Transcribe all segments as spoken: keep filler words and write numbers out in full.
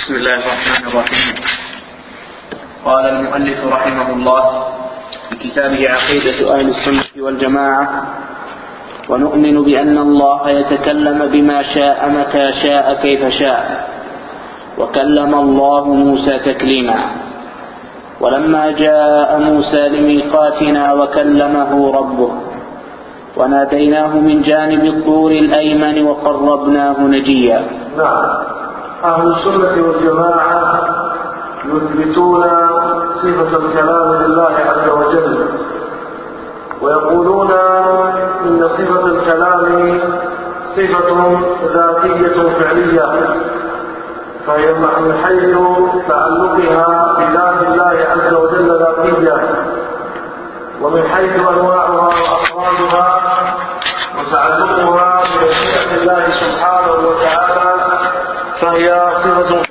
بسم الله الرحمن الرحيم. قال المؤلف رحمه الله في كتابه عقيدة أهل السنة والجماعة: ونؤمن بأن الله يتكلم بما شاء متى شاء كيف شاء، وكلم الله موسى تكليما. ولما جاء موسى لميقاتنا وكلمه ربه وناديناه من جانب الطور الأيمن وقربناه نجيا. نعم، أهل السنة والجماعة يثبتون صفة الكلام لله عز وجل، ويقولون إن صفة الكلام صفة ذاتية فعلية، فهي من حيث تعلقها بذات الله عز وجل ذاتية، ومن حيث أنواعها وأفرادها وتعلقها بمشيئة الله سبحانه وتعالى فهي صفة.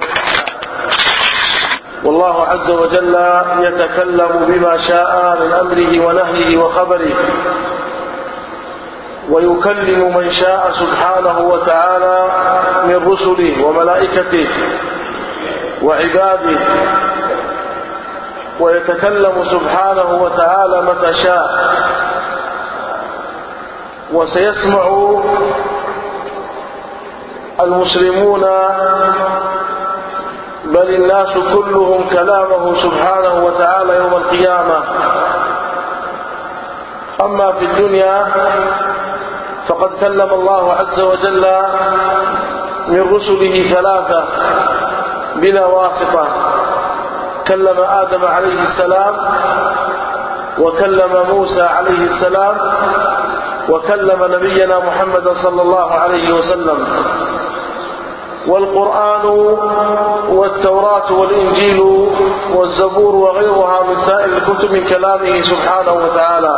والله عز وجل يتكلم بما شاء من أمره ونهيه وخبره، ويكلم من شاء سبحانه وتعالى من رسله وملائكته وعباده، ويتكلم سبحانه وتعالى متى شاء. وسيسمع المسلمون بل الناس كلهم كلامه سبحانه وتعالى يوم القيامة. أما في الدنيا فقد كلم الله عز وجل من رسله ثلاثة بلا واسطة: كلم آدم عليه السلام، وكلم موسى عليه السلام، وكلم نبينا محمد صلى الله عليه وسلم. والقرآن والتوراة والإنجيل والزبور وغيرها من سائر الكتب من كلامه سبحانه وتعالى،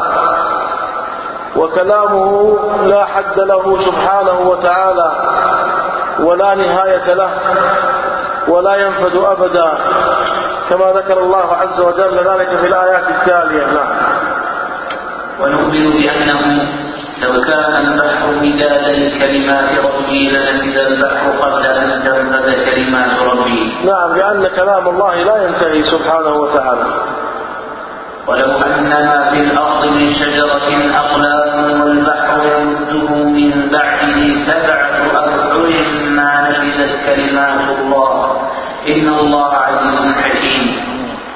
وكلامه لا حد له سبحانه وتعالى ولا نهاية له ولا ينفد أبدا، كما ذكر الله عز وجل ذلك في الآيات التالية. نعم. ونؤمن بأنه لو كان البحر مدادا لكلمات ربي لنفد البحر قبل أن تنفذ كلمات ربي. نعم، لأن كلام الله لا ينتهي سبحانه وتعالى. ولو أن ما في الأرض من شجرة أقلام والبحر يمده من بعده سبعة أبحر ما نفذت كلمات الله إن الله عزيز حكيم.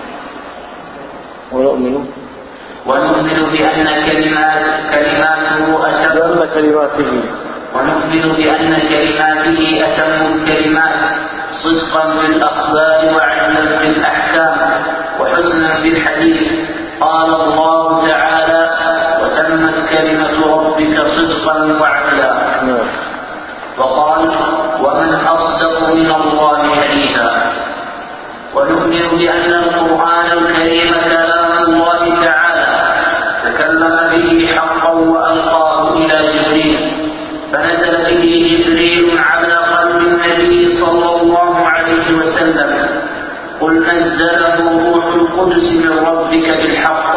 ونؤمن ونؤمن بأن كلمات كلماته أتم بأن كلماته ونؤمن بأن كلماته أتم الكلمات صدقا في الأخبار وعدلا في الأحكام وحسنا في الحديث. قال الله تعالى: وتمت كلمة ربك صدقا وعدلا. وقال: ومن أصدق من الله حديثا. ونؤمن بأن القرآن الكريم كلام الله تعالى تكلم به حقا وألقاه إلى جبريل، فنزل به جبريل على قلب النبي صلى الله عليه وسلم. قل نزله روح القدس من ربك بالحق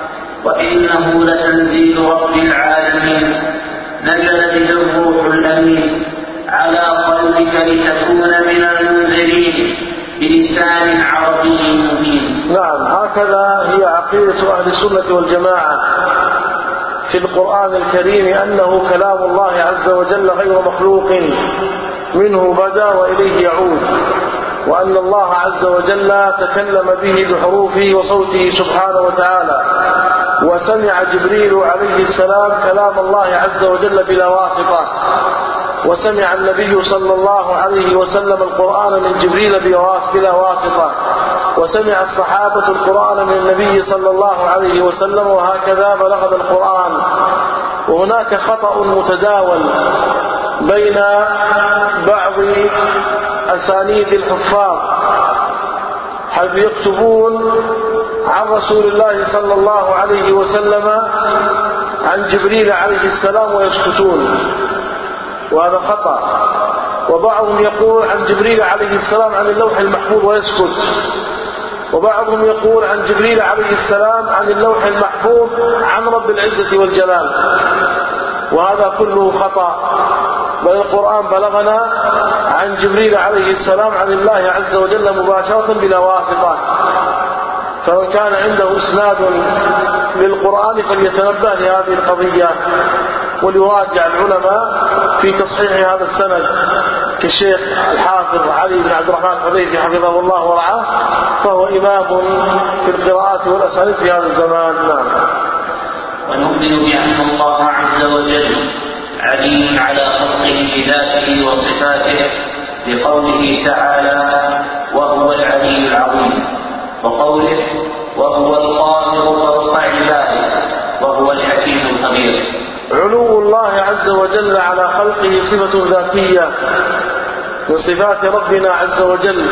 وإنه لتنزيل رب العالمين نزل به الروح الأمين على قلبك لتكون من المنذرين بلسان عربي مبين. نعم، هكذا هي عقيدة أهل السنة والجماعة في القرآن الكريم، أنه كلام الله عز وجل غير مخلوق، منه بدأ وإليه يعود، وأن الله عز وجل تكلم به بحروفه وصوته سبحانه وتعالى. وسمع جبريل عليه السلام كلام الله عز وجل بلا واسطة، وسمع النبي صلى الله عليه وسلم القرآن من جبريل بلا واسطة، وسمع الصحابة القرآن من النبي صلى الله عليه وسلم، وهكذا بلغنا القرآن. وهناك خطأ متداول بين بعض أسانيد الحفاظ، حيث يكتبون عن رسول الله صلى الله عليه وسلم عن جبريل عليه السلام ويسكتون، وهذا خطأ. وبعضهم يقول عن جبريل عليه السلام عن اللوح المحفوظ ويسكت، وبعضهم يقول عن جبريل عليه السلام عن اللوح المحفوظ عن رب العزة والجلال، وهذا كله خطأ. بل القرآن بلغنا عن جبريل عليه السلام عن الله عز وجل مباشرة بلا واسطة. فمن كان عنده إسناد للقرآن فليتنبه لهذه القضية وليراجع العلماء في تصحيح هذا السند كالشيخ الحافظ علي بن عبد الرحمن الحذيفي حفظه الله ورعاه، فهو إمام في القراءات والأسانيد في هذا الزمان. نعم. ونؤمن بأن الله عز وجل علي على خلقه بذاته وصفاته بقوله تعالى وهو العلي العظيم، وقوله وهو القاهر فوق عباده وهو الحكيم الخبير. علو الله عز وجل على خلقه صفة ذاتية من صفات ربنا عز وجل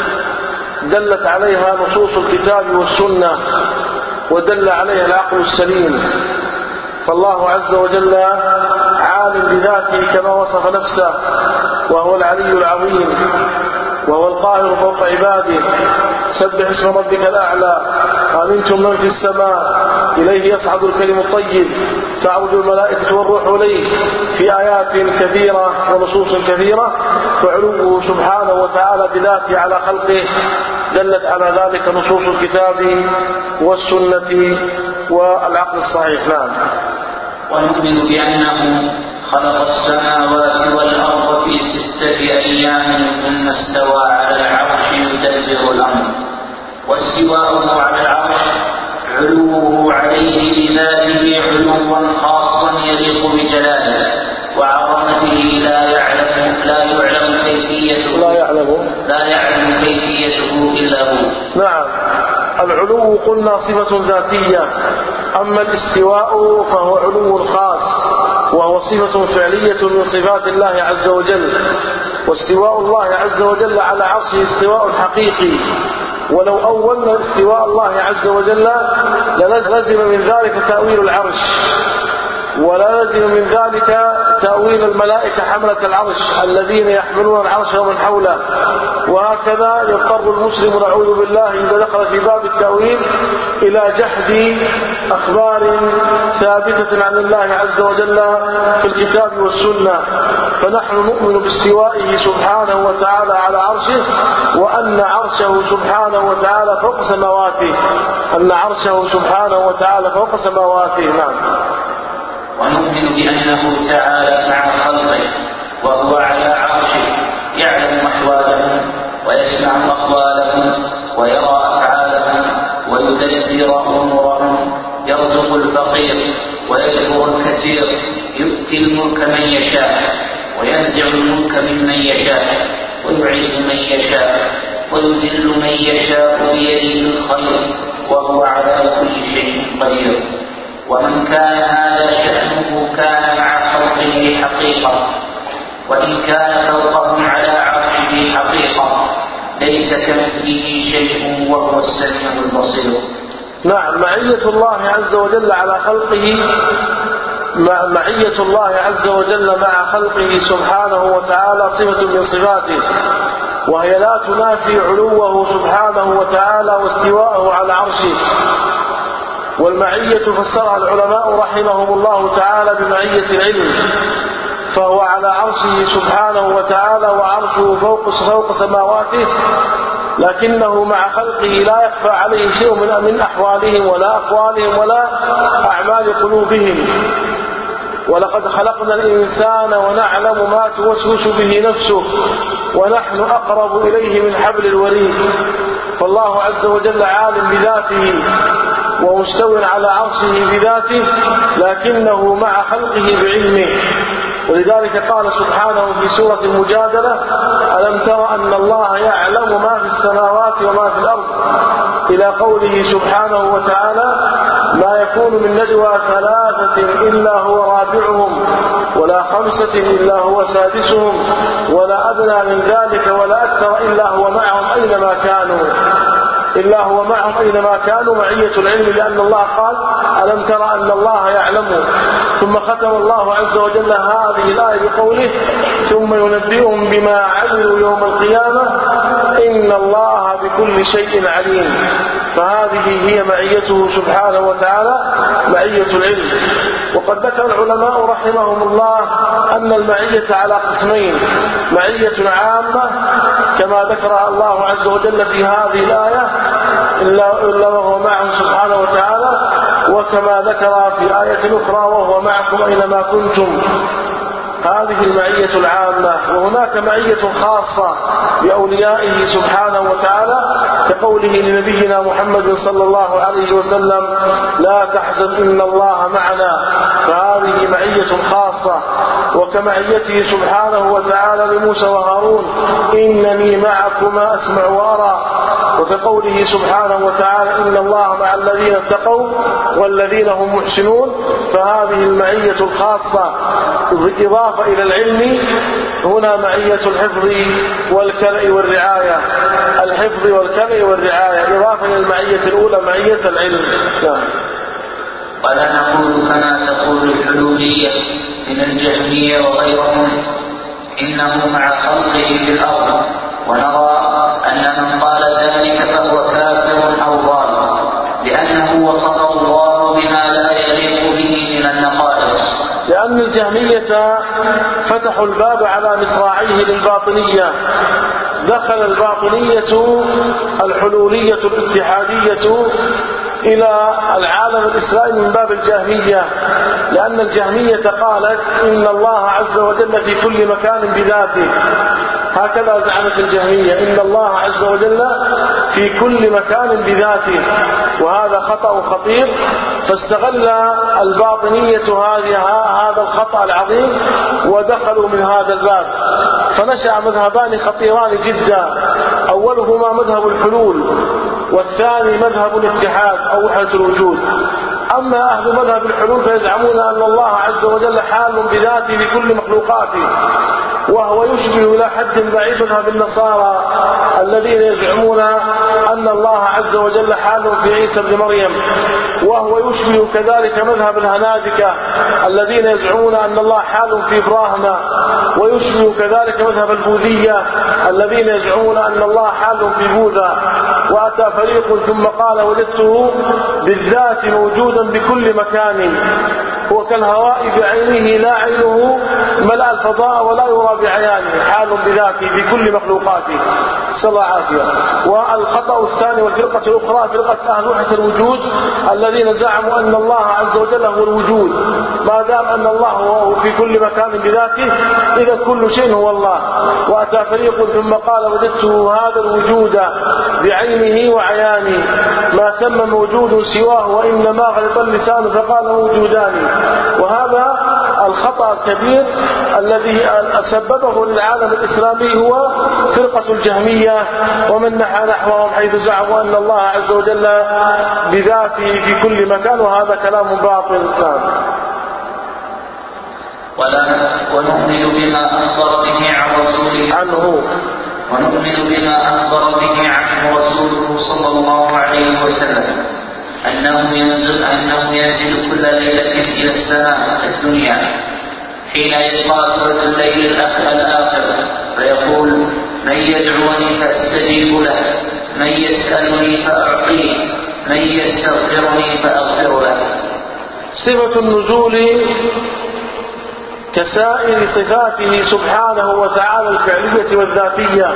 دلت عليها نصوص الكتاب والسنة ودل عليها العقل السليم. فالله عز وجل عالم بذاته كما وصف نفسه وهو العلي العظيم وهو القاهر فوق عباده. سبح اسم ربك الأعلى أمنتم من في السماء إليه يصعد الكلم الطيب تعرج الملائكة والروح إليه في آيات كثيرة ونصوص كثيرة. فعلوه سبحانه وتعالى بذاته على خلقه دلت على ذلك نصوص الكتاب والسنة والعقل الصحيح. نعم. ونؤمن بأنه خلق السماوات والأرض في ستة أيام ثم استوى على العرش يدبر الأمر. واستواؤه على العرش علوه عليه بذاته علوا خاصا يليق بجلاله وعظمته لا يعلم لا يعلم كيفيته لا يعلم لا يعلم كيفيته إلا هو. نعم. العلو قلنا صفة ذاتية، أما الاستواء فهو علو خاص وهو صفة فعلية من صفات الله عز وجل. واستواء الله عز وجل على عرشه استواء حقيقي، ولو أولنا استواء الله عز وجل للزم من ذلك تأويل العرش ولا لزم من ذلك تأويل الملائكة حملة العرش الذين يحملون العرش ومن حوله. وهكذا يضطر المسلم نعوذ بالله إذا دخل في باب التأويل إلى جحد أخبار ثابتة عن الله عز وجل في الكتاب والسنة. فنحن نؤمن باستوائه سبحانه وتعالى على عرشه وأن عرشه سبحانه وتعالى فوق سماواته أن عرشه سبحانه وتعالى فوق سماواته. نعم. ونؤمن بأنه تعالى مع خلقه وهو على عرشه يعلم أحوالهم ويسمع أقوالهم ويرى أفعالهم ويدبر أمورهم، يرزق الفقير ويجبر الكثير، يؤتي الملك من يشاء وينزع الملك ممن يشاء ويعز من يشاء ويذل من يشاء بيده الخير وهو على كل شيء قدير. ومن كان هذا شأنه كان مع خلقه حقيقة، وإن كان فوقهم على عرشه حقيقة ليس كمثله شيء وهو السميع البصير. نعم. معية الله عز وجل على خلقه مع معية الله عز وجل مع خلقه سبحانه وتعالى صفة من صفاته، وهي لا تنافي علوه سبحانه وتعالى واستواءه على عرشه. والمعية فسرها العلماء رحمهم الله تعالى بمعية العلم، فهو على عرشه سبحانه وتعالى وعرشه فوق فوق سماواته، لكنه مع خلقه لا يخفى عليه شيء من أحوالهم ولا أقوالهم ولا أعمال قلوبهم. ولقد خلقنا الإنسان ونعلم ما توسوس به نفسه ونحن أقرب إليه من حبل الوريد. فالله عز وجل عالم بذاته ومستو على عرشه بذاته، لكنه مع خلقه بعلمه. ولذلك قال سبحانه في سورة المجادلة ألم تر أن الله يعلم ما في السماوات وما في الأرض، إلى قوله سبحانه وتعالى ما يكون من نجوى ثلاثة إلا هو رابعهم ولا خمسة إلا هو سادسهم ولا أدنى من ذلك ولا أكثر إلا هو معهم أينما كانوا إلا هو معهم أينما كانوا. معية العلم، لأن الله قال ألم تر أن الله يعلم، ثم ختم الله عز وجل هذه الآية بقوله ثم ينبئهم بما عملوا يوم القيامة إن الله بكل شيء عليم. فهذه هي معيته سبحانه وتعالى معية العلم. وقد ذكر العلماء رحمهم الله أن المعية على قسمين: معية عامة كما ذكرها الله عز وجل في هذه الآية إلا وهو معهم سبحانه وتعالى، وكما ذكر في آية أخرى وهو معكم أينما كنتم. هذه المعية العامة. وهناك معية خاصة بأوليائه سبحانه وتعالى كقوله لنبينا محمد صلى الله عليه وسلم: لا تحزن إن الله معنا، فهذه معية خاصة. وكمعيته سبحانه وتعالى لموسى وهارون: إنني معكما أسمع وأرى. وكقوله سبحانه وتعالى: إن الله مع الذين اتقوا والذين هم محسنون، فهذه المعية الخاصة بالإضافة إلى العلم. هنا معية الحفظ والكلأ والرعاية، الحفظ والكلأ والرعاية إضافة إلى المعية الأولى معية العلم. نعم. ولا نقول كما تقول الحلولية من الجهمية وغيرهم إنه مع خلقه في الأرض، ونرى أن من قال ذلك فهو كافر أو ضال، لأنه وصف الله بما لا يليق به من النقائص. لأن الجهمية فتحوا الباب على مصراعيه للباطنية. دخل الباطنية الحلولية الاتحادية إلى العالم الإسلامي من باب الجهمية، لأن الجهمية قالت إن الله عز وجل في كل مكان بذاته. هكذا زعمت الجهمية، إن الله عز وجل في كل مكان بذاته، وهذا خطأ خطير. فاستغل الباطنية هذا الخطأ العظيم ودخلوا من هذا الباب، فنشأ مذهبان خطيران جدا: أولهما مذهب الحلول، والثاني مذهب الاتحاد أو وحدة الوجود. أما أهل مذهب الحلول فيزعمون أن الله عز وجل حال بذاته في كل مخلوقاته، وهو يشبه إلى حد بعيد مذهب النصارى الذين يزعمون أن الله عز وجل حال في عيسى ابن مريم، وهو يشبه كذلك مذهب الهنادكة الذين يزعمون أن الله حال في إبراهيم، ويشبه كذلك مذهب البوذية الذين يزعمون أن الله حال في بوذا. وأتى فريق ثم قال: وجدته بالذات موجودا بكل مكان، هو كالهواء بعينه لا عينه ملأ الفضاء ولا يرى بعيانه، حال بذاته في كل مخلوقاته. صلى الله عليه. والخطأ الثاني والفرقة الأخرى فرقة أهل وحدة الوجود الذين زعموا أن الله عز وجل هو الوجود، ما دام أن الله هو في كل مكان بذاته إذا كل شيء هو الله. وأتى فريق ثم قال: وجدته هذا الوجود بعينه وعيانه، ما ثم موجود سواه، وإنما غلط اللسان فقال موجودان. وهذا الخطأ الكبير الذي سببه للعالم الإسلامي هو فرقة الجهمية ومن نحى نحوهم، حيث زعموا أن الله عز وجل بذاته في كل مكان، وهذا كلام باطل. ولا ونؤمن بما أخبر به عن رسوله عنه ونؤمن بما أخبر به عنه رسوله صلى الله عليه وسلم أنه ينزل, أنه ينزل كل ليلة إلى السماء الدنيا حين يلقى ثلث الليل الآخر فيقول: من يدعوني فأستجيب له، من يسألني فأعطيه، من يستغفرني فأغفر له. صفة النزول كسائر صفاته سبحانه وتعالى الفعلية والذاتية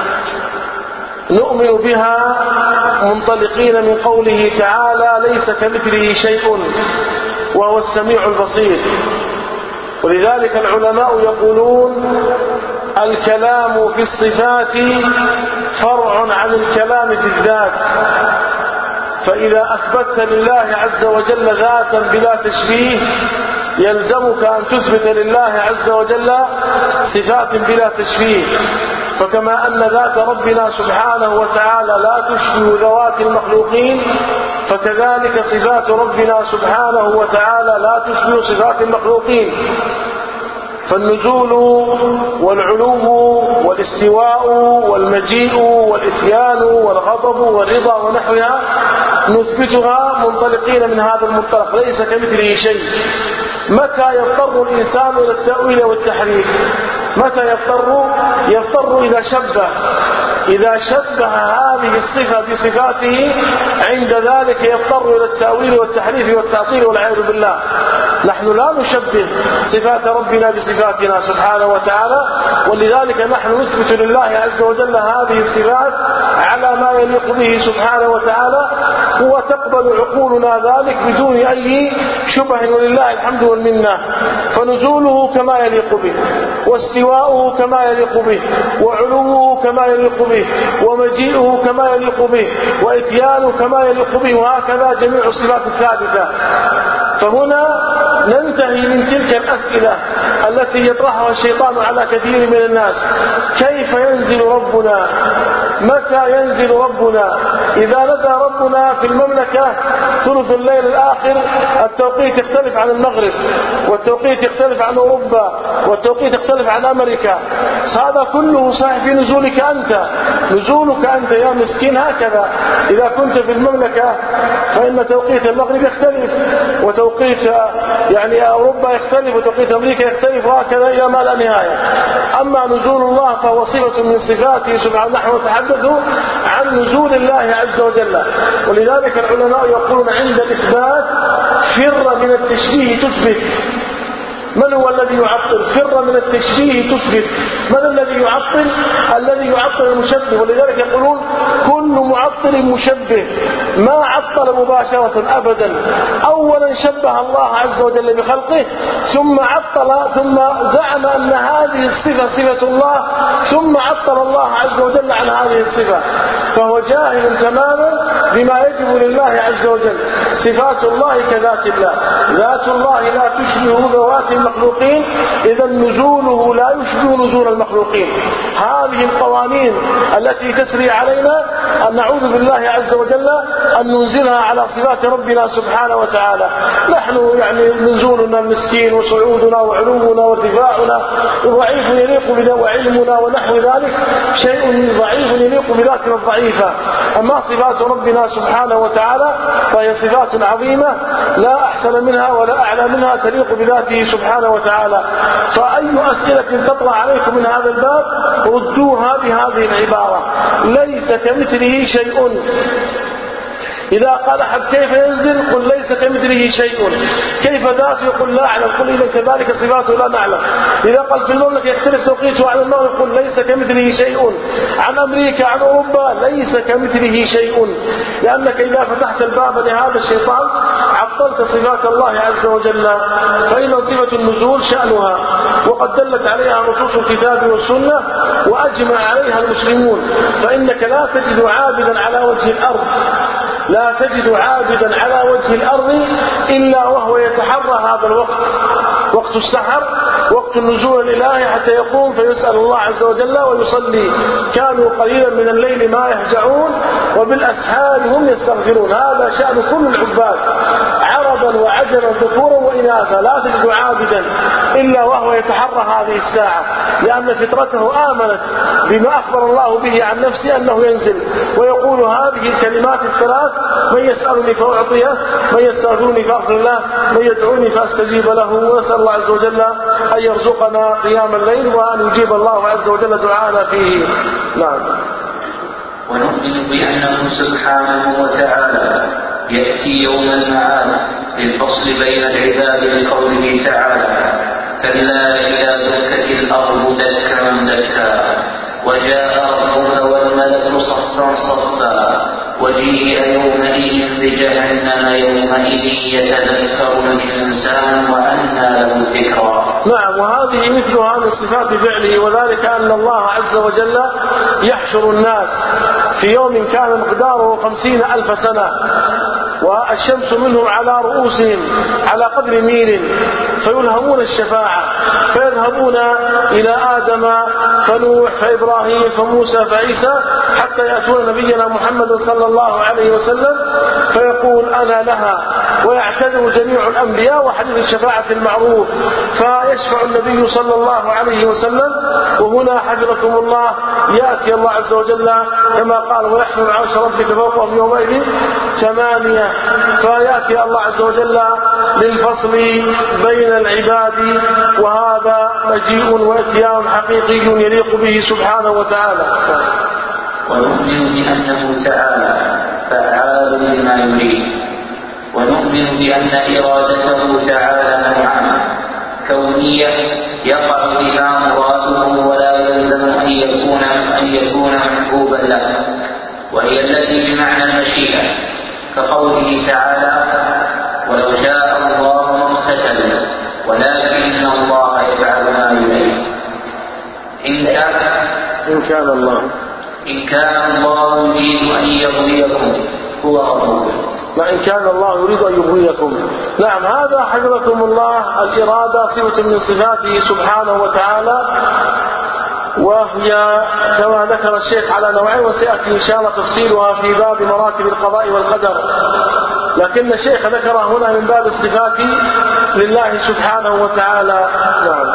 نؤمن بها منطلقين من قوله تعالى: ليس كمثله شيء وهو السميع البصير. ولذلك العلماء يقولون: الكلام في الصفات فرع عن الكلام في الذات، فإذا أثبتت لله عز وجل ذاتا بلا تشبيه يلزمك أن تثبت لله عز وجل صفات بلا تشبيه. فكما أن ذات ربنا سبحانه وتعالى لا تشبه ذوات المخلوقين، فكذلك صفات ربنا سبحانه وتعالى لا تشبه صفات المخلوقين. فالنزول والعلو والاستواء والمجيء والإتيان والغضب والرضا ونحوها نثبتها منطلقين من هذا المنطلق: ليس كمثله شيء. متى يضطر الإنسان إلى التأويل والتحريف؟ متى يضطر؟ يضطر إذا شبه إذا شبه هذه الصفة بصفاته، عند ذلك يضطر إلى التأويل والتحريف والتعطيل والعياذ بالله. نحن لا نشبه صفات ربنا بصفاتنا سبحانه وتعالى، ولذلك نحن نثبت لله عز وجل هذه الصفات على ما يليق به سبحانه وتعالى، وتقبل عقولنا ذلك بدون أي شبه، ولله الحمد والمنة. فنزوله كما يليق به، واستواؤه كما يليق به، وعلوه كما يليق به، ومجيئه كما يليق به، وإتيانه كما يليق به، وهكذا جميع الصفات الثابتة. فهنا ننتهي من تلك الأسئلة التي يطرحها الشيطان على كثير من الناس: كيف ينزل ربنا؟ متى ينزل ربنا؟ إذا نزل ربنا في المملكة ثلث الليل الآخر التوقيت يختلف عن المغرب، والتوقيت يختلف عن أوروبا، والتوقيت يختلف عن أمريكا. هذا كله صحيح في نزولك أنت، نزولك أنت يا مسكين. هكذا إذا كنت في المملكة فإن توقيت المغرب يختلف، وتوقيت يعني أوروبا يختلف، وتوقيت أمريكا يختلف، وهكذا إلى ما لا نهاية. أما نزول الله فهو صفة من صفاته سبحانه. نحن نتحدث عن نزول الله عز وجل، ولذلك العلماء يقولون عند الإثبات فر من التشبيه تثبت. من هو الذي يعطل؟ فر من التشبيه تثبت. من الذي يعطل؟ الذي يعطل المشبه. ولذلك يقولون كل معطل مشبه، ما عطل مباشرة أبدا. أولا شبه الله عز وجل بخلقه، ثم عطل، ثم زعم أن هذه الصفة صفة الله، ثم عطل الله عز وجل عن هذه الصفة. فهو جاهل تماما بما يجب لله عز وجل. صفات الله كذات الله، ذات الله لا تشبه ذوات المخلوقين، إذا نزوله لا يشبه نزول المخلوقين. هذه القوانين التي تسري علينا أن نعوذ بالله عز وجل أن ننزلها على صفات ربنا سبحانه وتعالى. نحن يعني نزولنا المسكين، وصعودنا وعلونا وارتفاعنا ضعيف يليق بنا، وعلمنا ونحو ذلك شيء ضعيف يليق بذاتنا الضعيفة. أما صفات ربنا سبحانه وتعالى فهي صفات عظيمة لا أحسن منها ولا أعلى منها، تليق بذاته سبحانه وتعالى. فأي أسئلة تطرأ عليكم من هذا الباب ردوها بهذه العبارة: ليس كمثله شيء. إذا قال أحد كيف ينزل؟ قل ليس كمثله شيء. كيف ذاته؟ قل لا أعلم. قل إذا كذلك صفاته لا نعلم. إذا قال في المملكة يختلف توقيته عن المغرب، قل ليس كمثله شيء. عن أمريكا، عن أوروبا، ليس كمثله شيء. لأنك إذا فتحت الباب لهذا الشيطان عطلت صفات الله عز وجل. فإن صفة النزول شأنها، وقد دلت عليها نصوص الكتاب والسنة، وأجمع عليها المسلمون. فإنك لا تجد عابدا على وجه الأرض، لا تجد عابدا على وجه الأرض إلا وهو يتحرى هذا الوقت، وقت السحر، وقت النزول الإلهي، حتى يقوم فيسأل الله عز وجل ويصلي. كانوا قليلا من الليل ما يهجعون وبالأسحار هم يستغفرون. هذا شأن كل العباد، عربا وعجلا، ذكورا وإناثا. لا تجد عابدا إلا وهو يتحرى هذه الساعة، لأن فطرته آمنت بما أخبر الله به عن نفسه أنه ينزل، ويقول هذه الكلمات الثلاث: من يسألني فأعطيه، من يستغفرني فأغفر له، من يدعوني فأستجيب له. ونسأل الله عز وجل أن يرزقنا قيام الليل، وأن يجيب الله عز وجل دعانا فيه. نعم. ونؤمن بأنه سبحانه وتعالى يأتي يوم المعاد للفصل بين العباد لقوله تعالى: كلا إذا دكت الأرض دكا دكا وجاء ربك والملك صفا صفا وجيء يومئذ بجهنم يومئذ يتذكر الإنسان وأنى له الذكرى. نعم. وهذه مثلها من صفات فعله، وذلك أن الله عز وجل يحشر الناس في يوم كان مقداره خمسين ألف سنة، والشمس منهم على رؤوسهم على قدر ميل، فيلهمون الشفاعة، فيذهبون إلى آدم فنوح فإبراهيم فموسى فعيسى، حتى يأتون نبينا محمد صلى الله عليه وسلم فيقول أنا لها، ويعتذر جميع الأنبياء، وحديث الشفاعة المعروف. فيشفع النبي صلى الله عليه وسلم، وهنا حفظكم الله يأتي الله عز وجل كما قال: ويحمل عرش ربك فوقهم يومئذ ثمانية. فيأتي الله عز وجل للفصل بين العباد، وهذا مجيء واتيان حقيقي يليق به سبحانه وتعالى. ونؤمن بأنه تعالى فعال لما يريد، ونؤمن بأن إرادته تعالى نوعان: كونية يقع بها مراده ولا يلزم أن يكون أن يكون محبوبا له، وهي التي بمعنى المشيئة، كقوله تعالى: ولو شاء الله ما اقتتلوا ولكن الله يفعل ما يريد. إن كان إن كان الله إن كان الله يريد أن يغويكم هو ربكم. وإن كان الله يريد أن يغويكم. نعم، هذا حفظكم الله الإرادة صفة من صفاته سبحانه وتعالى، وهي كما ذكر الشيخ على نوعين، وسيأتي إن شاء الله تفصيلها في باب مراتب القضاء والقدر، لكن الشيخ ذكر هنا من باب الصفات لله سبحانه وتعالى. نعم.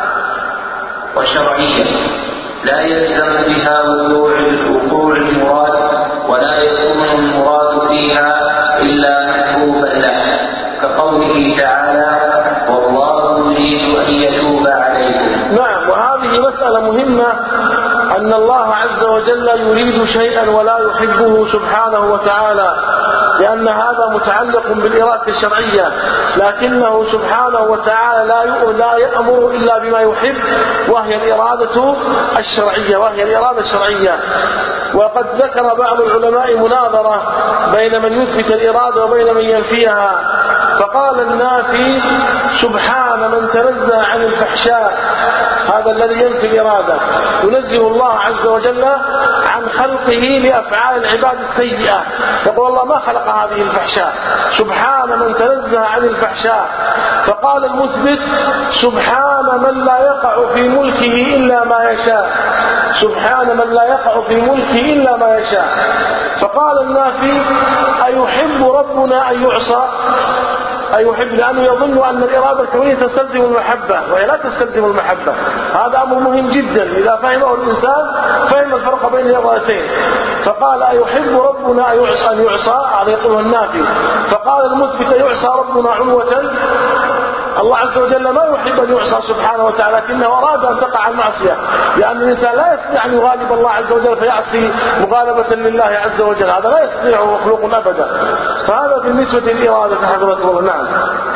وشرعية لا يلزم بها وقوع المراد ولا يكون المراد فيها إلا محبوبا له، كقوله تعالى: والله يريد أن يتوب عليكم. نعم، وهذه مسألة مهمة، أن الله عز وجل يريد شيئا ولا يحبه سبحانه وتعالى، لأن هذا متعلق بالإرادة الشرعية، لكنه سبحانه وتعالى لا يأمر إلا بما يحب، وهي الإرادة الشرعية وهي الإرادة الشرعية. وقد ذكر بعض العلماء مناظرة بين من يثبت الإرادة وبين من ينفيها، فقال النافي: سبحان من تنزه عن الفحشاء، هذا الذي ينفي الإرادة، ينزه الله عز وجل عن خلقه لأفعال العباد السيئة، يقول الله ما خلق هذه الفحشاء، سبحان من تنزه عن الفحشاء. فقال المثبت: سبحان من لا يقع في ملكه إلا ما يشاء، سبحان من لا يقع في ملكه إلا ما يشاء. فقال النافي: أيحب ربنا أن يعصى؟ أيحب، لأنه يظن أن الإرادة الكونية تستلزم المحبة، وهي لا تستلزم المحبة. هذا أمر مهم جدا، إذا فهمه الإنسان فهم الفرق بين الإرادتين. فقال: أيحب ربنا أن يعصى؟ أن يعصى هذا يقوله النافي. فقال المثبت: يعصى ربنا عنوة؟ الله عز وجل ما يحب أن يعصى سبحانه وتعالى، لكنه أراد أن تقع المعصية، لأن الإنسان لا يستطيع أن يغالب الله عز وجل فيعصي مغالبة لله عز وجل، هذا لا يستطيعه مخلوق أبدا. فهذا بالنسبة للإرادة حفظكم الله. نعم.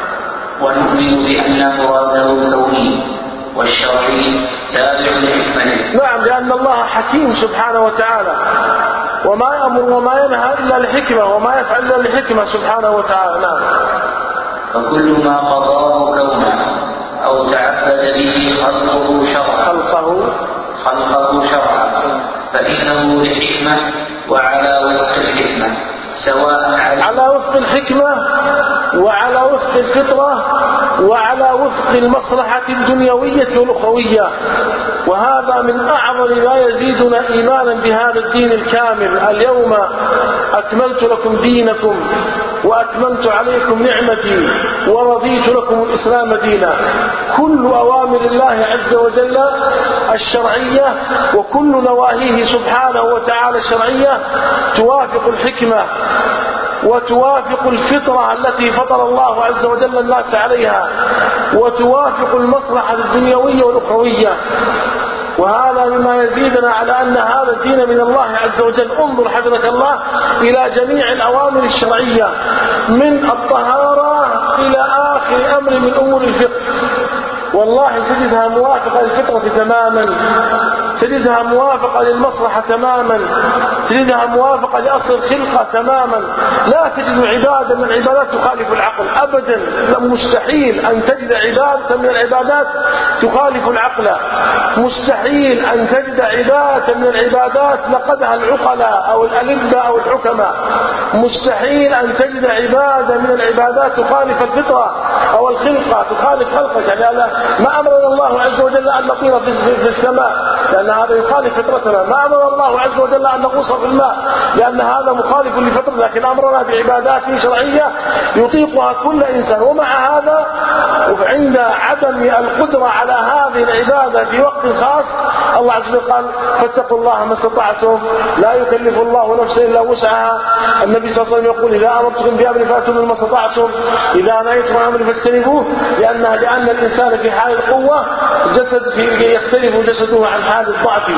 ونؤمن بأن مراده كوني والشرعي تابع لحكمته. نعم، لأن الله حكيم سبحانه وتعالى، وما يأمر وما ينهى إلا لحكمة، وما يفعل إلا لحكمة سبحانه وتعالى. نعم. فكل ما قضاه كونه أو تعبد به خلقه شرعا خلقه خلقه شرعا فإنه لحكمة وعلى وفق الحكمة، سواء على وفق الحكمة وعلى وفق الفطرة وعلى وفق المصلحة الدنيوية والأخروية. وهذا من أعظم ما يزيدنا إيمانا بهذا الدين الكامل. اليوم أكملت لكم دينكم وأتممت عليكم نعمتي ورضيت لكم الإسلام دينا. كل أوامر الله عز وجل الشرعية وكل نواهيه سبحانه وتعالى الشرعية توافق الحكمة وتوافق الفطرة التي فطر الله عز وجل الناس عليها، وتوافق المصلحة الدنيوية والأخروية. وهذا مما يزيدنا على أن هذا الدين من الله عز وجل. انظر حفظك الله إلى جميع الأوامر الشرعية من الطهارة إلى آخر أمر من أمور الفقه، والله تجدها موافقة للفطرة تماما، تجدها موافقة للمصلحة تماما، تجدها موافقة لأصل الخلقة تماما. لا تجد عبادة من العبادات تخالف العقل أبدا، مستحيل أن تجد عبادة من العبادات تخالف العقل، مستحيل أن تجد عبادة من العبادات نقدها العقلاء أو الألبة أو الحكماء، مستحيل أن تجد عبادة من العبادات تخالف الفطرة أو الخلقة، تخالف خلقك. يعني ما أمرنا الله عز وجل أن نطير في السماء لأن هذا يخالف فطرتنا، ما أمر الله عز وجل أن نغوص في الماء لأن هذا مخالف لفطرتنا، لكن أمرنا بعبادات شرعية يطيقها كل إنسان. ومع هذا وعند عدم القدرة على هذه العبادة في وقت خاص الله عز وجل قال: فاتقوا الله ما استطعتم، لا يكلف الله نفسا إلا وسعها. النبي صلى الله عليه وسلم يقول: إذا أمرتكم بأمر فأتوا ما استطعتم، إذا نهيتم عن أمر فاجتنبوه، لأنها لأن الإنسان في حال القوة جسد يختلف جسده عن حال الضعف.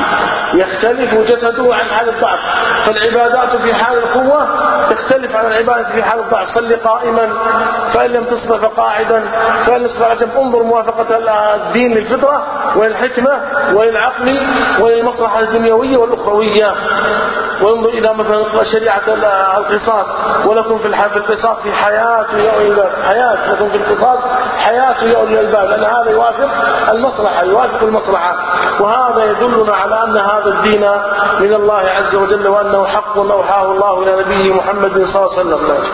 يختلف جسده عن حال الضعف. فالعبادات في حال القوة تختلف عن العبادة في حال الضعف. صل قائما فإن لم تستطع فقاعدا فإن لم تستطع فجنب. انظر موافقة الدين للفطرة وللحكمة وللعقل وللمصلحة الدنيوية والأخروية. وانظر إلى مثلا شريعة القصاص، ولكم في القصاص حياة يا أولي الألباب، حياة لكم في القصاص حياة يا أولي الألباب، لأن هذا يوافق المصلحة يوافق المصلحة. وهذا يدلنا على أن هذا الدين من الله عز وجل، وأنه حق أوحاه الله إلى نبيه محمد صلى الله عليه وسلم.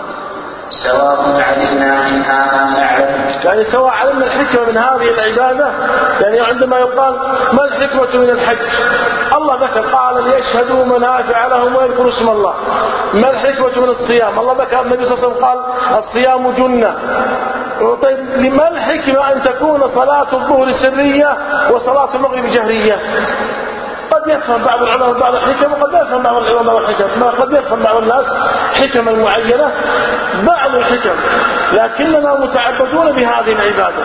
سواء علمنا منها ما نعلم، يعني سواء علمنا الحكمة من هذه العبادة. يعني عندما يقال ما الحكمة من الحج، الله ذكر قال ليشهدوا منافع لهم ويذكروا اسم الله. ما الحكمة من الصيام، الله ذكر النبي صلى الله عليه وسلم قال الصيام جنة. طيب لما الحكمة أن تكون صلاة الظهر سرية وصلاة المغرب جهرية؟ قد يفهم بعض العلماء بعض الحكم وقد لا يفهم بعض العلماء بعض الحكم، قد يفهم بعض الناس حكما معينة بعض الحكم، لكننا متعبدون بهذه العبادة.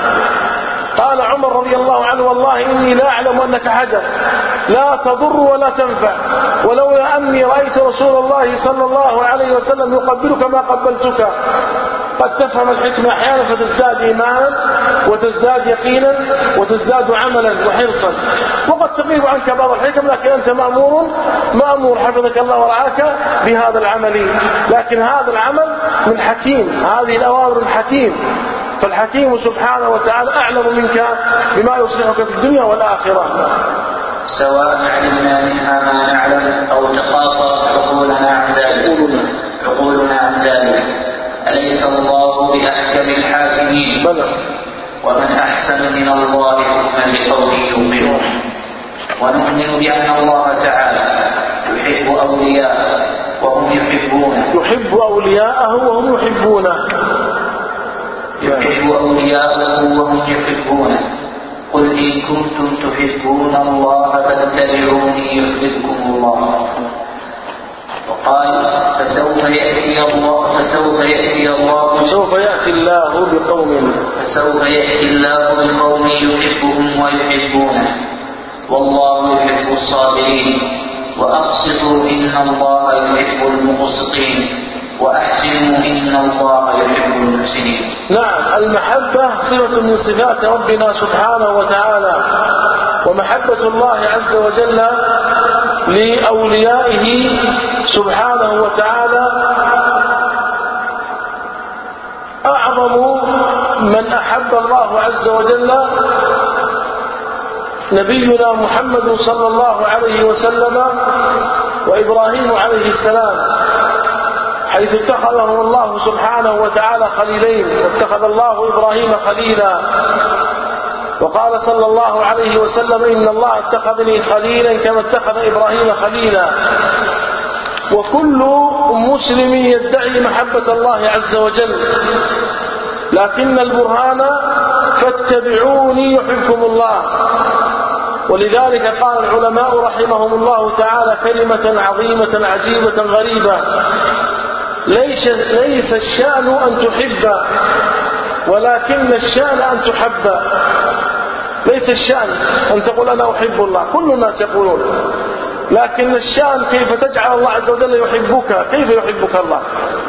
قال عمر رضي الله عنه والله إني لا أعلم أنك حجر لا تضر ولا تنفع، ولولا أني رأيت رسول الله صلى الله عليه وسلم يقبلك ما قبلتك. قد تفهم الحكمة أحيانا فتزداد إيمانا وتزداد يقينا وتزداد عملا وحرصا، وقد تغيب عنك بعض الحكم، لكن أنت مأمور مأمور حفظك الله ورعاك بهذا العمل. لكن هذا العمل من حكيم، هذه الأوامر من حكيم، فالحكيم سبحانه وتعالى أعلم منك بما يصلحك في الدنيا والآخرة. سواء علمنا منها ما نعلم أو تقاصر عقولنا عن ذلك عقولنا عن ذلك أليس الله بأحكم الحاكمين؟ ومن أحسن من الله حكما لقوم يؤمنون. ونؤمن بأن الله تعالى يحب أولياءه وهم يحبونه يحب أولياءه وهم يحبونه يحب أولياءه وهم يحبونه. قل إن كنتم تحبون الله فاتبعوني يحببكم الله. وقال فسوف يأتي الله فسوف يأتي الله فسوف يأتي الله بقوم فسوف يأتي الله بقوم يحبهم ويحبونه والله يحب الصابرين. وأقسطوا إن الله يحب المقسطين وأحسنوا إن الله يحب المحسنين. نعم، المحبة صفة من صفات ربنا سبحانه وتعالى، ومحبة الله عز وجل لأوليائه سبحانه وتعالى أعظم من أحب الله عز وجل نبينا محمد صلى الله عليه وسلم وإبراهيم عليه السلام، حيث اتخذهم الله سبحانه وتعالى خليلين، واتخذ الله إبراهيم خليلا. وقال صلى الله عليه وسلم إن الله اتخذني خليلا كما اتخذ إبراهيم خليلا. وكل مسلم يدعي محبة الله عز وجل، لكن البرهان فاتبعوني يحبكم الله. ولذلك قال العلماء رحمهم الله تعالى كلمة عظيمة عجيبة غريبة: ليس, ليس الشأن أن تحب، ولكن الشأن أن تحب. ليس الشأن أن تقول أنا أحب الله، كل الناس يقولون، لكن الشأن كيف تجعل الله عز وجل يحبك، كيف يحبك الله.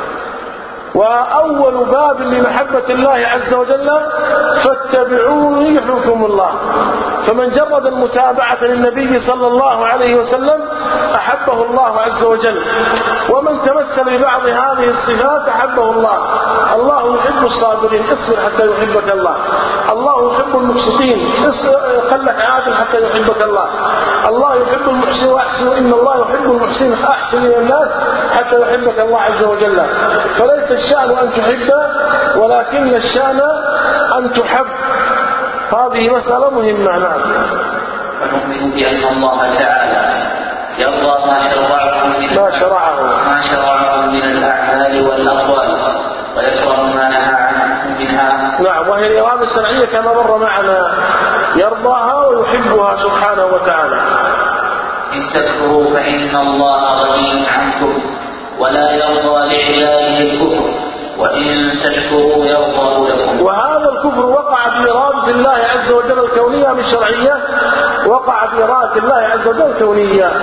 وأول باب لمحبة الله عز وجل فاتبعوني يحبكم الله. فمن جرد المتابعة للنبي صلى الله عليه وسلم أحبه الله عز وجل، ومن تمثل ببعض هذه الصفات أحبه الله. الله يحب الصابرين، اصبر حتى يحبك الله. الله يحب المقسطين، خلك عادل حتى يحبك الله. الله يحب المحسن وأحسن إن الله يحب المحسن، أحسن إلى الناس حتى يحبك الله عز وجل. فليس الشأن أن تحب، ولكن الشأن أن تحب. هذه مسألة مهمة. نعم. ونؤمن بأن الله تعالى يرضى ما شرعه من ما شرعه ما شرعه من الأعمال والأقوال، ويكره ما نهى عنه منها. نعم، وهي الإرادة الشرعية كما مر معنا، يرضاها ويحبها سبحانه وتعالى. إن تكفروا فإن الله غني عنكم ولا يرضى لعباده الكفر وإن تشكروا يغفر لكم. وهذا الكفر وقع بإرادة الله عز وجل الكونية مش شرعية، وقع بإرادة الله عز وجل الكونية.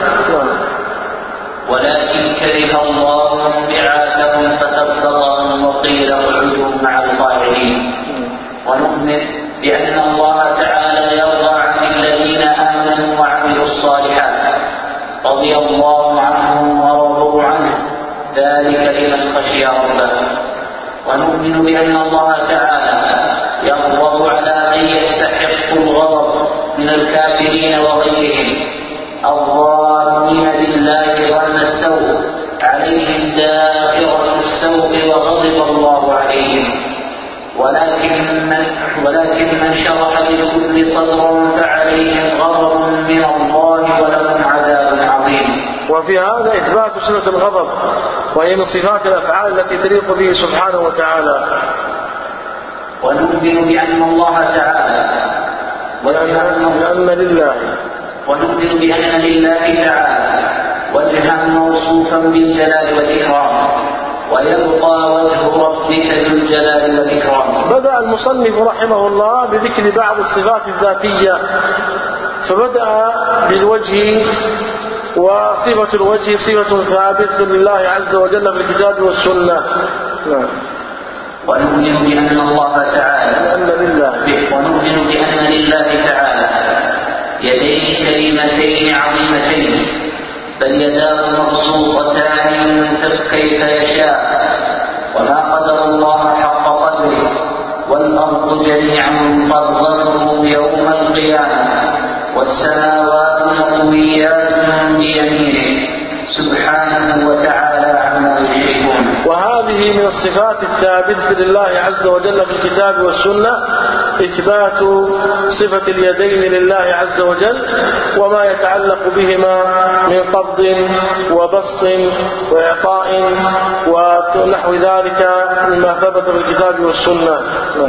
ولكن كره الله انبعاثهم فتبتغاهم وقيل اقعدوا مع القاعدين. ونؤمن بأن الله تعالى يرضى عن الذين آمنوا وعملوا الصالحات، رضي الله عنهم ورضوا عنه، ذلك لمن خشي ربه. ونؤمن بأن الله تعالى يغضب على من يستحق الغضب من الكافرين وغيرهم الظالمين بالله ظن السوء، عليهم دائرة السوء وغضب الله عليهم. ولكن من, ولكن من شرح بالكفر صدرا فعليهم غضب من الله ولهم عذاب عظيم. وفي هذا إثبات صفة الغضب، وهي من صفات الأفعال التي تليق به سبحانه وتعالى. ونؤمن بأن الله تعالى وأن لله ونؤمن بأن لله تعالى وجها موصوفا بالجلال والإكرام، ويبقى وجه ربك ذو الجلال والإكرام. بدأ المصنف رحمه الله بذكر بعض الصفات الذاتية، فبدأ بالوجه، وصفة الوجه صفة ثابتة لله عز وجل في الكتاب والسنة. ونؤمن بأن الله تعالى وأن لله ونؤمن بأن لله تعالى يدين كريمتين عظيمتين، بل يداه مبسوطتان ينفق كيف يشاء، وما قدر الله حق قدره، والأرض جميعا قبضته يوم القيامة، والسماوات مطويات بيمينه سبحانه وتعالى عما يشركون. وهذه من الصفات الثابتة لله عز وجل في الكتاب والسنة، إثبات صفة اليدين لله عز وجل وما يتعلق بهما من قبض وبسط وإعطاء ونحو ذلك مما ثبت في الكتاب والسنة.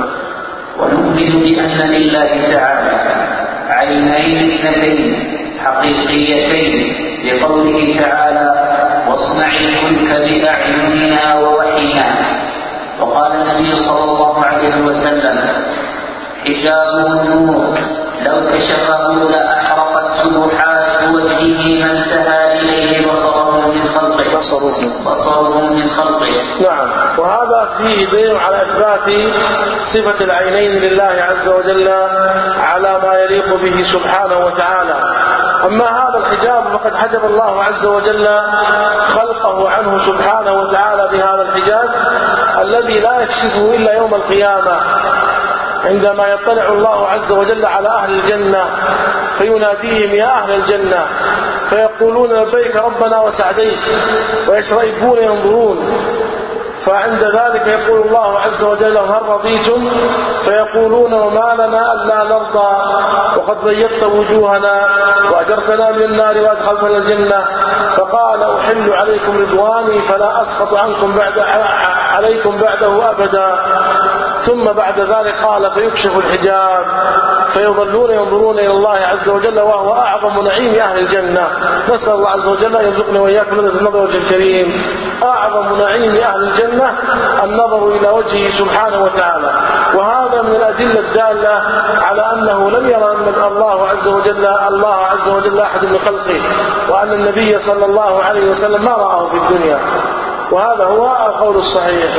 ونؤمن بأن لله تعالى عينين اثنتين حقيقيتين، لقوله تعالى واصنع الفلك بأعيننا ووحينا. وقال النبي صلى الله عليه وسلم حجابه النور، لو كشفه لأحرقت سبحات وجهه ما انتهى إليه بصره من خلقه بصره من خلقه. نعم، وهذا فيه دليل على إثبات صفة العينين لله عز وجل على ما يليق به سبحانه وتعالى. أما هذا الحجاب فقد حجب الله عز وجل خلقه عنه سبحانه وتعالى بهذا الحجاب الذي لا يكشفه إلا يوم القيامة، عندما يطلع الله عز وجل على أهل الجنة فيناديهم يا أهل الجنة، فيقولون لبيك ربنا وسعديك، ويشرئبون ينظرون، فعند ذلك يقول الله عز وجل هل رضيتم؟ فيقولون وما لنا ألا نرضى وقد ضيقت وجوهنا وأجرتنا من النار وأدخلتنا الجنة. فقال أحل عليكم رضواني فلا أسخط عنكم بعد عليكم بعده أبدا. ثم بعد ذلك قال فيكشف الحجاب فيظلون ينظرون إلى الله عز وجل وهو أعظم نعيم أهل الجنة. نسأل الله عز وجل أن يرزقنا وإياكم لذة النظر وجه الكريم. أعظم نعيم أهل الجنة النظر إلى وجهه سبحانه وتعالى، وهذا من الأدلة الدالة على أنه لم يرى أن الله عز وجل الله عز وجل أحد من خلقه، وأن النبي صلى الله عليه وسلم ما رآه في الدنيا، وهذا هو القول الصحيح.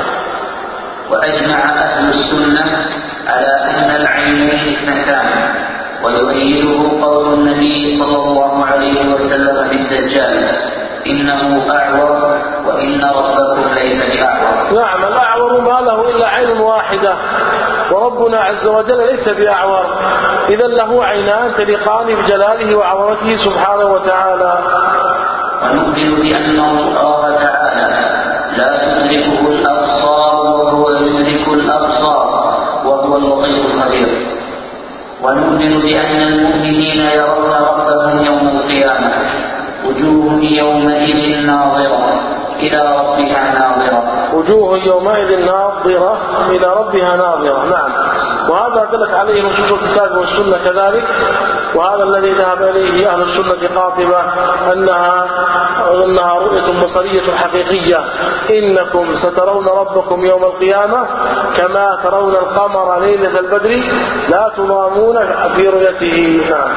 وأجمع أهل السنة على أن العينين اثنتان، ويؤيده قول النبي صلى الله عليه وسلم بالدجال إنه أعور وإن ربكم ليس بأعور. نعم، الأعور ما له إلا عين واحدة، وربنا عز وجل ليس بأعور، إذا له عينان تليقان بجلاله وعظمته سبحانه وتعالى. ونؤمن بأن الله تعالى لا تدركه الأبصار وهو يدرك الأبصار وهو اللطيف الخبير. ونؤمن بأن المؤمنين يرون ربهم يوم القيامة، وجوه يومئذ ناظرة إلى ربها ناظرة وجوه يومئذ ناظرة إلى ربها ناظرة. نعم. وهذا دلت عليه نصوص الكتاب والسنة كذلك، وهذا الذي ذهب إليه أهل السنة قاطبة أنها أنها رؤية بصرية حقيقية. إنكم سترون ربكم يوم القيامة كما ترون القمر ليلة البدر لا تضامون في رؤيته. نعم.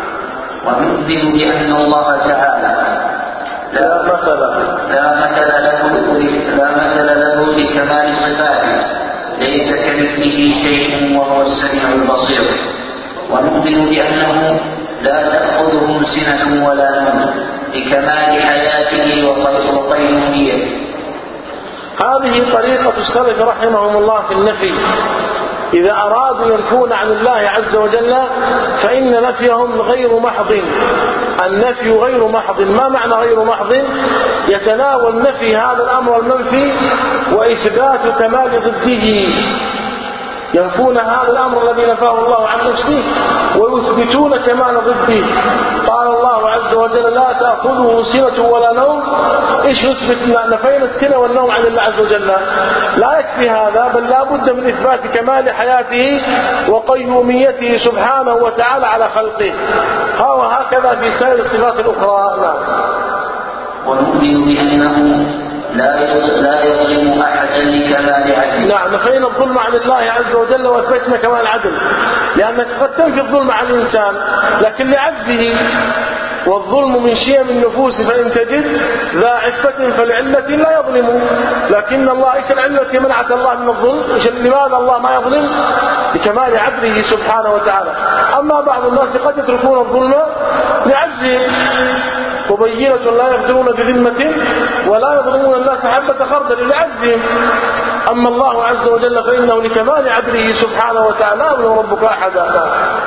ونؤمن بأن الله تعالى لا مثل لا مثل له لا مثل له بكمال صفاته، ليس كمثله شيء وهو السميع البصير. ونؤمن بأنه لا تأخذه سنة ولا نوم، بكمال حياته وقيوميته. هذه طريقة السلف رحمهم الله في النفي. إذا أرادوا ينفون عن الله عز وجل فإن نفيهم غير محض. النفي غير محض. ما معنى غير محض؟ يتناول نفي هذا الأمر المنفي وإثبات كمال ضده. ينفون هذا الأمر الذي نفاه الله عن نفسه ويثبتون كمال ضده. قال الله عز وجل لا تأخذه سنة ولا نوم. إيش نثبت؟ نفينا السنة والنوم عن الله عز وجل. لا يكفي هذا، بل لا بد من إثبات كمال حياته وقيوميته سبحانه وتعالى على خلقه. وهكذا في سائر الصفات الأخرى. لا. ونؤمن بأنه لا يظلم أحدا لكمال عدله. نعم، نفينا الظلم عن الله عز وجل وأثبتنا كمال العدل، لأنك قد تنفي الظلم عن الإنسان لكن لعجزه، والظلم من شيم النفوس فإن تجد ذا عفة فالعلة لا يظلم. لكن الله إيش العلة منعت الله من الظلم؟ لماذا الله ما يظلم؟ بكمال عدله سبحانه وتعالى. أما بعض الناس قد يتركون الظلم لعجزهم، وبينة لا يقدرون بذمة ولا يظلمون الناس حبة خردل لعجزهم. أما الله عز وجل فإنه لكمال عدله سبحانه وتعالى لا يظلم ربك أحدا.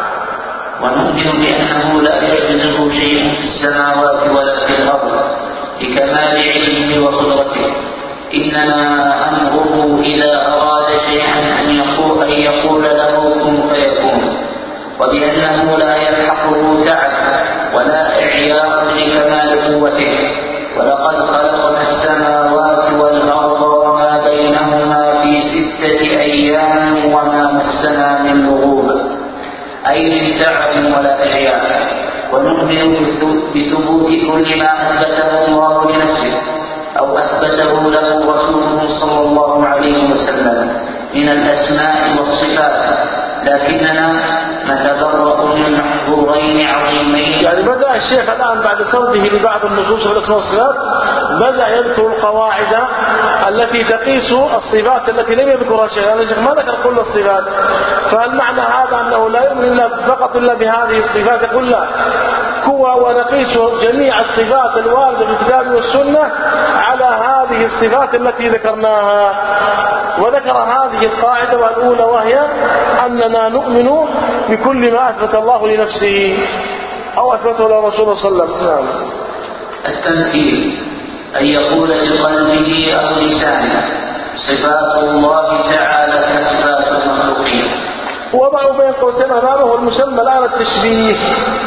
ونؤمن بأنه لا يعجزه شيء في السماوات ولا في الأرض لكمال علمه وقدرته. إنما أمره إذا أراد شيئا أن يقول, أن يقول له كن فيكون، وبأنه لا يلحقه تعب ولا إعياء لكمال قوته. ولقد خلقنا السماوات والأرض وما بينهما في ستة أيام وما مسنا من لغوب، أي من تعب ولا إعياء. ونؤمن بثبوت كل ما أثبته الله لنفسه أو أثبته له رسوله صلى الله عليه وسلم من الأسماء والصفات، لكننا نتبرأ من محظورين عظيمين. يعني بدأ الشيخ الآن بعد سرده لبعض النصوص في الأسماء والصفات بدأ يذكر القواعد التي تقيس الصفات التي لم يذكرها الشيخ. يعني الشيخ ما ذكر كل الصفات، فهل معنى هذا أنه لا يؤمن إلا فقط إلا بهذه الصفات؟ يقول لا، كوى ونقيس جميع الصفات الواردة في الكتاب والسنة على هذه الصفات التي ذكرناها. وذكر هذه القاعدة الأولى وهي أننا نؤمن بكل ما أثبت الله لنفسه أو أثبته لرسوله صلى الله عليه وسلم. نعم. التمثيل أن يقول بقلبه أو لسانه صفات الله تعالى كصفات المخلوقين. وضعوا بين قوسين أمامه المسمى الآن التشبيه.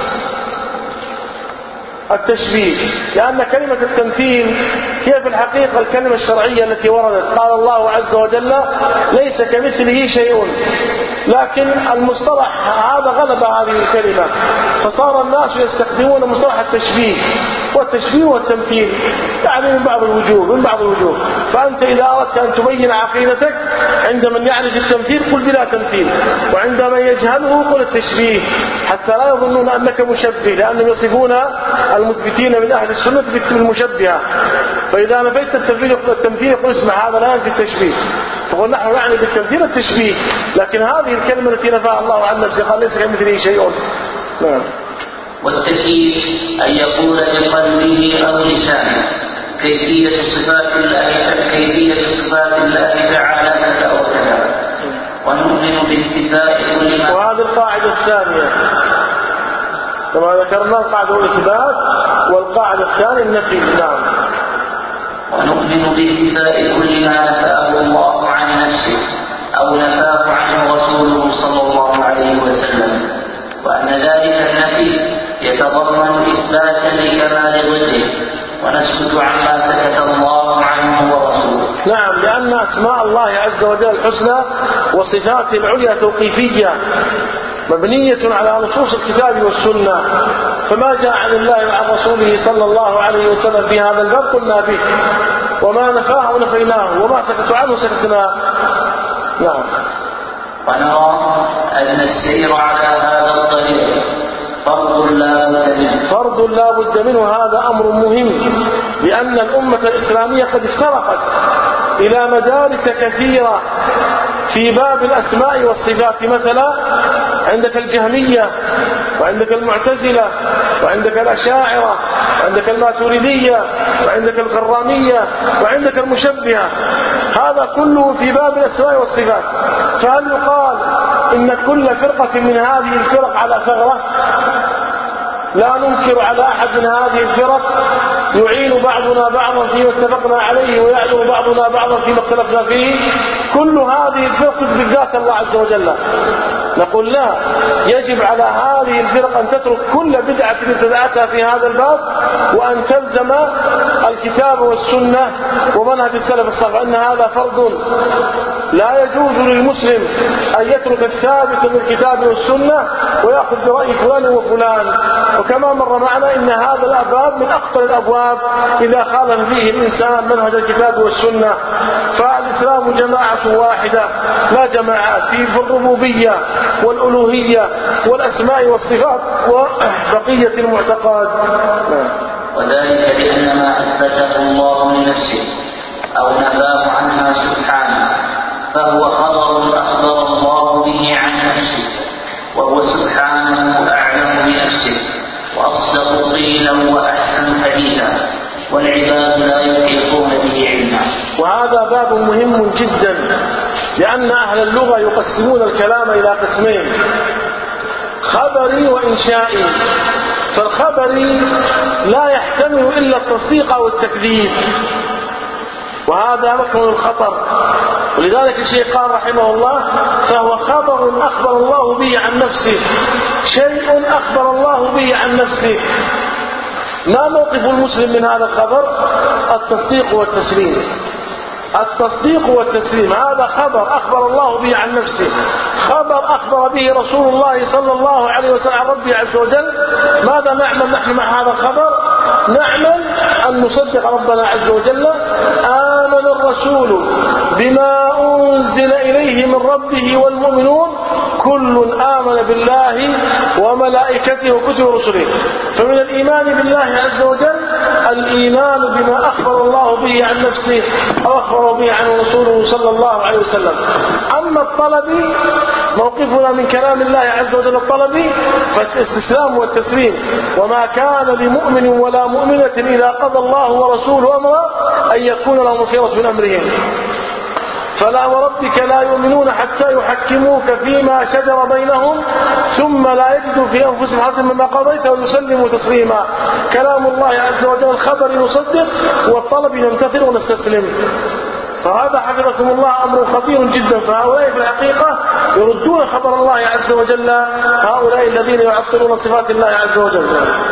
التشبيه لأن كلمة التمثيل هي في الحقيقة الكلمة الشرعية التي وردت. قال الله عز وجل ليس كمثله شيء، لكن المصطلح هذا غلب هذه الكلمة فصار الناس يستخدمون مصطلح التشبيه، والتشبيه والتمثيل يعني من بعض الوجوه من بعض الوجوه. فأنت إذا أردت أن تبين عقيدتك عند من يعرف التمثيل قل بلا تمثيل، وعند من يجهله قل التشبيه، حتى لا يظنون أنك مشبه، لأنهم يصفون المثبتين من أهل السنة بالمشبهة. فإذا نفيت التمثيل قل اسمع هذا لا ينفي التشبيه، فقل نحن نعني بالتمثيل التشبيه، لكن هذه الكلمة التي نفاها الله عن نفسه قال ليس كمثله شيء. نعم. والتكييف أن يقول بقلبه أو لسانه كيفية صفات الله كيفية صفات الله تعالى كذا وكذا. ونؤمن بانتفاء كل ما. وهذه القاعدة الثانية كما ذكرنا، القاعدة الإثبات والقاعدة الثانية النفي. نعم. ونؤمن بانتفاء كل ما نفاه الله عن نفسه أو نفاه عنه رسوله صلى الله عليه وسلم، وأن ذلك النفي يتضمن إثباتا لكمال ضده، ونسكت عما سكت الله عنه ورسوله. نعم، لأن أسماء الله عز وجل الحسنى وصفاته العليا توقيفية مبنية على نصوص الكتاب والسنة، فما جاء عن الله وعن رسوله صلى الله عليه وسلم في هذا الباب قلنا به، وما نفاه نفيناه، وما سكتوا عنه سكتنا. نعم. ونرى أن السير على هذا الطريق فرض لا بد منه فرض لا بد منه هذا أمر مهم، لأن الأمة الإسلامية قد افترقت إلى مدارس كثيرة في باب الأسماء والصفات. مثلا عندك الجهمية، وعندك المعتزلة، وعندك الأشاعرة، وعندك الماتريدية، وعندك الكرامية، وعندك المشبهة، هذا كله في باب الأسماء والصفات. فهل يقال إن كل فرقة من هذه الفرق على ثغرة؟ لا ننكر على أحد من هذه الفرق، يعين بعضنا بعضا فيما اتفقنا عليه ويعذر بعضنا بعضا فيما اختلفنا فيه. كل هذه الفرق تثبت ذات الله عز وجل. نقول لا، يجب على هذه الفرق أن تترك كل بدعة ابتدعتها في هذا الباب، وأن تلزم الكتاب والسنة ومنهج السلف الصالح، أن هذا فرض لا يجوز للمسلم أن يترك الثابت من الكتاب والسنة ويأخذ برأي فلان وفلان. وكما مر معنا إن هذا الباب من أخطر الأبواب إذا خالف فيه الإنسان منهج الكتاب والسنة. فالإسلام جماعة واحدة لا جماعات في الربوبية والألوهية والأسماء والصفات وبقية المعتقد. وذلك لأن ما أثبته الله لنفسه أو نفاه عنها سبحانه فهو خبر أخبر الله به عن نفسه، وهو سبحانه أعلم بنفسه وأصدق قيلا وأحسن حديثا، والعباد لا يحيطون به علما. وهذا باب مهم جدا، لأن أهل اللغة يقسمون الكلام إلى قسمين: خبري وإنشائي. فالخبري لا يحتمل إلا التصديق أو التكذيب، وهذا مكمن الخطر. ولذلك الشيخ قال رحمه الله: فهو خبر أخبر الله به عن نفسه، شيء أخبر الله به عن نفسه. ما موقف المسلم من هذا الخبر؟ التصديق والتسليم. التصديق والتسليم هذا خبر أخبر الله به عن نفسه، خبر أخبر به رسول الله صلى الله عليه وسلم عن ربه عز وجل. ماذا نعمل نحن مع هذا الخبر؟ نعمل أن نصدق ربنا عز وجل: آمن الرسول بما أنزل إليه من ربه والمؤمنون كل آمن بالله وملائكته وكتبه ورسله. فمن الإيمان بالله عز وجل الإيمان بما أخبر الله به عن نفسه أو أخبر به عن رسوله صلى الله عليه وسلم. أما الطلب موقفنا من كلام الله عز وجل الطلبي فالاستسلام والتسليم: وما كان لمؤمن ولا مؤمنة إذا قضى الله ورسوله أمرا أن يكون لهم الخيرة من أمرهم. فلا وربك لا يؤمنون حتى يحكموك فيما شجر بينهم ثم لا يجدوا في أنفسهم حرجا مما قضيت ويسلموا تسليما. كلام الله عز وجل الخبر نصدق والطلب نمتثل ونستسلم. فهذا حفظكم الله أمر خطير جدا. فهؤلاء في الحقيقة يردون خبر الله عز وجل، هؤلاء الذين يعطلون صفات الله عز وجل.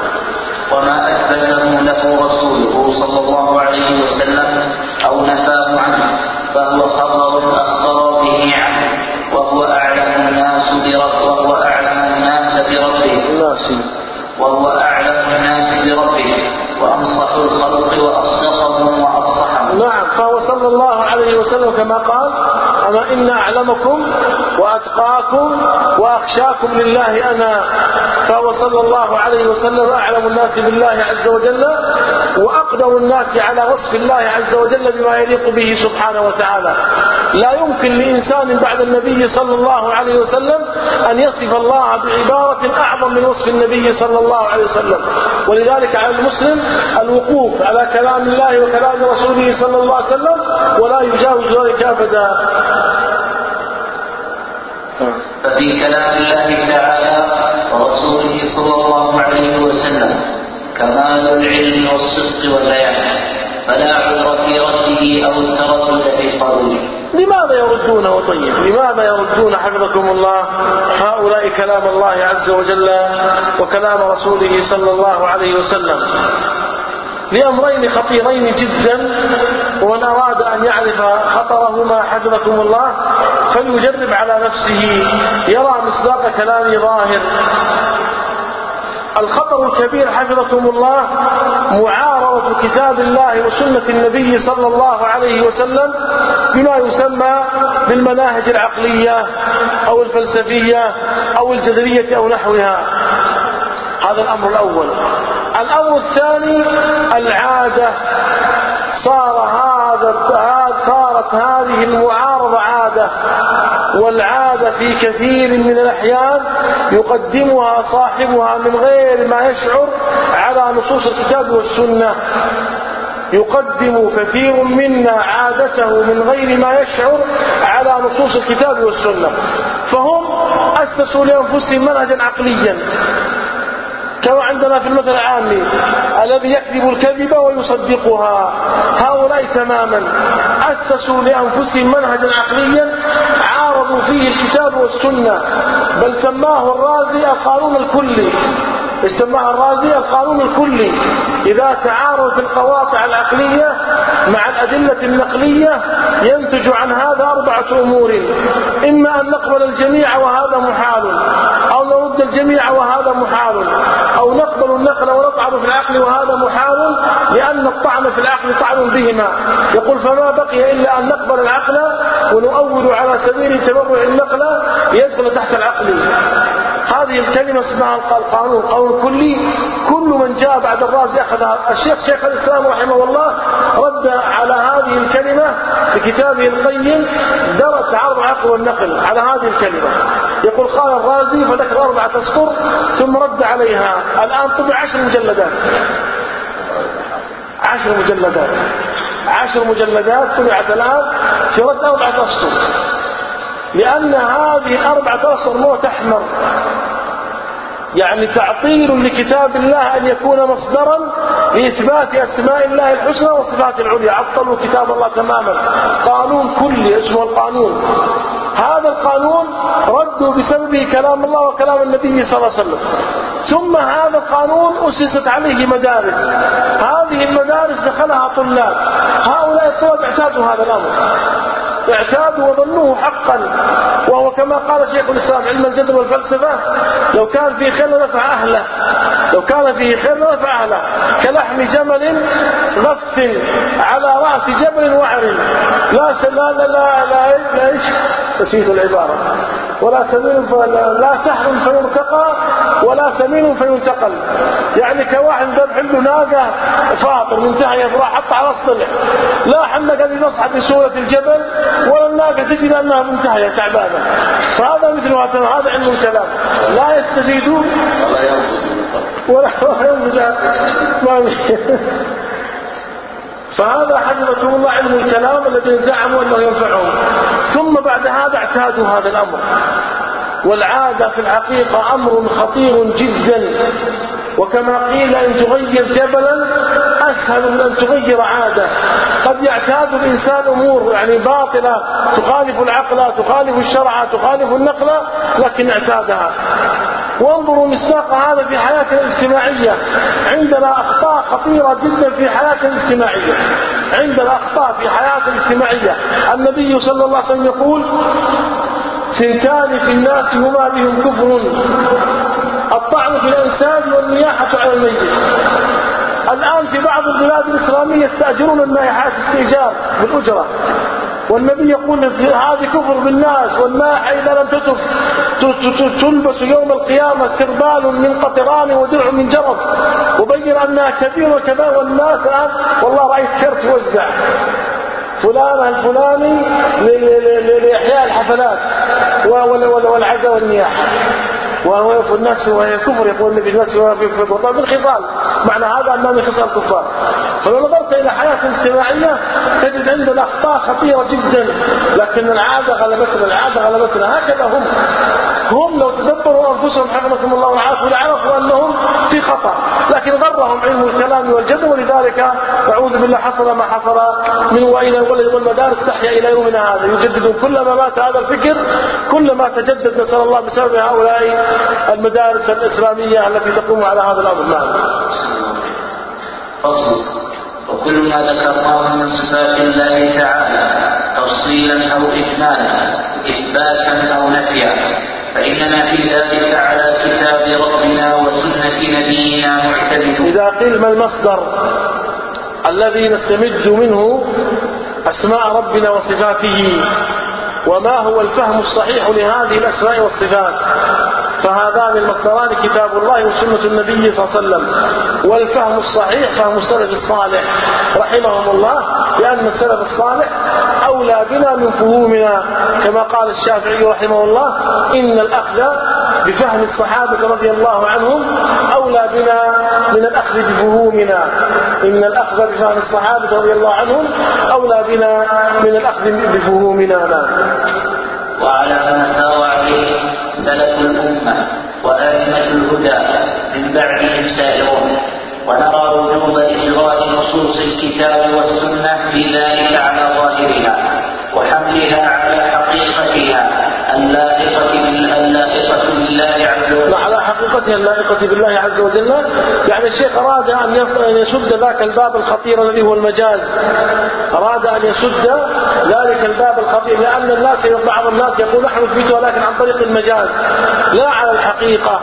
وما أثبته له رسوله صلى الله عليه وسلم أو نفاه عنه فهو خبر أخبر به عنه، وهو أعلم الناس بربه وهو أعلم الناس بربه وهو أعلم الناس بربه وأنصح الخلق وأصدقهم وأفصحهم. نعم. فهو صلى الله عليه وسلم كما قال: أما إن أعلمكم وأتقاكم وأخشاكم لله أنا. فهو صلى الله عليه وسلم أعلم الناس بالله عز وجل وأقدر الناس على وصف الله عز وجل بما يليق به سبحانه وتعالى. لا يمكن لإنسان بعد النبي صلى الله عليه وسلم أن يصف الله بعبارة أعظم من وصف النبي صلى الله عليه وسلم. ولذلك على المسلم الوقوف على كلام الله وكلام رسوله صلى الله عليه وسلم ولا يجاوز ذلك أبدا. ففي كلام الله تعالى ورسوله صلى الله عليه وسلم كمال العلم والصدق والبيان، فلا عذر في رده أو التردد في قوله. لماذا يردونه؟ طيب لماذا يردون حفظكم الله هؤلاء كلام الله عز وجل وكلام رسوله صلى الله عليه وسلم؟ لأمرين خطيرين جدا ومن أراد أن يعرف خطرهما حفظكم الله فليجرب على نفسه يرى مصداق كلامي ظاهر. الخطر الكبير حفظكم الله معارضة كتاب الله وسنة النبي صلى الله عليه وسلم بما يسمى بالمناهج العقلية أو الفلسفية أو الجدلية أو نحوها. هذا الأمر الأول. الأمر الثاني العادة. صار هذا صارت هذه المعارضة عادة، والعادة في كثير من الأحيان يقدمها صاحبها من غير ما يشعر على نصوص الكتاب والسنة. يقدم كثير منا عادته من غير ما يشعر على نصوص الكتاب والسنة، فهم أسسوا لأنفسهم منهجا عقليا كما عندنا في المثل العامي الذي يكذب الكذب ويصدقها. هؤلاء تماما أسسوا لأنفسهم منهجا عقليا عارضوا فيه الكتاب والسنة، بل سماه الرازي القانون الكلي. سماه الرازي القانون الكلي. إذا تعارضت القواطع العقلية مع الأدلة النقلية ينتج عن هذا أربعة أمور: إما أن نقبل الجميع وهذا محال، أو نرد الجميع وهذا محال، أو نقبل النقل ونطعن في العقل وهذا محال، لأن الطعن في العقل طعن بهما. يقول فما بقي إلا أن نقبل العقل ونؤول على سبيل تبرع النقل يدخل تحت العقل. هذه الكلمة اسمها القانون، قانون كلي. كل من جاء بعد الرازي أخذها. الشيخ شيخ الإسلام رحمه الله رد على هذه الكلمة في كتابه القيم درس تعارض العقل والنقل على هذه الكلمة. يقول قال الرازي فذكر أربعة أسطر ثم رد عليها. الآن طبع عشر مجلدات عشر مجلدات عشر مجلدات طبعت الآن في رد أربعة أسطر، لأن هذه الأربعة أسطر مو تحمر، يعني تعطيل لكتاب الله أن يكون مصدرا لإثبات أسماء الله الحسنى والصفات العليا. عطلوا كتاب الله تماما. قانون كلي اسمه القانون. هذا القانون ردوا بسببه كلام الله وكلام النبي صلى الله عليه وسلم. ثم هذا القانون أسست عليه مدارس. هذه المدارس دخلها طلاب. هؤلاء الطلاب اعتادوا هذا الأمر، اعتادوا وظنوه حقا، وهو كما قال شيخ الإسلام علم الجدل والفلسفة لو كان فيه خير لنفع أهله، لو كان فيه خير لنفع أهله، كلحم جمل غث على رأس جبل وعر لا لا لا لا لا لا ايش نسيت العبارة ولا سمين لا سحر فيرتقى ولا سمين فينتقل. يعني كواحد ذبح له ناقة فاطر منتهية فراح حط على الصلح، لا حنا قد نصحى بسورة الجبل ولا الناقة تجد أنها منتهية تعبانة. فهذا مثل هذا علم الكلام لا يستفيد ولا ينبذ ما فهذا حفظكم الله علم الكلام الذين زعموا أنه ينفعهم. ثم بعد هذا اعتادوا هذا الأمر. والعادة في الحقيقة أمر خطير جدا، وكما قيل إن تغير جبلا أسهل من أن تغير عادة. قد يعتاد الإنسان أمور يعني باطلة تخالف العقل تخالف الشرع تخالف النقل، لكن اعتادها. وانظروا مصداق هذا في حياتنا الاجتماعية. عندنا أخطاء خطيرة جدا في حياتنا الاجتماعية، عندنا أخطاء في حياتنا الاجتماعية. النبي صلى الله عليه وسلم يقول ثنتان في الناس هما بهم كفر: الطعن في الإنسان والنياحة على الميت. الآن في بعض البلاد الإسلامية يستأجرون النائحات استئجار بالأجرة، والنبي يقول هذه كفر بالناس، والنائحة إذا لم تتف تلبس يوم القيامة سربال من قطران ودرع من جرب، وبين أنها كبيرة وكذا. والناس الآن والله رأيت كرت توزع فلان الفلاني لإحياء الحفلات والعزاء والنياحة، وهو في الناس وهي كفر. يقول النبي الناس وهو في البطال بالخصال، معنى هذا أنه من خصال كفار. فلو نظرت إلى حياتنا الاجتماعية تجد عندنا أخطاء خطيرة جدا، لكن العادة غلبتنا، العادة غلبتنا. هكذا هم هم لو تدبروا أنفسهم حفظكم الله والعافية لعرفوا أنهم في خطأ، لكن غرهم علم الكلام والجدل، ولذلك أعوذ بالله حصل ما حصل من وإلى والمدارس تحيا إلى يومنا هذا. يجددون كلما مات هذا الفكر كلما تجدد، نسأل الله بسبب هؤلاء المدارس الإسلامية التي تقوم على هذا الأمر. نعم. فصل: وكل ما ذكرناه من صفات الله تعالى تفصيلا أو إجمالا إثباتا أو نفيا فإننا في ذلك على كتاب ربنا وسنة نبينا معتمدون. إذا قيل ما المصدر الذي نستمد منه أسماء ربنا وصفاته وما هو الفهم الصحيح لهذه الأسماء والصفات، فهذان المصدران كتاب الله وسنة النبي صلى الله عليه وسلم. والفهم الصحيح فهم السلف الصالح رحمهم الله، لأن السلف الصالح أولى بنا من فهومنا، كما قال الشافعي رحمه الله إن الأخذ بفهم الصحابة رضي الله عنهم أولى بنا من الأخذ بفهومنا. إن الأخذ بفهم الصحابة رضي الله عنهم أولى بنا من الأخذ بفهومنا. وعلى ما سار عليه سلف الأمة وآئمة الهدى من بعدهم سائرون، ونرى وجوب إجراء نصوص الكتاب والسنة في ذلك على ظاهرها وحملها على حقيقتها اللائقة بالله عز وجل. على حقيقتها اللائقة بالله عز وجل، يعني الشيخ أراد أن يسد ذاك الباب الخطير الذي هو المجاز، أراد أن يسد ذلك الباب الخطير، لأن الناس بعض الناس يقول نحن نثبتها لكن عن طريق المجاز لا على الحقيقة.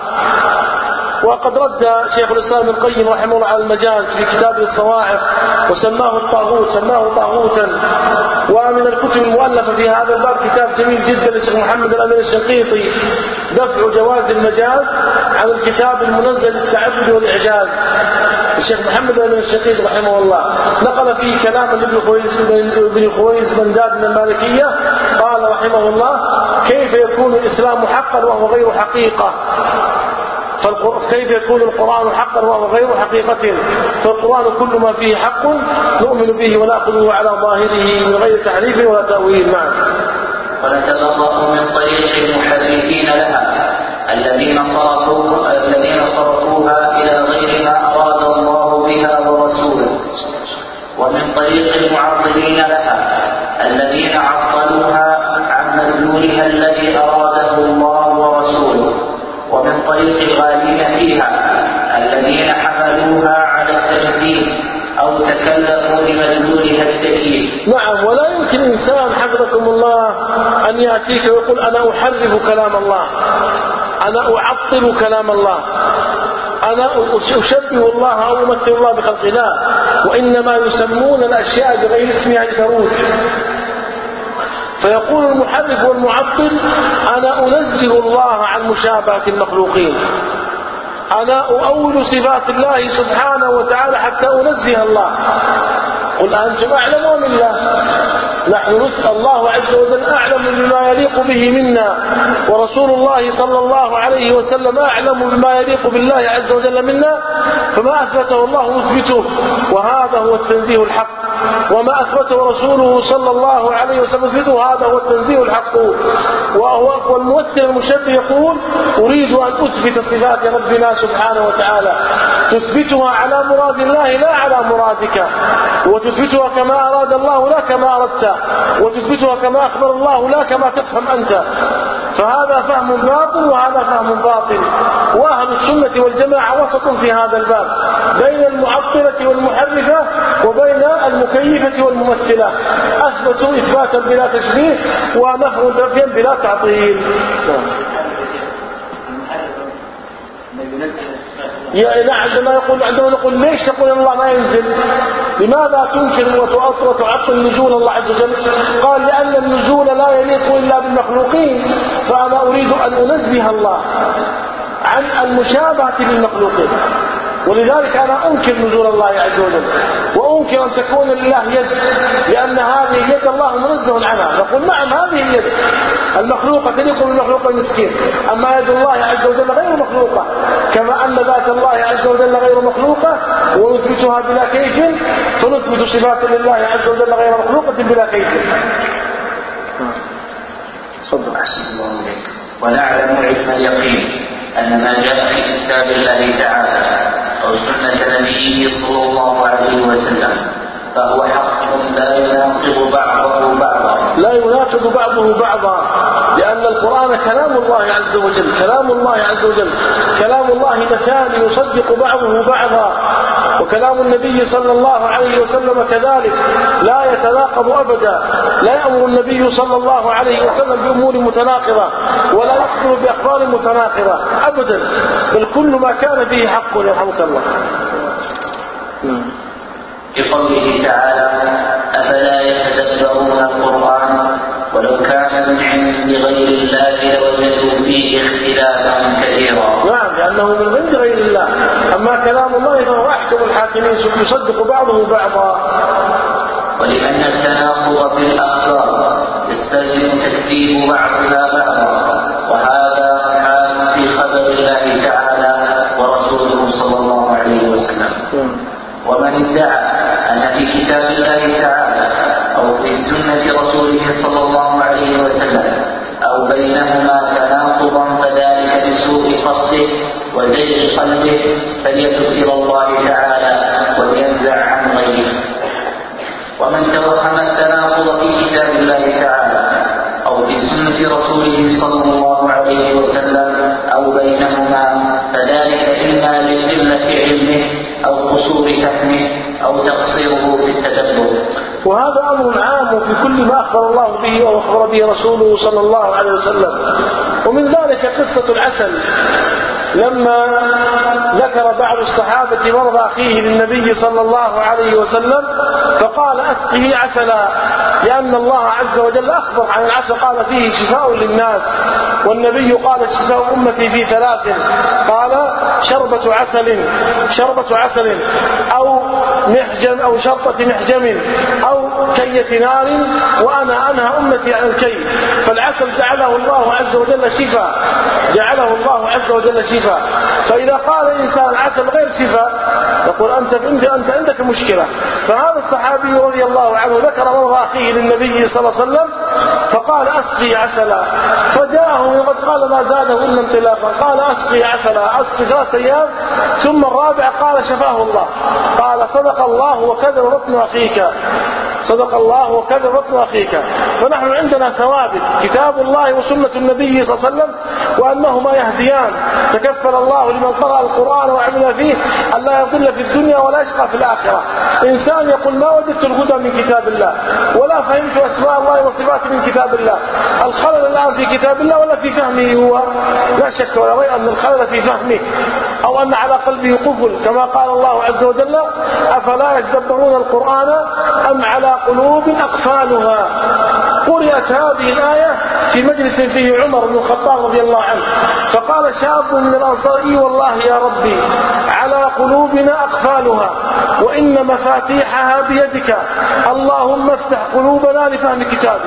وقد رد شيخ الإسلام ابن القيم رحمه الله على المجاز في كتابه الصواعق وسماه الطاغوت، سماه طاغوتا. ومن الكتب المؤلفة في هذا الباب كتاب جميل جدا للشيخ محمد الأمين الشنقيطي دفع جواز المجاز عن الكتاب المنزل للتعبد والإعجاز. الشيخ محمد الأمين الشنقيطي رحمه الله نقل فيه كلام ابن خويس بن خويس بن داد من المالكية، قال رحمه الله كيف يكون الإسلام حقا وهو غير حقيقة؟ كيف يكون القرآن حقا وهو غير حقيقة؟ فالقرآن كل ما فيه حق نؤمن به ونأخذه على ظاهره من غير تحريف ولا تأويل. معه ونتبرأ من طريق المحرفين لها الذين صرفوها الذين صرفوها إلى غير ما أراد الله بها ورسوله، ومن طريق المعطلين لها الذين عطلوها عن مدلولها الذي أراده الله ورسوله، ومن طريق الغالين فيها الذين حملوها على التجديد أو تكلفوا بمدلولها التكييف. نعم، ولا يمكن إنسان حفظكم الله أن يأتيك ويقول أنا أحرف كلام الله، أنا أعطل كلام الله، أنا أشبه الله أو أمثل الله بخلق الله، وإنما يسمون الأشياء بغير اسمها لتروج. فيقول المحرف والمعطل أنا أنزه الله عن مشابهة المخلوقين، أنا أؤول صفات الله سبحانه وتعالى حتى أنزه الله. قل أنتم أعلم أم الله؟ نحن نسأل الله عز وجل أعلم بما يليق به منا، ورسول الله صلى الله عليه وسلم أعلم بما يليق بالله عز وجل منا، فما أثبته الله نثبته، وهذا هو التنزيه الحق، وما أثبته رسوله صلى الله عليه وسلم نثبته، هذا هو التنزيه الحق. وهو والممثل المشبه يقول أريد أن أثبت صفات ربنا سبحانه وتعالى، تثبتها على مراد الله لا على مرادك، وتثبتها كما أراد الله لا كما أردت، وتثبتها كما أخبر الله لا كما تفهم أنت. فهذا فهم باطل وهذا فهم باطل. وأهل السنة والجماعة وسط في هذا الباب بين المعطلة والمحرفة وبين المكيفة والممثلة، أثبتوا إثباتا بلا تشبيه ونفوا نفيا بلا تعطيل. يعني عندما يقول عندما نقول ليش تقول ان الله ما ينزل؟ لماذا تنكر وتعطل نزول الله عز وجل؟ قال لأن النزول لا يليق إلا بالمخلوقين، فأنا أريد أن أنزه الله عن المشابهة للمخلوقين، ولذلك أنا أنكر نزول الله عز وجل، وأنكر أن تكون لله يد، لأن هذه يد الله منزه عنها. نقول نعم هذه اليد المخلوقة تليق بالمخلوق المسكين، أما يد الله عز وجل غير مخلوقة، كما أن ذات الله عز وجل غير مخلوقة ونثبتها بلا كيف، فنثبت صفات لله عز وجل غير مخلوقة بلا كيف. صدق أحسن الله عليك. ونعلم علم اليقين أن ما جاء في كتاب الله تعالى أو سنة نبيه صلى الله عليه وسلم فهو حق لا يناقض بعضه بعضا لا يناقض بعضه بعضا لأن القرآن كلام الله عز وجل، كلام الله عز وجل كلام الله مثال يصدق بعضه بعضا. وكلام النبي صلى الله عليه وسلم كذلك لا يتناقض أبدا. لا يأمر النبي صلى الله عليه وسلم بأمور متناقضة ولا يخبر بأخبار متناقضة أبدا، بل كل ما كان فيه حق. يرحمك الله. بقوله تعالى: أفلا يتدبرون القرآن ولو كان من عند غير الله لوجدوا فيه اختلافا كثيرا. نعم، لأنه من عند غير الله. أما كلام الله فهو أحكم الحاكمين يصدق بعضه بعضا. ولأن التناقض في الأخبار يستلزم تكذيب بعضها بعضا، وهذا حال في خبر الله تعالى ورسوله صلى الله عليه وسلم. ومن ادعى أن في كتاب الله تعالى أو في سنة رسوله صلى الله عليه وسلم أو بينهما تناقضا فذلك بسوء قصده وزيغ قلبه فليتب إلى الله تعالى ولينزع عن غيره. ومن توهم التناقض في كتاب الله تعالى أو في سنة رسوله صلى الله عليه وسلم أو بينهما فذلك إما لقلة علمه أو قصور فهمه أو تقصيره في التدبر. وهذا أمر عام في كل ما أخبر الله به أو أخبر به رسوله صلى الله عليه وسلم. ومن ذلك قصة العسل، لما ذكر بعض الصحابة مرض أخيه للنبي صلى الله عليه وسلم فقال: أسقه عسلا، لأن الله عز وجل أخبر عن العسل قال: فيه شفاء للناس، والنبي قال: شفاء أمتي في ثلاث، قال: شربة عسل شربة عسل أو محجم أو شرطة محجم أو كية نار، وأنا أنهى أمتي عن الكي. فالعسل جعله الله عز وجل شفاء، جعله الله عز وجل شفاء. فإذا قال إنسان العسل غير شفاء يقول أنت أنت أنت عندك مشكلة. فهذا الصحابي رضي الله عنه ذكر مرض أخيه للنبي صلى الله عليه وسلم فقال: أسقي عسلا، فجاءه وقد قال ما زاده إلا انطلاقا، قال: أسقي عسلا، أسقي ثلاث أيام، ثم الرابع قال: شفاه الله. قال: صدق الله وكذب بطن أخيك، صدق الله وكذب بطن أخيك. فنحن عندنا ثوابت كتاب الله وسنة النبي صلى الله عليه وسلم، وأنهما يهديان. تكفل الله لمن قرأ القرآن وعمل فيه أن لا يضل في الدنيا ولا يشقى في الآخرة. إنسان يقول: ما وجدت الهدى من كتاب الله ولا فهمت أسماء الله وصفاته من كتاب الله. الخلل الآن في كتاب الله ولا في فهمه؟ هو لا شك ولا ريب أن الخلل في فهمه، أو أن على قلبه قفل، كما قال الله عز وجل: أفلا يتدبرون القرآن أم على قلوب أقفالها. قرأت هذه الآية في مجلس فيه عمر بن الخطاب رضي الله عنه، فقال شاب من الأنصار: إي والله يا ربي على قلوبنا أقفالها وإن مفاتيحها بيدك، اللهم افتح قلوبنا لفهم كتابك.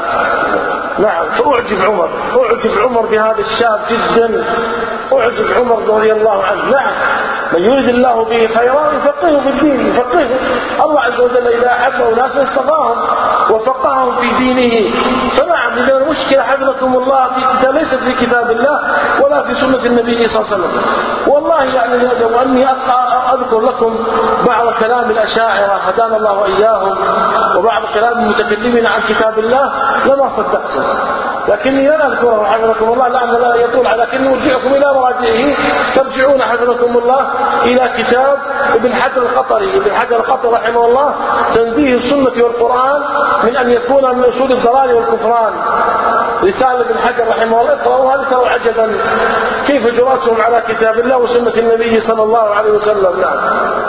نعم، فأعجب عمر أعجب عمر بهذا الشاب جدا، أعجب عمر رضي الله عنه. نعم، من يريد الله به خيرا يفقهه في الدين، يفقهه الله عز وجل إذا أحبه ناس اصطفاهم وفقههم في دينه. فنعم، إذا المشكلة حفظكم الله في كتاب ليست في كتاب الله ولا في سنة النبي صلى الله عليه وسلم. والله يعني لو أني أذكر لكم بعض كلام الأشاعرة هدانا الله وإياهم وبعض كلام المتكلمين عن كتاب الله لما صدقتم، لكني لا أذكره حفظكم الله لأن لا يطول، لكني أرجعكم إلى مراجعه. ترجعون حفظكم الله إلى كتاب ابن حجر القطري ابن حجر القطري رحمه الله، تنزيه السنة والقرآن من أن يكون من أصول الضلال والكفران. رسالة ابن حجر رحمه الله، اقرأوها لتروا عجبا كيف جرأتهم على كتاب الله وسنة النبي صلى الله عليه وسلم. نعم،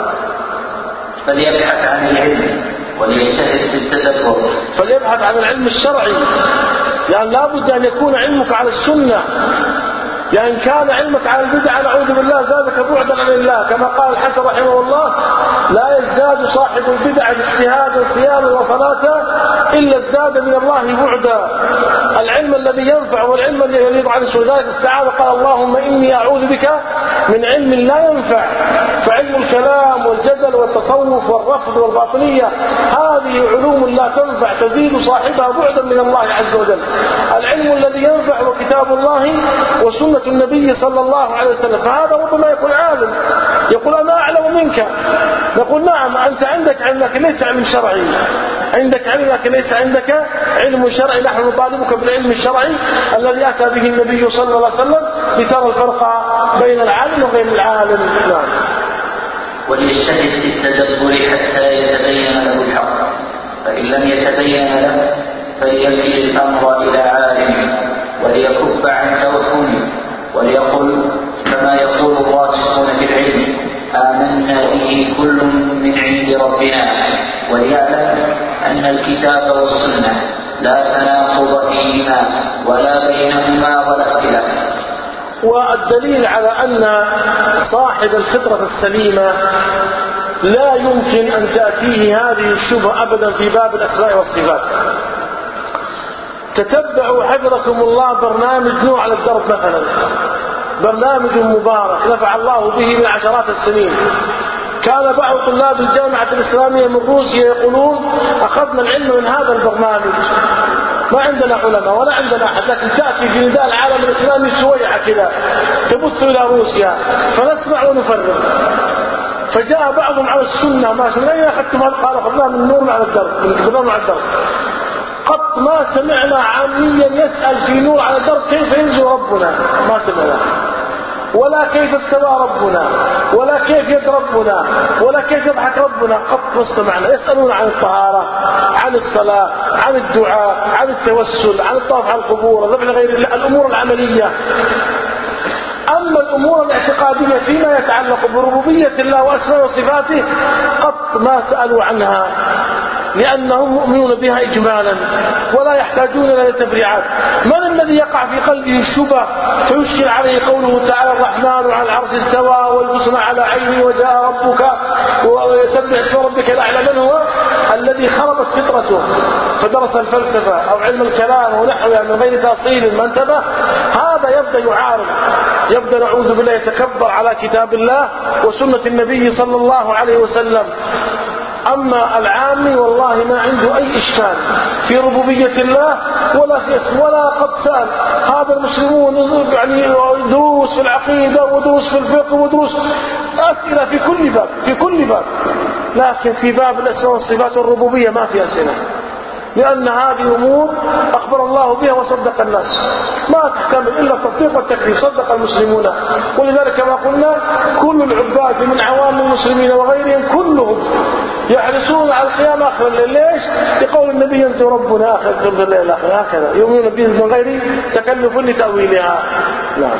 فليبحث عن العلم وليجتهد في التدبر، فليبحث عن العلم الشرعي، يعني لا بد أن يكون علمك على السنة. يعني كان علمك على البدع نعوذ بالله زادك بعدا عن الله، كما قال الحسن رحمه الله: لا يزداد صاحب البدع باجتهادا صياما وصلاة إلا ازداد من الله بعدا. العلم الذي ينفع والعلم الذي يليق عن ذلك استعاذ قال: اللهم إني أعوذ بك من علم لا ينفع. فعلم الكلام والجدل والتصوف والرفض والباطنية هذه علوم لا تنفع، تزيد صاحبها بعدا من الله عز وجل. العلم الذي ينفع هو كتاب الله وسنة النبي صلى الله عليه وسلم. فهذا ربما يكون عالم يقول: أنا أعلم منك. نقول: نعم، أنت عندك علمك ليس علم شرعي، عندك علمك ليس عندك علم شرعي. نحن نطالبك بالعلم الشرعي الذي أتى به النبي صلى الله عليه وسلم لترى الفرق بين العالم وغير العالم. نعم. وليجتهد في التدبر حتى يتبين له الحق، فإن لم يتبين له فليكل الأمر إلى عالم وليكف عن توهمه، وليقل كما يقول الراسخون في العلم: آمنا به كل من عند ربنا، وليعلم أن الكتاب والسنة لا تناقض فيهما ولا بينهما ولا اختلاف. والدليل على أن صاحب الفطرة السليمة لا يمكن أن تأتيه هذه الشبهة أبدا في باب الأسماء والصفات. تتبعوا حفظكم الله برنامج نوع على الدرب مثلا، برنامج مبارك نفع الله به من عشرات السنين. كان بعض طلاب الجامعة الإسلامية من روسيا يقولون: أخذنا العلم من هذا البرنامج، ما عندنا علماء ولا عندنا أحد، لكن تأتي في نداء العالم الإسلامي سويعة كذا تبص إلى روسيا فنسمع ونفرق. فجاء بعضهم على السنة: ما شاء الله، أين أخذتم هذا؟ قال: أخذناه من نور على الدرب، من برنامج على الدرب. قط ما سمعنا عاميا يسأل في نور على الدرب كيف ينزل ربنا، ما سمعنا، ولا كيف استوى ربنا، ولا كيف يد ربنا، ولا كيف يضحك ربنا، قط ما استمعنا. يسألون عن الطهارة، عن الصلاة، عن الدعاء، عن التوسل، عن الطواف على القبور، ذبح غير الله، الأمور العملية. أما الأمور الاعتقادية فيما يتعلق بربوبية الله وأسماء وصفاته قط ما سألوا عنها، لأنهم مؤمنون بها إجمالا ولا يحتاجون إلى تفريعات. من الذي يقع في قلبه الشبه فيشكل عليه قوله تعالى: الرحمن على العرش استوى والحسنى على عينه وجاء ربك ويسبح اسم ربك الأعلى؟ من هو؟ الذي خربت فطرته فدرس الفلسفة أو علم الكلام ونحوها من غير تأصيل ما انتبه، هذا يبدأ يعارض، يبدأ نعوذ بالله يتكبر على كتاب الله وسنة النبي صلى الله عليه وسلم. أما العامي والله ما عنده أي إشكال في ربوبية الله ولا في اسم ولا قد سأل. هذا المسلمون يعني دروس في العقيدة ودروس في الفقه ودروس أسئلة في كل باب في كل باب، لكن في باب الأسماء والصفات والربوبية ما في أسئلة، لأن هذه أمور أخبر الله بها وصدق الناس، ما تحتمل إلا التصديق والتكذيب، صدق المسلمون. ولذلك كما قلنا كل العباد من عوام المسلمين وغيرهم كلهم يحرصون على القيام آخر الليل. ليش؟ لقول النبي: ينزل ربنا آخر الليل الآخر، هكذا يؤمنون به من غير تكلف لتأويلها. نعم.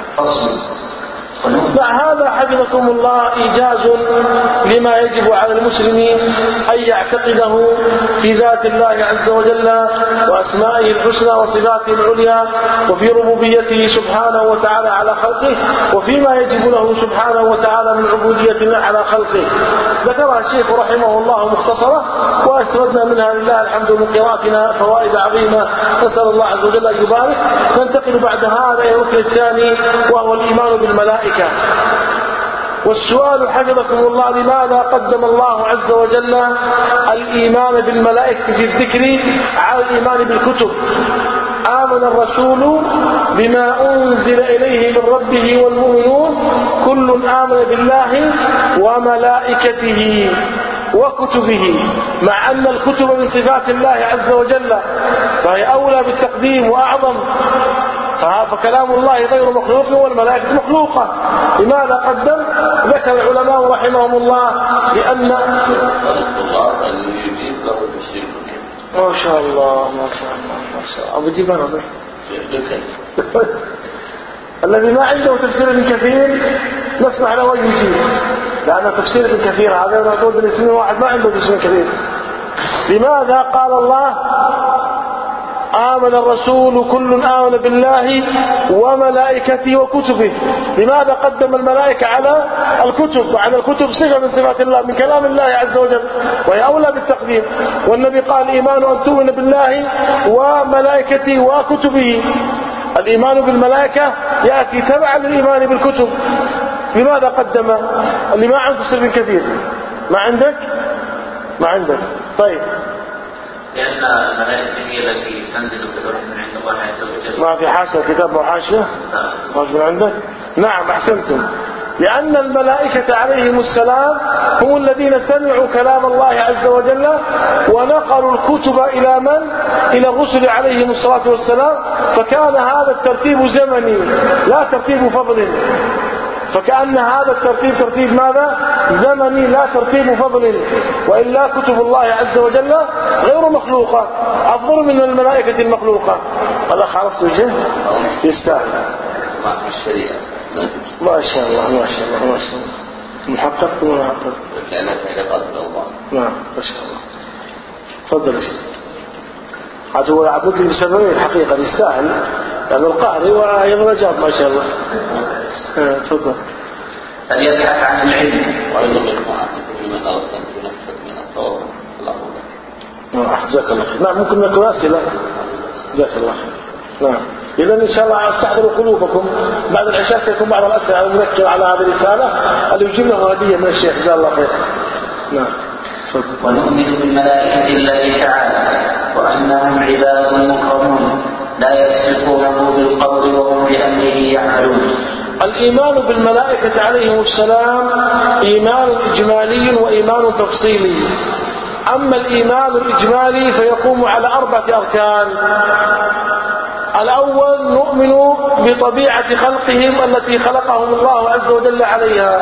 لا، هذا حفظكم الله إيجاز لما يجب على المسلمين أن يعتقده في ذات الله عز وجل وأسمائه الحسنى وصفاته العليا، وفي ربوبيته سبحانه وتعالى على خلقه، وفيما يجب له سبحانه وتعالى من عبودية الله على خلقه. ذكرها الشيخ رحمه الله مختصرة وأستفدنا منها لله الحمد من قراءتنا فوائد عظيمة، نسأل الله عز وجل أن يبارك. ننتقل بعد هذا إلى الركن الثاني وهو الإيمان بالملائكة. والسؤال حفظكم الله: لماذا قدم الله عز وجل الإيمان بالملائكة في الذكر على الإيمان بالكتب؟ آمن الرسول بما أنزل إليه من ربه والمؤمنون كل آمن بالله وملائكته وكتبه، مع أن الكتب من صفات الله عز وجل فهي أولى بالتقديم وأعظم، فكلام الله غير مخلوق والملائكة مخلوقة. لماذا قدم؟ ذكر العلماء رحمهم الله لأن الله أن يجيب له تفسير ما شاء الله ما شاء الله ما شاء الله أبو جيبان هذا الذي ما عنده تفسير ابن كثير نسمع له ويجيب، لأن تفسير ابن كثير هذا نعطوه بالاسم واحد ما عنده تفسير كثير. لماذا قال الله: آمن الرسول كل آمن بالله وملائكته وكتبه؟ لماذا قدم الملائكة على الكتب؟ وعلى الكتب صفة من صفات الله من كلام الله عز وجل وهي أولى بالتقديم. والنبي قال: الإيمان أن تؤمن بالله وملائكته وكتبه. الإيمان بالملائكة يأتي تبعا للإيمان بالكتب. لماذا قدم؟ اللي ما عنده تفسير كثير ما عندك؟ ما عندك. طيب، لأن الملائكة هي التي تنزل بالروح من عند الله عز وجل. ما في حاشية كتاب وحاشية؟ ما من عندك؟ نعم أحسنتم. لأن الملائكة عليهم السلام هم الذين سمعوا كلام الله عز وجل ونقلوا الكتب إلى من؟ إلى الرسل عليهم الصلاة والسلام. فكان هذا الترتيب زمني لا ترتيب فضل. فكأن هذا الترتيب ترتيب ماذا؟ زمني لا ترتيب فضل، وإلا كتب الله عز وجل غير مخلوقة أفضل من الملائكة المخلوقة. هذا خالفت وجهه يستاهل ما في الشريعة. ما شاء الله ما شاء الله ما شاء الله محقق ومحقق لأنها إلى قدر الله. نعم ما شاء الله. تفضل يا شيخ. عاد هو يعبد لي بسببين الحقيقة يستاهل، يعني القهري وأيضا جاب ما شاء الله. تفضل. فليبحث عن العلم. وأيضا من أردت أن تنفذ من الطور الأفضل. جزاك الله خير. نعم ممكن نكون أسئلة. جزاك الله خير. نعم. إذا إن شاء الله استحضروا قلوبكم بعد العشاء سيكون بعض الأسئلة المذكر على هذه الرسالة اللي يجيب له هدية من الشيخ جزاه الله خير. نعم. ونؤمن بملائكة الله تعالى وأنهم عباد مكرمون لا يسبقونه بالقول وهم بأمره يعملون. الإيمان بالملائكة عليهم السلام إيمان إجمالي وإيمان تفصيلي. أما الإيمان الإجمالي فيقوم على أربعة أركان. الأول نؤمن بطبيعة خلقهم التي خلقهم الله عز وجل عليها.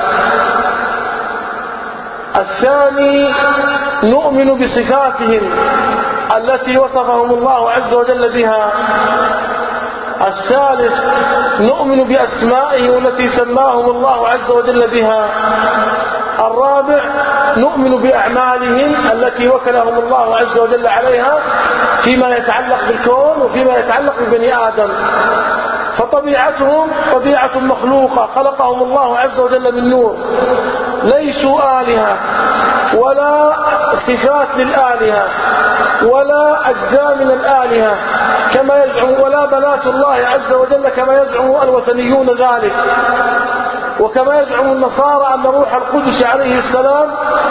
الثاني نؤمن بصفاتهم التي وصفهم الله عز وجل بها. الثالث نؤمن بأسمائهم التي سماهم الله عز وجل بها. الرابع نؤمن بأعمالهم التي وكلهم الله عز وجل عليها فيما يتعلق بالكون وفيما يتعلق ببني آدم. فطبيعتهم طبيعة مخلوقة خلقهم الله عز وجل من نور، ليسوا آلهة ولا صفات للآلهة ولا أجزاء من الآلهة كما يزعم، ولا بنات الله عز وجل كما يزعم الوثنيون ذلك، وكما يزعم النصارى أن روح القدس عليه السلام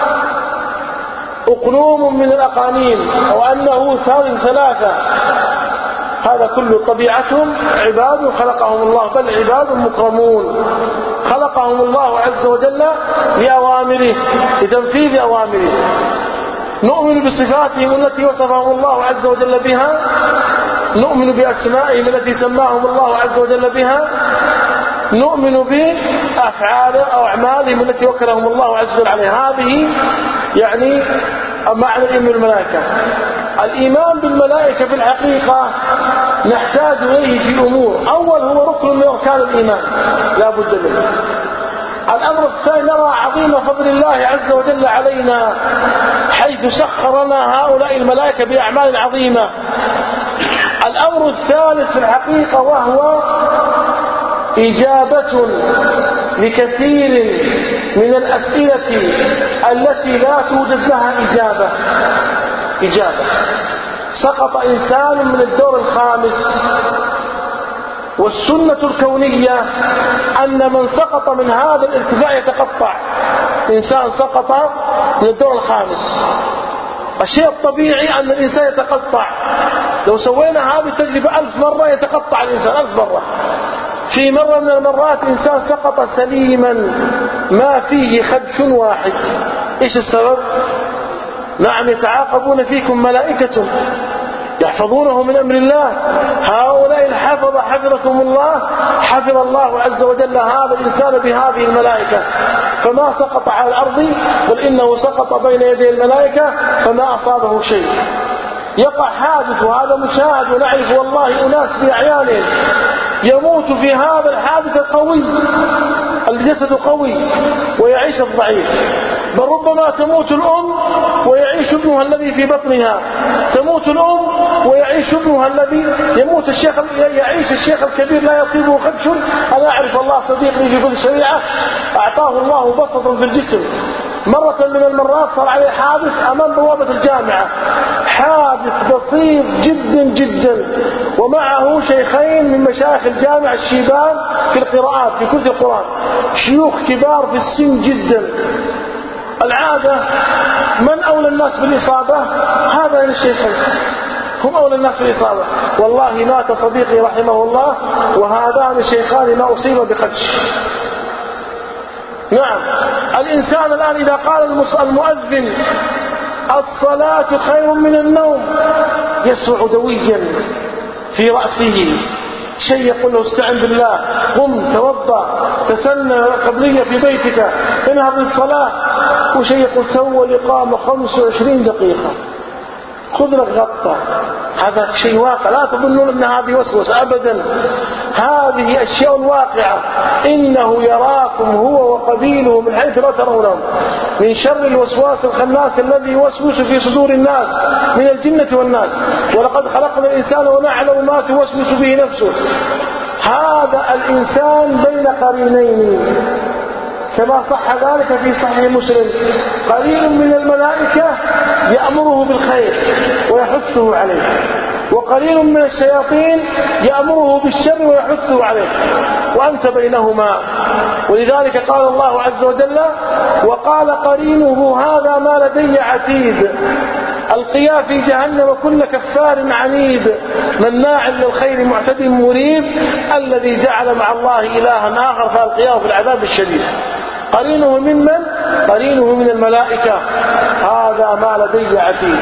أقنوم من الأقانيم أو أنه ثلاثة. هذا كله طبيعتهم عباد خلقهم الله، بل عباد مكرمون خلقهم الله عز وجل بأوامره لتنفيذ أوامره. نؤمن بصفاتهم التي وصفهم الله عز وجل بها، نؤمن بأسمائهم التي سماهم الله عز وجل بها، نؤمن بأفعال أو أعمالهم التي وكلهم الله عز وجل عليها. هذه يعني معنى الإيمان بالملائكة. الإيمان بالملائكة في الحقيقة نحتاج إليه في أمور. أول هو ركن من أركان الإيمان لا بد منه. الأمر الثاني نرى عظيم فضل الله عز وجل علينا حيث سخر لنا هؤلاء الملائكة بأعمال عظيمة. الأمر الثالث في الحقيقة وهو إجابة لكثير من الأسئلة التي لا توجد لها إجابة. إجابة سقط إنسان من الدور الخامس، والسنة الكونية أن من سقط من هذا الارتفاع يتقطع. إنسان سقط من الدور الخامس، الشيء الطبيعي أن الإنسان يتقطع. لو سوينا هذه التجربة ألف مرة يتقطع الإنسان ألف مرة. في مرة من المرات إنسان سقط سليما ما فيه خدش واحد. إيش السبب؟ نعم يتعاقبون فيكم ملائكة يحفظونه من أمر الله. هؤلاء الحفظ حفظكم الله، حفظ الله عز وجل هذا الإنسان بهذه الملائكة، فما سقط على الأرض بل إنه سقط بين يدي الملائكة فما أصابه شيء. يقع حادث وهذا مشاهد ونعرف والله أناس بأعيانهم يموت في هذا الحادث القوي، الجسد قوي ويعيش الضعيف. بل ربما تموت الأم ويعيش ابنها الذي في بطنها، تموت الأم ويعيش ابنها الذي يموت الشيخ، يعيش الشيخ الكبير لا يصيبه خدش. أنا أعرف الله صديقي في كل الشريعة أعطاه الله بسطا في الجسم. مرة من المرات صار عليه حادث أمام بوابة الجامعة، حادث بسيط جدا جدا، ومعه شيخين من مشايخ الجامعة الشيبان في القراءات في كتب القرآن، شيوخ كبار في السن جدا. العادة من أولى الناس بالإصابة؟ هذا الشيخين هم أولى الناس بالإصابة. والله مات صديقي رحمه الله وهذان الشيخان ما أصيب بخدش. نعم الإنسان الآن إذا قال المؤذن الصلاة خير من النوم يسرع دويا في رأسه شيء يقول له استعن بالله، قم توضأ، تسنى قبلية في بيتك، انهض للصلاة، وشيء يقول تو الإقامة خمس وعشرين دقيقة، خذ لك غطة. هذا شيء واقع، لا تظنون أن هذه وسوسة أبدا، هذه أشياء واقعة. إنه يراكم هو وقبيله من حيث لا ترونهم، من شر الوسواس الخناس الذي يوسوس في صدور الناس من الجنة والناس. ولقد خلقنا الإنسان ونعلم ما توسوس به نفسه. هذا الإنسان بين قرينين كما صح ذلك في صحيح مسلم، قرين من الملائكة يأمره بالخير ويحثه عليه، وقرين من الشياطين يأمره بالشر ويحثه عليه، وأنت بينهما. ولذلك قال الله عز وجل: وقال قرينه هذا ما لدي عتيد، القيا في جهنم كل كفار عنيد مناع للخير معتد مريب الذي جعل مع الله إلها آخر فالقياه في العذاب الشديد. قرينه ممن؟ قرينه من الملائكة. هذا ما لدي عتيد،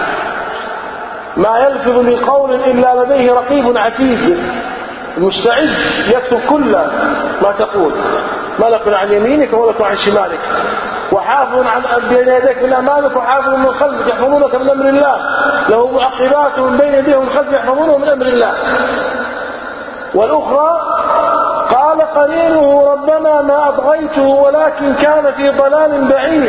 ما يلفظ من قول إلا لديه رقيب عتيد، مستعد يكتب كل ما تقول، ملك عن يمينك وملك عن شمالك، وحافظ عن بين يديك من أمامك وحافظ من خلفك يحفظونك من أمر الله، له معقبات من بين يديه ومن خلفه يحفظونه من أمر الله. والأخرى قال قرينه ربنا ما أبغيته ولكن كان في ضلال بعيد،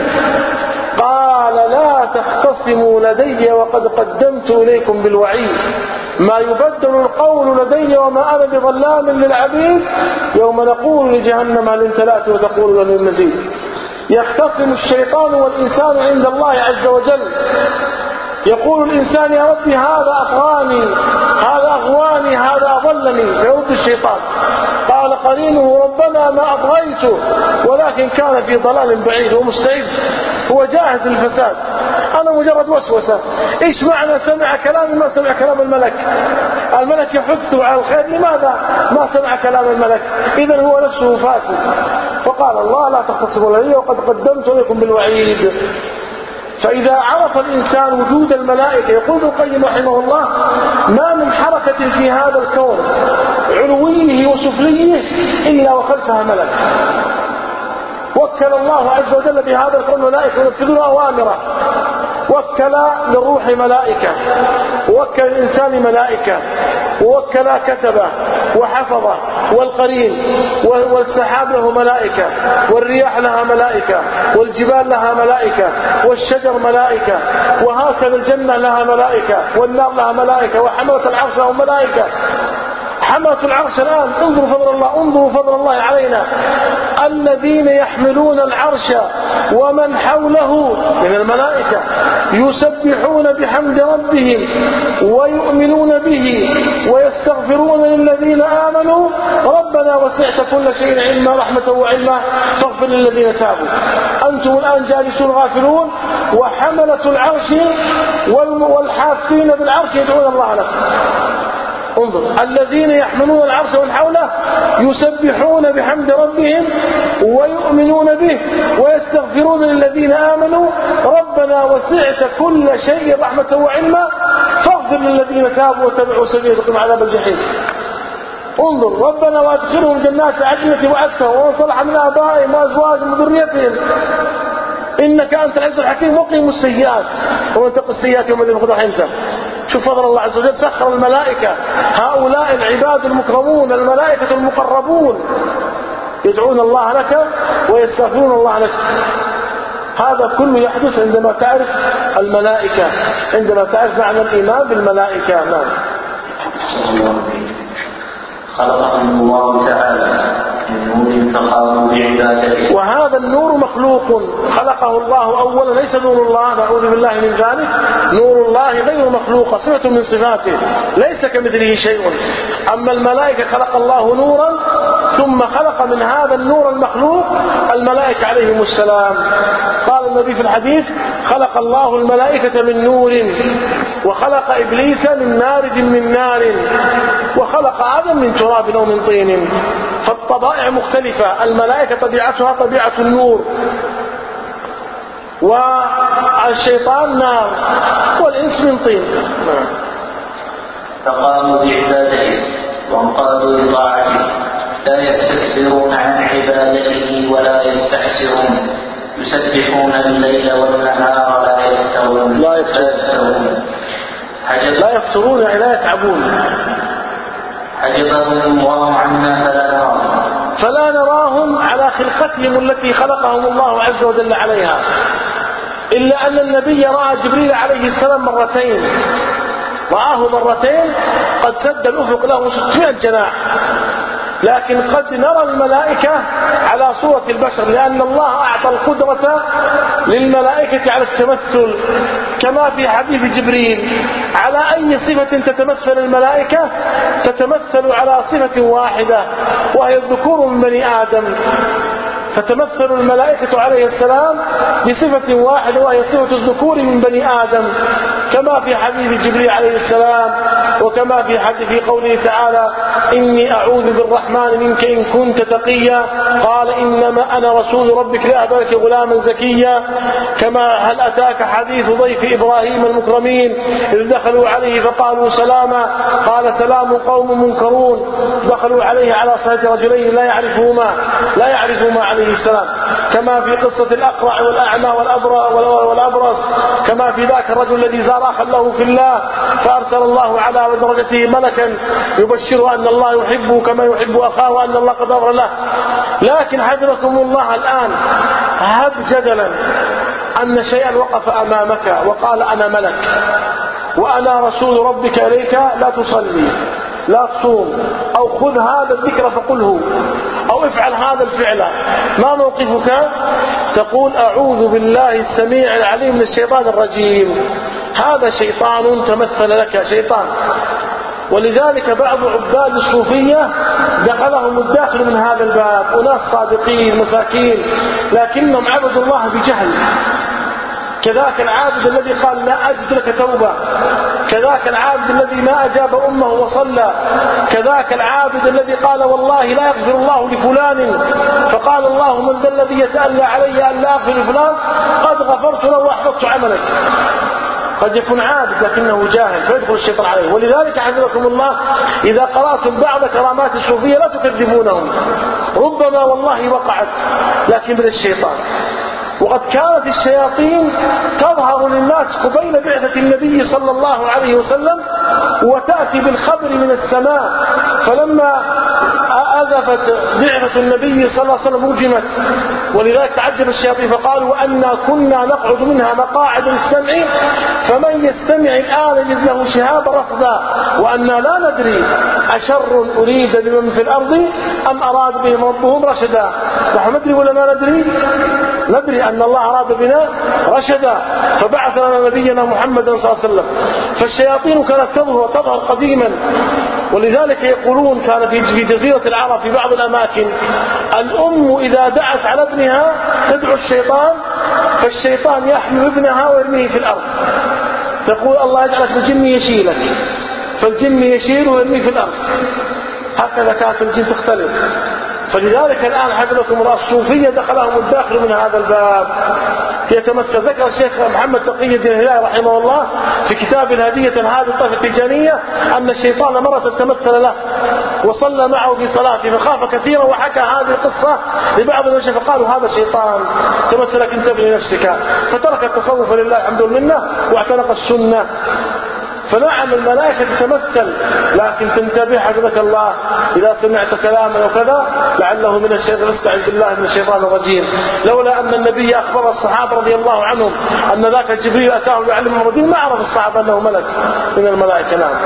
قال لا تختصموا لدي وقد قدمت إليكم بالوعيد، ما يبدل القول لدي وما أنا بظلام للعبيد، يوم نقول لجهنم هل امتلأت وتقول لنا المزيد. يختصم الشيطان والإنسان عند الله عز وجل، يقول الإنسان يا ربي هذا أطغاني، هذا أغواني، هذا أضلني، فيرد الشيطان. قال قرينه ربنا ما أبغيته ولكن كان في ضلال بعيد، ومستعد، هو جاهز للفساد، أنا مجرد وسوسة. إيش معنى سمع كلام ما سمع كلام الملك؟ الملك يحثه على الخير، لماذا ما سمع كلام الملك؟ إذن هو نفسه فاسد. فقال الله لا تختصموا لي وقد قدمت لكم بالوعيد. فإذا عرف الإنسان وجود الملائكة، يقول ابن القيم رحمه الله: ما من حركة في هذا الكون علويه وسفليه إلا وخلفها ملك. وكل الله عز وجل بهذا الكون ملائكة ينفذون أوامره، وكل للروح ملائكة، ووكل الإنسان ملائكة، ووكل كتبه وحفظه، والقرين، والسحاب له ملائكة، والرياح لها ملائكة، والجبال لها ملائكة، والشجر ملائكة، وهكذا الجنة لها ملائكة، والنار لها ملائكة، وحملة العرش لهم ملائكة. حملة العرش الآن انظروا فضل الله، انظروا فضل الله علينا، الذين يحملون العرش ومن حوله من الملائكة يسبحون بحمد ربهم ويؤمنون به ويستغفرون للذين آمنوا ربنا وسعت كل شيء علما رحمة وعلما فاغفر للذين تابوا. أنتم الآن جالسون غافلون، وحملة العرش والحافين بالعرش يدعون الله لكم. انظر، الذين يحملون العرش ومن حوله يسبحون بحمد ربهم ويؤمنون به ويستغفرون للذين آمنوا ربنا وسعت كل شيء رحمة وعلما فاغفر للذين تابوا واتبعوا سبيلك عذاب الجحيم. انظر، ربنا وادخلهم جنات عدن وعدتهم ومن صلح من آبائهم وأزواجهم وذريتهم إنك أنت العزيز الحكيم وقهم السيئات ومن تقي السيئات يوم الذين خذ رحمته. شوف فضل الله عز وجل، سخر الملائكة، هؤلاء العباد المكرمون الملائكة المقربون يدعون الله لك ويستغفرون الله لك. هذا كله يحدث عندما تعرف الملائكة، عندما تعرف معنى الإيمان بالملائكة. نعم. خلقهم الله تعالى من نور فقاموا بعبادته. وهذا النور مخلوق خلقه الله أولا، ليس نور الله، نعوذ بالله من ذلك. نور الله غير مخلوق، صفة من صفاته، ليس كمثله شيء. أما الملائكة خلق الله نورا ثم خلق من هذا النور المخلوق الملائكة عليهم السلام. قال النبي في الحديث: خلق الله الملائكة من نور وخلق إبليس من مارج من نار وخلق آدم من تراب أو من طين. فالطبائع مختلفة، الملائكة طبيعتها طبيعة النور، والشيطان نار، والإنس من طين. فقاموا بعبادته وانقادوا وانقادوا لطاعته لا يستكبرون عن عبادته ولا يستحسرون يسبحون الليل والنهار لا يفترون لا يفترون لا يفترون يعني لا يتعبون. حجبهم الله عنا فلا نراهم فلا نراهم على خلقتهم التي خلقهم الله عز وجل عليها، إلا أن النبي رأى جبريل عليه السلام مرتين، رآه مرتين قد سد الأفق له ستمائة جناح، لكن قد نرى الملائكة على صورة البشر، لأن الله أعطى القدرة للملائكة على التمثل، كما في حديث جبريل على أي صفة تتمثل الملائكة تتمثل على صفة واحدة وهي الذكور من بني آدم، فتمثل الملائكة عليه السلام بصفة واحدة وهي صفة الذكور من بني آدم، كما في حديث جبريل عليه السلام، وكما في حديث في قوله تعالى إني أعوذ بالرحمن منك إن كنت تقيا، قال إنما أنا رسول ربك لا أبارك غلاما زكيا، كما هل أتاك حديث ضيف إبراهيم المكرمين إذ دخلوا عليه فقالوا سلاما قال سلام قوم منكرون، دخلوا عليه على صحة رجلين لا يعرفهما لا يعرفهما عليه السلام، كما في قصة الأقرع والأعمى والأبرص، كما في ذاك الرجل الذي زار أخا له في الله فأرسل الله على درجته ملكا يبشره أن الله يحبه كما يحب أخاه وأن الله قد غفر له. لكن حفظكم الله الآن هب جدلا أن شيئا وقف أمامك وقال أنا ملك وأنا رسول ربك إليك، لا تصلي لا تصوم، أو خذ هذا الذكر فقله، أو افعل هذا الفعل، ما موقفك؟ تقول أعوذ بالله السميع العليم من الشيطان الرجيم، هذا شيطان تمثل لك شيطان. ولذلك بعض عباد الصوفية دخلهم الداخل من هذا الباب، أناس صادقين مساكين لكنهم عبدوا الله بجهل، كذاك العابد الذي قال لا أجد لك توبة، كذاك العابد الذي ما أجاب أمه وصلى، كذاك العابد الذي قال والله لا يغفر الله لفلان، فقال الله من ذا الذي يتألى علي أن لا أغفر لفلان قد غفرت له وأحبطت عملك. قد يكون عابد لكنه جاهل فيدخل الشيطان عليه. ولذلك حفظكم الله إذا قرأتم بعض كرامات الصوفية لا تكذبونهم، ربما والله وقعت لكن من الشيطان. وقد كانت الشياطين تظهر للناس قبيل بعثة النبي صلى الله عليه وسلم وتأتي بالخبر من السماء، فلما أذفت بعثة النبي صلى الله عليه وسلم رجمت، ولذلك تعجب الشياطين فقالوا أنا كنا نقعد منها مقاعد للسمع فمن يستمع الآن يجد له شهابا رصدا وأنا لا ندري أشر أريد بمن في الأرض أم أراد بهم ربهم رشدا. نحن ندري ولا ما ندري؟ ندري أن الله أراد بنا رشدا فبعث لنا نبينا محمد صلى الله عليه وسلم. فالشياطين كانت تظهر تظهر قديما، ولذلك يقولون كان في جزيرة العرب في بعض الأماكن الأم إذا دعت على ابنها تدعو الشيطان، فالشيطان يحمل ابنها ويرميه في الأرض، تقول الله يجعلك الجن يشيلك، فالجن يشيله ويرميه في الأرض. هكذا كانت الجن تختلف. فلذلك الآن حفظكم الله الصوفية دخلهم الداخل من هذا الباب. يتمثل ذكر الشيخ محمد تقي الدين الهلالي رحمه الله في كتاب الهدية هذه الطائفة التجانية أن الشيطان مرة تمثل له وصلى معه في صلاته فخاف كثيرا، وحكى هذه القصة لبعض الناس فقالوا هذا شيطان تمثلك انت بنفسك، فترك التصوف لله الحمد لله واعتنق السنة. فنعم الملائكة تتمثل، لكن تنتبه حفظك الله إذا سمعت كلاما وكذا لعله من الشيطان، استعذ بالله من الشيطان الرجيم. لولا أن النبي أخبر الصحابة رضي الله عنهم أن ذاك جبريل أتاه يعلمهم الدين ما عرف الصحابة أنه ملك من الملائكة. نعم.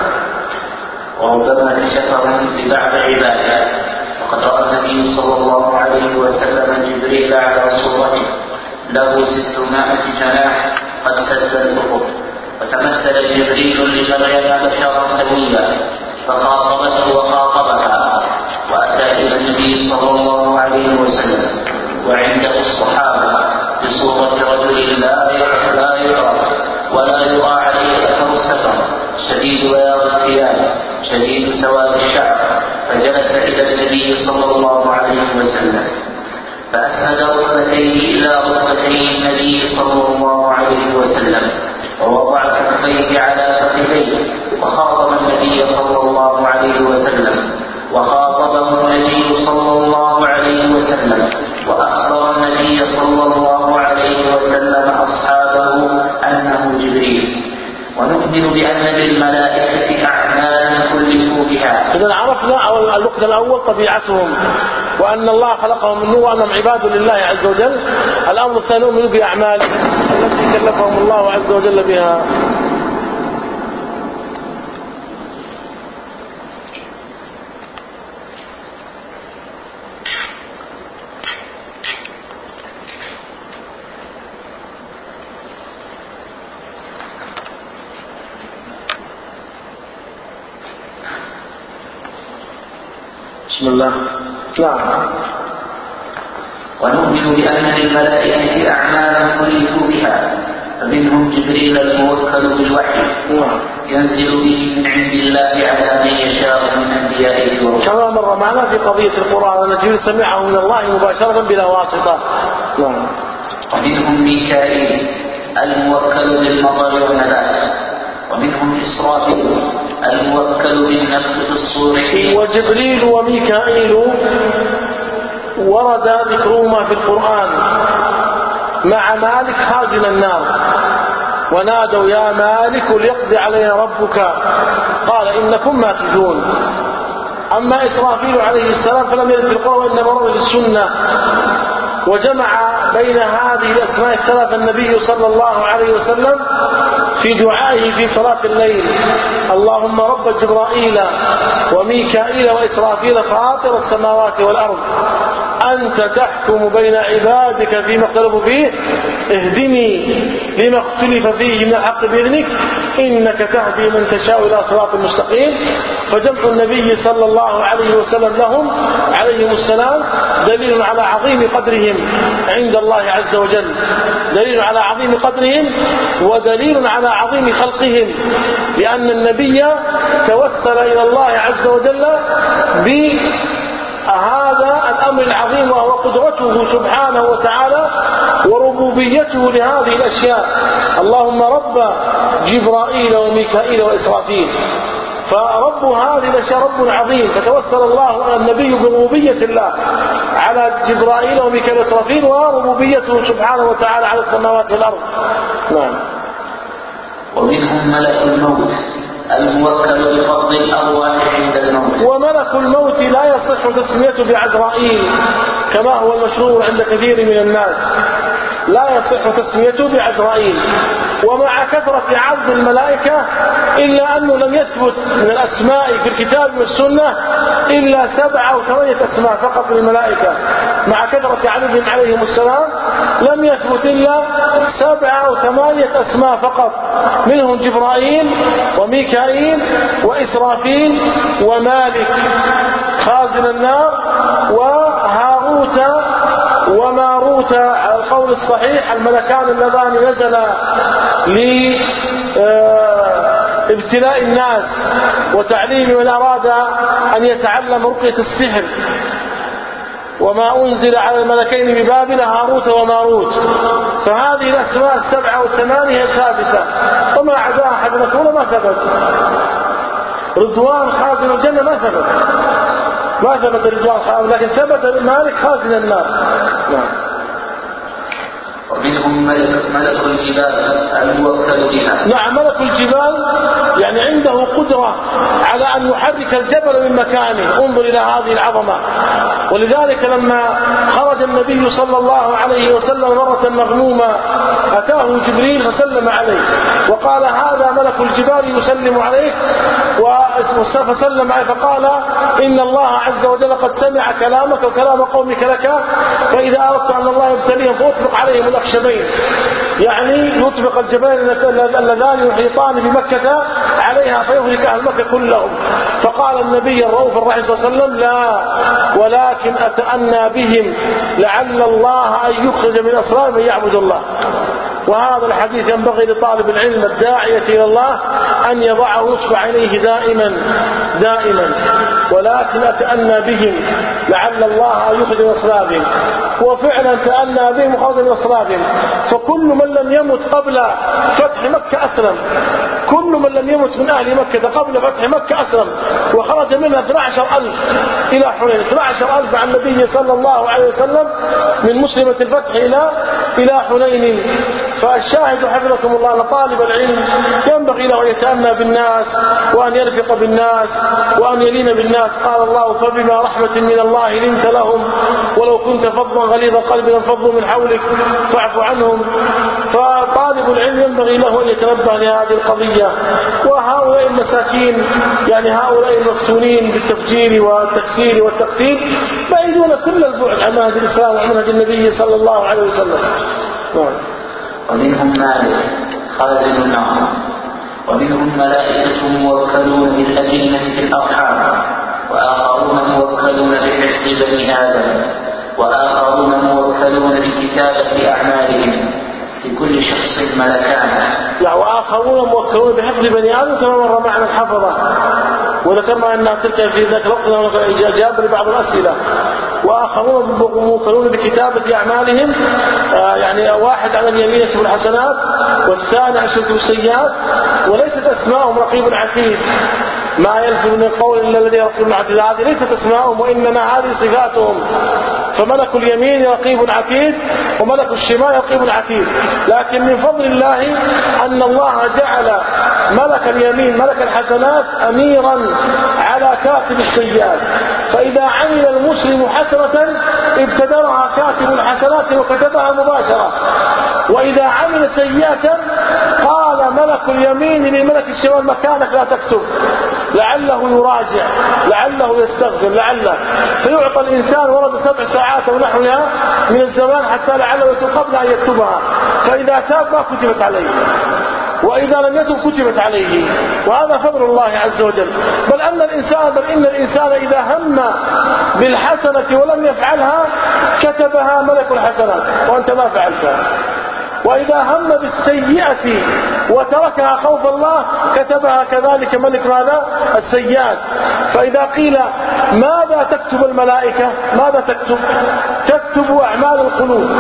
وربما كشفهم ببعض عباده، وقد رأى النبي صلى الله عليه وسلم جبريل على صورته له ستمائة جناح قد سد الأفق، وتمثل جبريل لمريم بشرا سويا فخاطبته وخاطبها، وأتى إلى النبي صلى الله عليه وسلم وعنده الصحابة بصورة رجل لا يعرف ولا يرى عليه أثر السفر، شديد بياض الثياب شديد سواد الشعر، فجلس إلى النبي صلى الله عليه وسلم فأسند ركبتيه إلى ركبتي النبي صلى الله عليه وسلم ووضع كفيه على فخذيه وخاطب النبي صلى الله عليه وسلم وخاطب ونؤمن بأن للملائكة أعمالا كلفوا بها. إذا عرفنا النقطة الأول طبيعتهم وأن الله خلقهم من نور وأنهم عباد لله عز وجل. الأمر الثاني نؤمن بأعمالهم التي كلفهم الله عز وجل بها. بسم الله. نعم. ونؤمن بأن للملائكة أعمالا كلفوا بها، فمنهم جبريل الموكل بالوحي ينزل به من عند الله على من يشاء من أنبيائه ورسله. كما مر معنا في قضية القرآن أن جبريل سمعه من الله مباشرة بلا واسطة. نعم. ومنهم ميكائيل الموكل بالمطر والنبات، ومنهم إسرافيل الموكل بالنفخ في الصور. وجبريل وميكائيل ورد ذكرهما في القرآن مع مالك خازن النار، ونادوا يا مالك ليقضي علينا ربك قال إنكم ماكثون. أما إسرافيل عليه السلام فلم يرد في القرآن وإنما ورد في السنة، وجمع بين هذه الأسماء الثلاثة النبي صلى الله عليه وسلم في دعائه في صلاة الليل: اللهم رب جبرائيل وميكائيل وإسرافيل فاطر السماوات والأرض أنت تحكم بين عبادك فيما اختلفوا فيه اهدني لما اختلف فيه من الحق بإذنك إنك تهدي من تشاء إلى صراط مستقيم. فجمع النبي صلى الله عليه وسلم لهم عليهم السلام دليل على عظيم قدرهم عند الله عز وجل، دليل على عظيم قدرهم ودليل على عظيم خلقهم، لأن النبي توسل إلى الله عز وجل بهذا الأمر العظيم وهو قدرته سبحانه وتعالى وربوبيته لهذه الأشياء. اللهم رب جبرائيل وميكائيل وإسرافيل، فرب هذه الأشياء رب عظيم، فتوسل الله النبي بربوبية الله على جبرائيل وميكائيل وإسرافيل وربوبيته سبحانه وتعالى على السماوات والأرض. نعم. ومنهم ملك الموت الموكل بقبض الأرواح عند الموت. وملك الموت لا يصح تسميته بعزرائيل كما هو المشهور عند كثير من الناس، لا يصح تسميته بعزرائيل. ومع كثرة عدد الملائكة إلا أنه لم يثبت من الأسماء في الكتاب والسنة إلا سبعة أو ثمانية أسماء فقط للملائكة، مع كثرة عددهم عليهم السلام لم يثبت إلا سبعة أو ثمانية أسماء فقط، منهم جبرائيل وميكائيل وإسرافيل ومالك خازن النار وهاروت وماروت على القول الصحيح الملكان اللذان نزلا لابتلاء الناس وتعليم من أراد أن يتعلم رقية السحر، وما أنزل على الملكين ببابل هاروت وماروت. فهذه الأسماء السبعة والثمانية ثابتة، وما عداها حضرتنا ما ثبت. رضوان خازن الجنة ما ثبت، ما ثبت رضوان خازن، لكن ثبت مالك خازن النار. نعم. ومنهم ملك, ملك الجبال الموكل بها. نعم، ملك الجبال يعني عنده قدرة على أن يحرك الجبل من مكانه. انظر إلى هذه العظمة. ولذلك لما خرج النبي صلى الله عليه وسلم مرة مغمومة أتاه جبريل فسلم عليه وقال هذا ملك الجبال يسلم عليك، فسلم عليه فقال إن الله عز وجل قد سمع كلامك وكلام قومك لك، فإذا أردت أن الله يبتليهم فأطلق عليهم الأخشبين، يعني يطبق الجبال اللذان يحيطان بمكة عليها فيهلك أهل مكة كلهم. فقال النبي الرؤوف الرحيم صلى الله عليه وسلم لا، ولكن أتأنى بهم لعل الله أن يخرج من أسرار من يعبد الله. وهذا الحديث ينبغي لطالب العلم الداعية إلى الله أن يضعه نصب عينيه دائما دائما، ولكن أتأنى بهم لعل الله أن يخرج من أسرارهم. وفعلا تأنى بهم وخرج من أسرارهم. فكل من لم يمت قبل فتح مكة أسلم، كل من لم يمت من أهل مكة قبل فتح مكة أسلم، وخرج منها اثني عشر ألف إلى حنين، اثني عشر ألف عن النبي صلى الله عليه وسلم من مسلمة الفتح إلى إلى حنين. فالشاهد حفظكم الله لطالب العلم ينبغي ينبغي له أن يتأنى بالناس وأن يرفق بالناس وأن يلين بالناس. قال الله: فبما رحمة من الله لنت لهم ولو كنت فظا غليظ القلب لانفضوا من حولك فاعف عنهم. فطالب العلم ينبغي له أن يتنبه لهذه القضية. وهؤلاء المساكين يعني هؤلاء المفتونين بالتفجير والتكسير والتقتيل بعيدون كل البعد عن منهج الإسلام وعن منهج النبي صلى الله عليه وسلم. ومنهم مالك خازن النار، ومنهم ملائكة موكلون بالأجنة في الأرحام، وآخرون موكلون بحفظ بني آدم، وآخرون موكلون بكتابة أعمالهم. في كل شخص ملكان. لا، وآخرون موكلون بحفظ بني آدم كما مر معنا الحفظة، وذكرنا أنها تلك في ذاك الوقت إجابة لبعض الأسئلة. وآخرون موكلون بكتابة أعمالهم، آه يعني واحد على اليمين يكتب الحسنات والثاني يكتب السيئات، وليست أسماءهم رقيب عتيد، ما يلفظ من القول إلا الذي رقيب عتيد. هذه ليست أسماءهم وإنما هذه صفاتهم. فملك اليمين رقيب عتيد وملك الشمال رقيب عتيد. لكن من فضل الله أن الله جعل ملك اليمين ملك الحسنات أميرا على كاتب السيئات، فإذا عمل المسلم حسنة ابتدرها كاتب الحسنات وكتبها مباشرة، وإذا عمل سيئة قال ملك اليمين لملك الشمال مكانك لا تكتب، لعله يراجع، لعله يستغفر، لعله، فيعطى الإنسان ورد سبع ساعات ونحوها من الزمان حتى لعله يتوب قبل أن يكتبها، فإذا تاب ما كتبت عليه، وإذا لم يتب كتبت عليه. وهذا فضل الله عز وجل. بل أن الإنسان بل إن الإنسان إذا هم بالحسنة ولم يفعلها كتبها ملك الحسنات وأنت ما فعلتها، وإذا هم بالسيئة وتركها خوف الله كتبها كذلك ملك ماذا؟ السيئات. فإذا قيل ماذا تكتب الملائكة؟ ماذا تكتب؟ تكتب أعمال القلوب،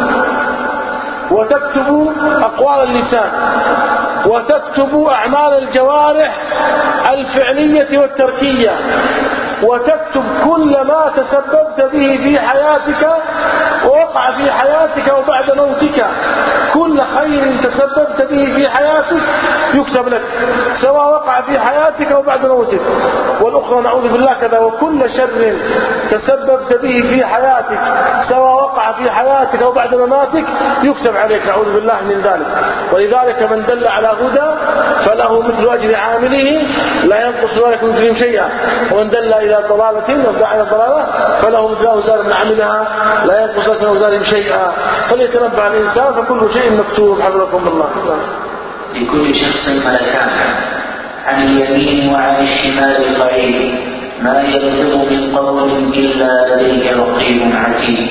وتكتب أقوال اللسان، وتكتب أعمال الجوارح الفعلية والتركية، وتكتب كل ما تسببت به في حياتك ووقع في حياتك وبعد موتك. كل خير تسببت به في حياتك يكتب لك، سواء وقع في حياتك وبعد موتك. والأخرى نعوذ بالله كذا، وكل شر تسببت به في حياتك سواء وقع في حياتك وبعد مماتك يكتب عليك، نعوذ بالله من ذلك. ولذلك من دل على هدى فله مثل أجر عامله لا ينقص ذلك من أجرهم شيئا، ومن دل إلى ضلالة ودعا إلى ضلالة فله مثل أوزار من عملها لا ينقص ذلك من أوزارهم شيئا. فليتنبه الإنسان فكل شيء مكتوب. حفظكم الله. لكل شخص ملكان، عن اليمين وعن الشمال قعيد، ما يلفظ من قول إلا لديه رقيب عتيد.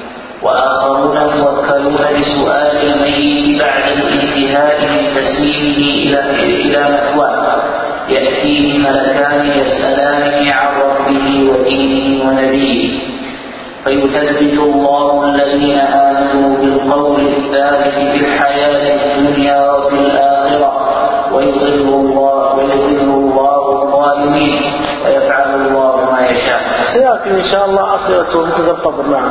وآخرون موكلون بسؤال الميت بعد الانتهاء من تسليمه إلى مثواه، يأتيه ملكان يسألانه عن ربه ودينه ونبيه، فيثبت الله الذين آمنوا بالقول الثابت في الحياة الدنيا وفي الآخرة، ويضل الله ويضل الله الظالمين ويفعل الله ما يشاء. سيأتي إن شاء الله أصلته مثل القبر. نعم.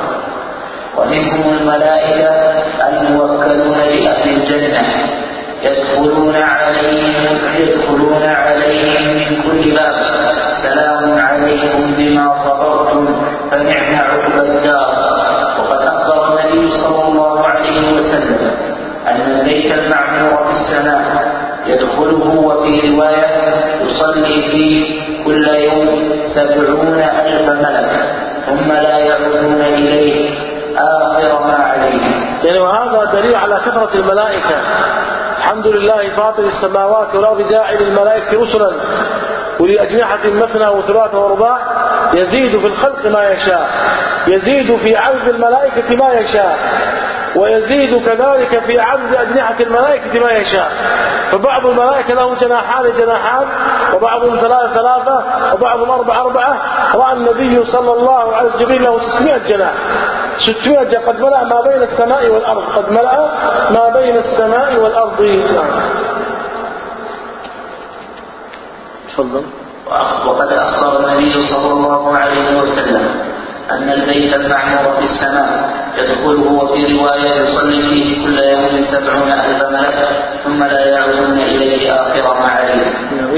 ومنهم الملائكة الموكلون بأهل الجنة، يدخلون عليهم يدخلون عليهم من كل باب، سلام عليكم بما صبرتم فنعم عقبى الدار. وقد أخبر النبي صلى الله عليه وسلم أن البيت المعمور في السماء يدخله وفي رواية يصلي فيه كل يوم سبعون ألف ملك ثم لا يعودون إليه آخر ما عليه. يعني وهذا دليل على كثرة الملائكة. الحمد لله فاطر السماوات والأرض جاعل الملائكة رسلا ولأجنحة مثنى وثلاث ورباع، يزيد في الخلق ما يشاء، يزيد في عدد الملائكة ما يشاء، ويزيد كذلك في عدد أجنحة الملائكة ما يشاء. فبعض الملائكة له جناحان جناحان، وبعضهم ثلاثة ثلاثة، وبعضهم أربعة أربعة. رأى النبي صلى الله عليه وسلم له ستمائة جناح، ستمائة جناح قد ملأ ما بين السماء والأرض، قد ملأ ما بين السماء والأرض. تفضل. وقد أخبر النبي صلى الله عليه وسلم أن البيت المعمور في السماء يدخله وفي رواية يصلي فيه كل يوم سبعون ألف ملك ثم لا يعودون إليه آخر ما عليه.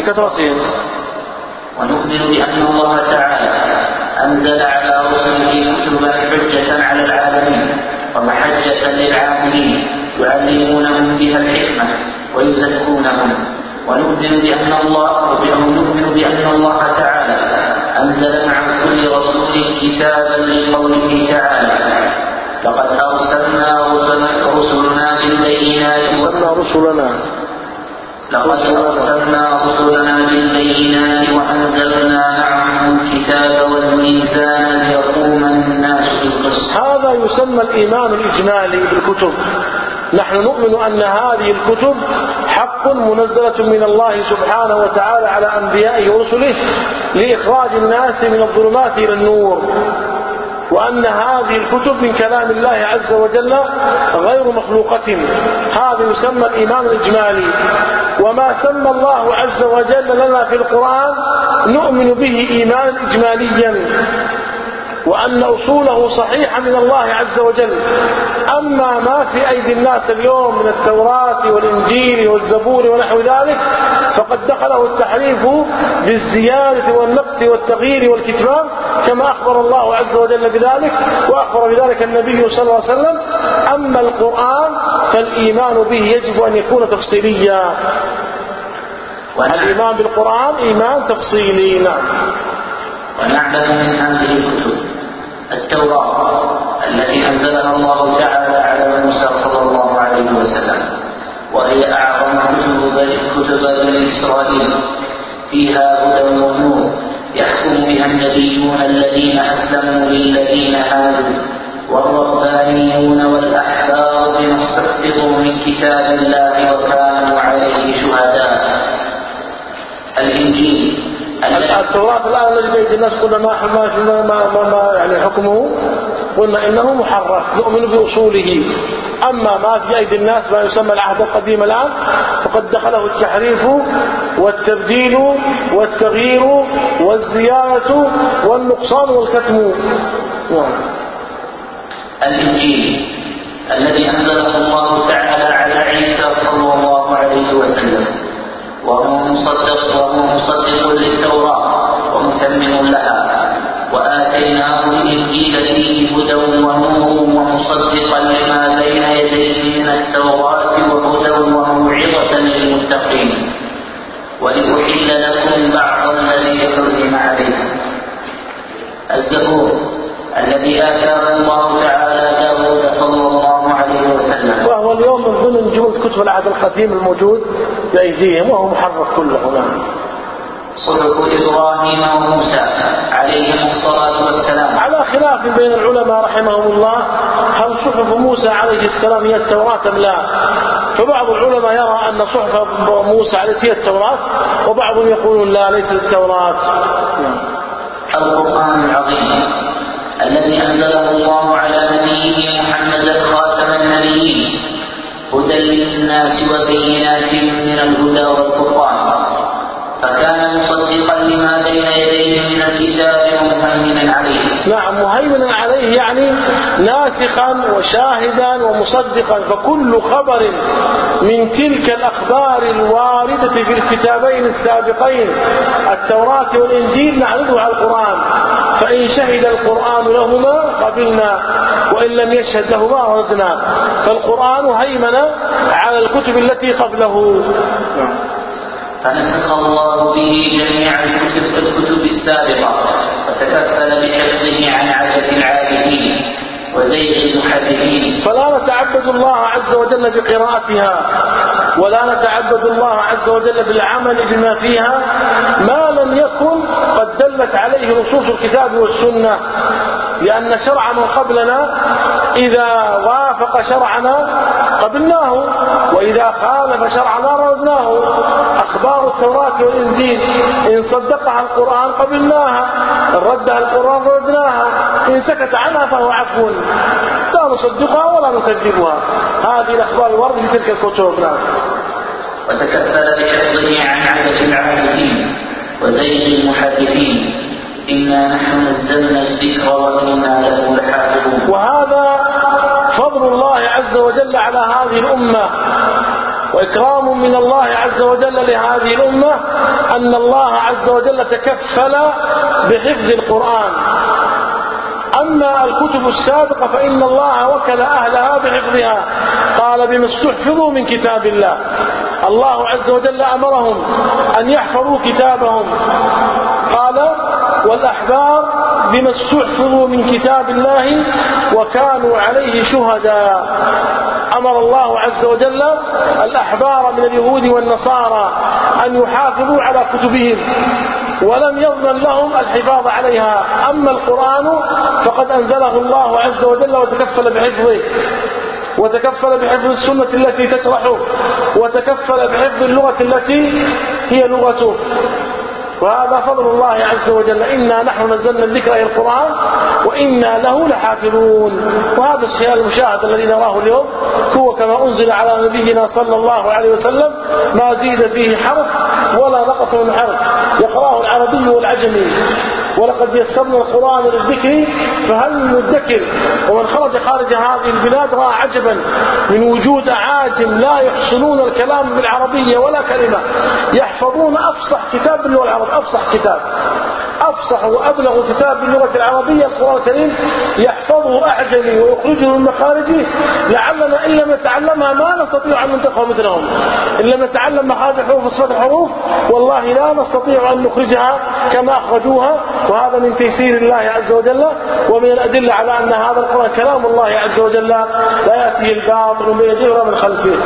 لكثرتهم. ونؤمن بأن الله تعالى أنزل على رسله كتبا حجة على العالمين ومحجة للعاملين يعلمونهم بها الحكمة ويزكونهم. ونؤمن بأن الله ونؤمن بأن الله تعالى أنزل مع كل رسول كتابا لقوله تعالى لقد أرسلنا رسلنا بالبينات رسلنا لقد أرسلنا رسلنا بالبينات وأنزلنا معهم الكتاب والميزان ليقوم الناس بالقسط. هذا يسمى الإيمان الإجمالي بالكتب. نحن نؤمن أن هذه الكتب حق منزلة من الله سبحانه وتعالى على أنبيائه ورسله لإخراج الناس من الظلمات إلى النور، وأن هذه الكتب من كلام الله عز وجل غير مخلوقة. هذا يسمى الإيمان الإجمالي. وما سمى الله عز وجل لنا في القرآن نؤمن به إيمانا إجماليا، وأن أصوله صحيحة من الله عز وجل. أما ما في أيدي الناس اليوم من التوراة والإنجيل والزبور ونحو ذلك فقد دخله التحريف بالزيادة والنقص والتغيير والكتمان كما أخبر الله عز وجل بذلك، وأخبر بذلك النبي صلى الله عليه وسلم. أما القرآن فالإيمان به يجب أن يكون تفصيليا. الإيمان بالقرآن إيمان تفصيلي. نعم. ونعلم من هذه الكتب التوراة التي أنزلها الله تعالى على موسى صلى الله عليه وسلم، وهي أعظم كتب بني إسرائيل، فيها هدى ونور يحكم بها النبيون الذين أسلموا للذين هادوا والربانيون والأحبار بما استحفظوا من كتاب الله وكانوا عليه شهداء. الإنجيل التوراة الآن الذي بيد الناس قلنا ما ما ما ما يعني حكمه، قلنا إنه محرف نؤمن بأصوله. أما ما في أيدي الناس ما يسمى العهد القديم الآن فقد دخله التحريف والتبديل والتغيير والزيادة والنقصان والكتم. الإنجيل الذي أنزله الله تعالى على عيسى صلى الله عليه وسلم وهو مصدق وهو مصدق للتوراة ومتمم لها، وآتيناه الإنجيل فيه هدى ونور ومصدقا لما بين يديه من التوراة وهدى وموعظة للمتقين ولأحل لكم بعض الذي حرم عليكم. الزبور الذي آتاه الله تعالى داود صلى الله عليه وسلم، وهو اليوم من ضمن جملة كتب العهد القديم الموجود بأيديهم وهو محرف كله. صحف إبراهيم وموسى عليهم الصلاة والسلام، على خلاف بين العلماء رحمهم الله هل صحف موسى عليه السلام هي التوراة أم لا. فبعض العلماء يرى أن صحف موسى عليه هي التوراة، وبعضهم يقولون لا ليست التوراة. القرآن العظيم الذي أنزله الله على نبيه محمد خاتم النبيين هدى للناس وبينات من الهدى والفرقان، فكان مصدقا لما بين يديه من الكتاب ومهيمنا عليه. نعم، مهيمنا عليه يعني ناسخا وشاهدا ومصدقا، فكل خبر من تلك الأخبار الواردة في الكتابين السابقين التوراة والإنجيل نعرضه على القرآن، فإن شهد القرآن لهما قبلنا وإن لم يشهد لهما ردنا. فالقرآن هيمن على الكتب التي قبله. فنسخ الله به جميع الكتب, الكتب السابقة وتكفل بحفظه عن عدد العابدين وزيغ المحدثين. فلا نتعبد الله عز وجل بقراءتها ولا نتعبد الله عز وجل بالعمل بما فيها ما لم يكن قد دلت عليه نصوص الكتاب والسنة، لأن شرع من قبلنا إذا وافق شرعنا قبلناه وإذا خالف شرعنا ردناه. أخبار التوراة والإنجيل إن صدقها القرآن قبلناها، إن ردها القرآن ردناها، إن سكت عنها فهو عفو، لا نصدقها ولا نكذبها. هذه الأخبار الواردة في تلك الكتب. وتكفل بحفظه عن عدد العابدين وزيغ المحدثين. إنا نحن نزلنا الذكر وإنا له لحافظون. وهذا فضل الله عز وجل على هذه الأمة وإكرام من الله عز وجل لهذه الأمة أن الله عز وجل تكفل بحفظ القرآن. أما الكتب السابقة فإن الله وكل أهلها بحفظها، قال بما استحفظوا من كتاب الله. الله عز وجل أمرهم أن يحفظوا كتابهم، قال والأحبار بما استحفظوا من كتاب الله وكانوا عليه شهداء. أمر الله عز وجل الأحبار من اليهود والنصارى أن يحافظوا على كتبهم، ولم يضمن لهم الحفاظ عليها. أما القرآن فقد أنزله الله عز وجل وتكفل بحفظه، وتكفل بحفظ السنة التي تشرحه، وتكفل بحفظ اللغة التي هي لغته، وهذا فضل الله عز وجل. إنا نحن نزلنا الذكر أي القرآن وإنا له لحافظون. وهذا الشيء المشاهد الذي نراه اليوم هو كما أنزل على نبينا صلى الله عليه وسلم، ما زيد فيه حرف ولا نقص من حرف، يقرأه العربي والعجمي. ولقد يسرنا القرآن للذكر فهل من مدكر. ومن خرج خارج هذه البلاد رأى عجبا من وجود أعاجم لا يحسنون الكلام بالعربية ولا كلمة، يحفظون أفصح كتاب باللغة العربية، أفصح كتاب، أفصح وأبلغ كتاب باللغة العربية القرآن الكريم، يحفظه أعجمي ويخرجه من مخارجه. لعلنا إن لم نتعلمها ما نستطيع أن ننطقها مثلهم. إن لم نتعلم مخارج الحروف وصفات الحروف والله لا نستطيع أن نخرجها كما أخرجوها. وهذا من تيسير الله عز وجل، ومن الأدلة على أن هذا القرآن كلام الله عز وجل لا يأتيه الباطل من يديه ولا من خلفه،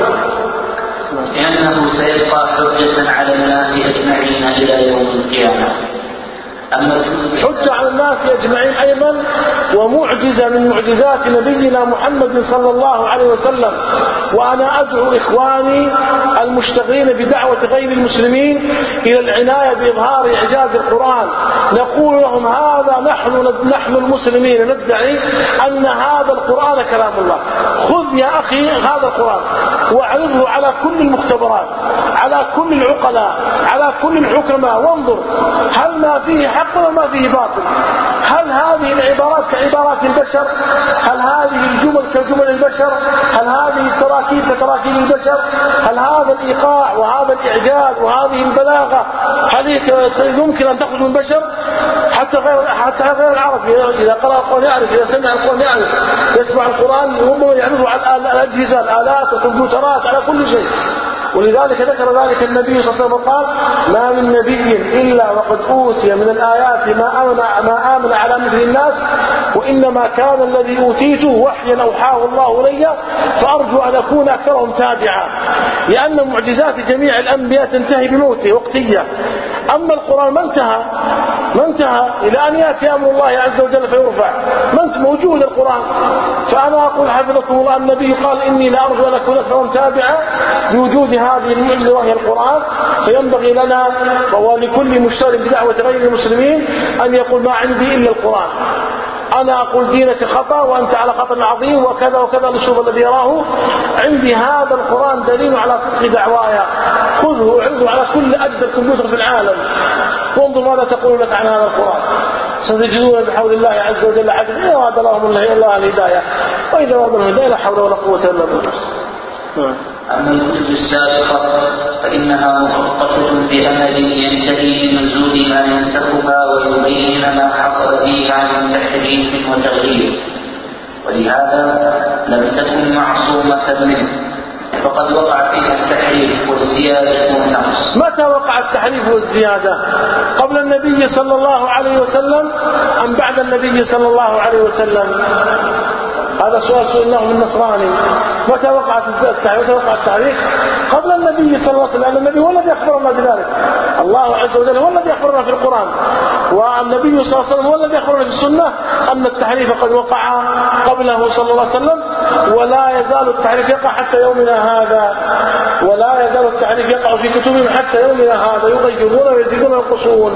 لأنه سيبقى حجة على الناس أجمعين إلى يوم القيامة. أما حجة على الناس أجمعين أيضا، ومعجزة من معجزات نبينا محمد صلى الله عليه وسلم. وأنا أدعو إخواني المشتغلين بدعوة غير المسلمين إلى العناية بإظهار إعجاز القرآن. نقول لهم هذا نحن نحن المسلمين ندعي أن هذا القرآن كلام الله. خذ يا أخي هذا القرآن واعرضه على كل المختبرات، على كل العقلاء، على كل الحكماء، وانظر هل ما فيه حق وما فيه باطل. هل هذه العبارات كعبارات البشر؟ هل هذه الجمل كجمل البشر؟ هل هذه التراكيب كتراكيب البشر؟ هل هذا الإيقاع وهذا الإعجاز وهذه البلاغة هل يمكن أن تخرج من بشر؟ حتى غير حتى غير العرب إذا قرأ القرآن يعرف، إذا سمع القرآن يعرف، يسمع القرآن ربما يعرفه على الأجهزة، الآلات، الكمبيوترات، على كل شيء. ولذلك ذكر ذلك النبي صلى الله عليه وسلم قال ما من نبي إلا وقد أوتي من الآيات ما آمن, ما آمن على مثل الناس، وإنما كان الذي أوتيته وحيا أوحاه الله لي، فأرجو أن أكون أكثرهم تابعا. لأن معجزات جميع الأنبياء تنتهي بموته وقتية. أما القرآن ما انتهى ما انتهى إلى أن يأتي أمر الله عز وجل فيرفع، ما انت موجود القرآن. فأنا أقول حفظكم الله النبي قال إني لأرجو أن أكون أكثرهم تابعا بوجود هذه المعجزة وهي القرآن. فينبغي لنا ولكل مشترك بدعوة غير المسلمين أن يقول ما عندي إلا القرآن، أنا أقول دينك خطأ وأنت على خطأ عظيم وكذا وكذا الأسلوب الذي يراه. عندي هذا القرآن دليل على صدق دعوايا، خذه وعرضه على كل أجدى الكمبيوتر في العالم وانظر ماذا تقول لك عن هذا القرآن. ستجدون بحول الله عز وجل عدل إذا وعد لهم الله الهداية، وإذا وعد لهم الهداية لا حول ولا قوة إلا بالله. أما الكتب السابقة فإنها مؤقتة بأمد ينتهي بنزول ما ينسخها ويبين ما حصل فيها من تحريف وتغيير، ولهذا لم تكن معصومة منه، فقد وقع فيها التحريف والزيادة والنقص. متى وقع التحريف والزيادة؟ قبل النبي صلى الله عليه وسلم أم بعد النبي صلى الله عليه وسلم؟ هذا سؤال سئلناه من النصراني. متى وقعت التحريف؟ متى وقع التحريف؟ قبل النبي صلى الله عليه وسلم، لأن النبي هو الذي أخبرنا بذلك. الله عز وجل هو الذي أخبرنا في القرآن، والنبي صلى الله عليه وسلم هو الذي أخبرنا في السنة أن التحريف قد وقع قبله صلى الله عليه وسلم، ولا يزال التحريف يقع حتى يومنا هذا، ولا يزال التحريف يقع في كتبهم حتى يومنا هذا، يغيرون ويزيدون وينقصون.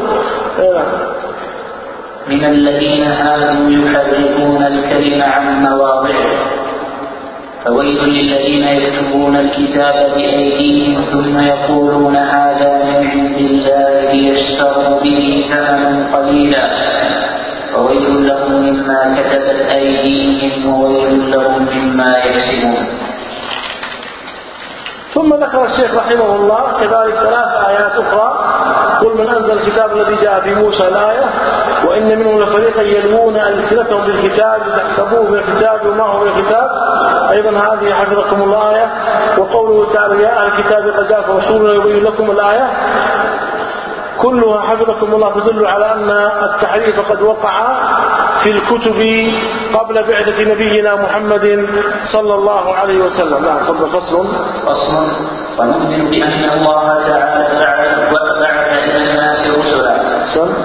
من الذين آمنوا يحرفون الكلم عن مواضعه، فويل للذين يكتبون الكتاب بأيديهم ثم يقولون هذا من عند الله ليشتروا به ثمنا قليلا وويل لهم مما كتبت أيديهم وويل لهم مما يكسبون. ثم ذكر الشيخ رحمه الله كذلك ثلاث آيات أخرى قل من أنزل الكتاب الذي جاء بموسى الآية وإن منهم لفريقا يلوون ألسنتهم بالكتاب لتحسبوه من الكتاب وما هو من الكتاب أيضا هذه حفظكم الله آية. وقوله تعالى يا أهل الكتاب قد جاءكم رسولنا يبين لكم الآية كلها حفظكم الله تدل على أن التحريف قد وقع في الكتب قبل بعثة نبينا محمد صلى الله عليه وسلم. نعم تفضل. فصل فصل ونؤمن بأن الله تعالى بعث إلى الناس رسلا. سم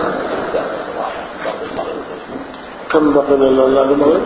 كم بقي المغرب؟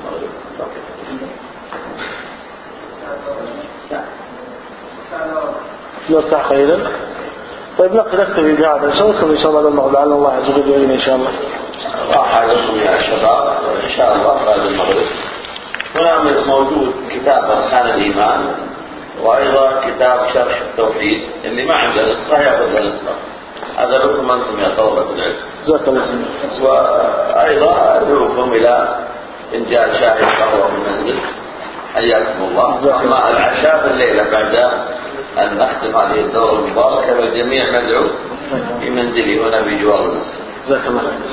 نرتاح خيرا. طيب نكتفي بهذا. نشوفكم إن شاء الله المغرب لعل الله عز وجل يعين إن شاء الله. راح يصل يا الشباب إن شاء الله بعد المغرب. هنا موجود كتاب أركان الإيمان وأيضا كتاب شرح التوحيد اللي ما عنده نسخة يأخذ نسخة. هذا لكم أنتم يا طلبة العلم. جزاك الله خير. وأيضا أدعوكم إلى إنجاز شاهي قهوة من المسجد حياكم الله. أما العشاء في الليلة بعد أن نختم هذه الدورة المباركة والجميع مدعو في منزلي هنا بجوار المسجد. جزاك الله خير.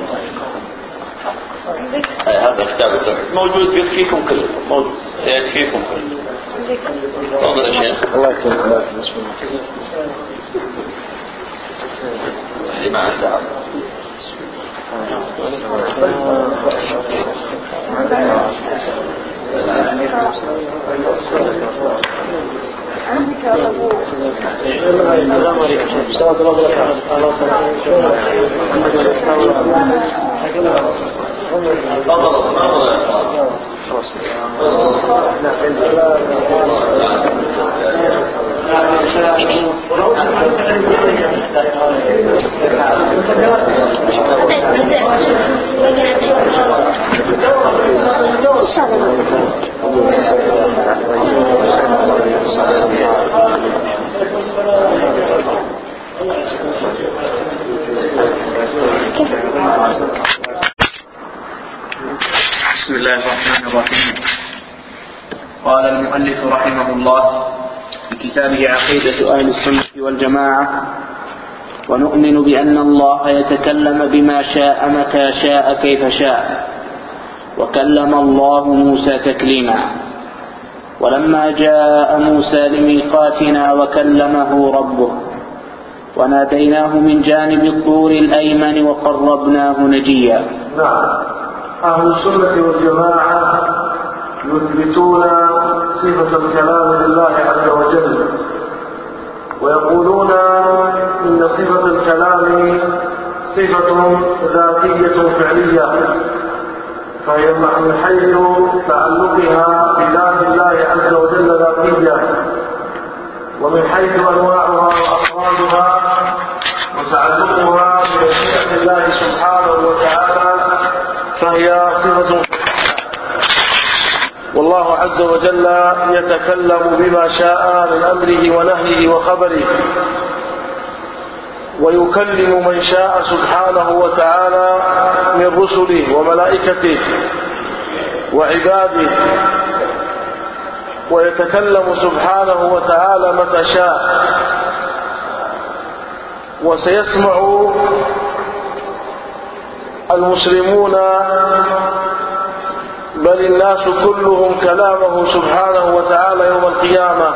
هذا كتاب التوحيد موجود يكفيكم كلكم موجود سيكفيكم كلكم. تفضل يا شيخ. الله يسلمك. الله اللي ما عنده بسم الله الرحمن الرحيم. قال المؤلف رحمه الله في كتابه عقيدة أهل السنة والجماعة: ونؤمن بأن الله يتكلم بما شاء متى شاء كيف شاء، وكلم الله موسى تكليما. ولما جاء موسى لميقاتنا وكلمه ربه وناديناه من جانب الطور الأيمن وقربناه نجيا. نعم. أهل السنة والجماعة يثبتون صفة الكلام لله عز وجل ويقولون إن صفة الكلام صفة ذاتية فعلية، فهي من حيث تعلقها بذات الله عز وجل ذاتية، ومن حيث أنواعها وأفرادها وتعلقها بمشيئة الله سبحانه وتعالى فهي صفة. والله عز وجل يتكلم بما شاء من أمره ونهيه وخبره، ويكلم من شاء سبحانه وتعالى من رسله وملائكته وعباده، ويتكلم سبحانه وتعالى متى شاء. وسيسمع المسلمون بل الناس كلهم كلامه سبحانه وتعالى يوم القيامة.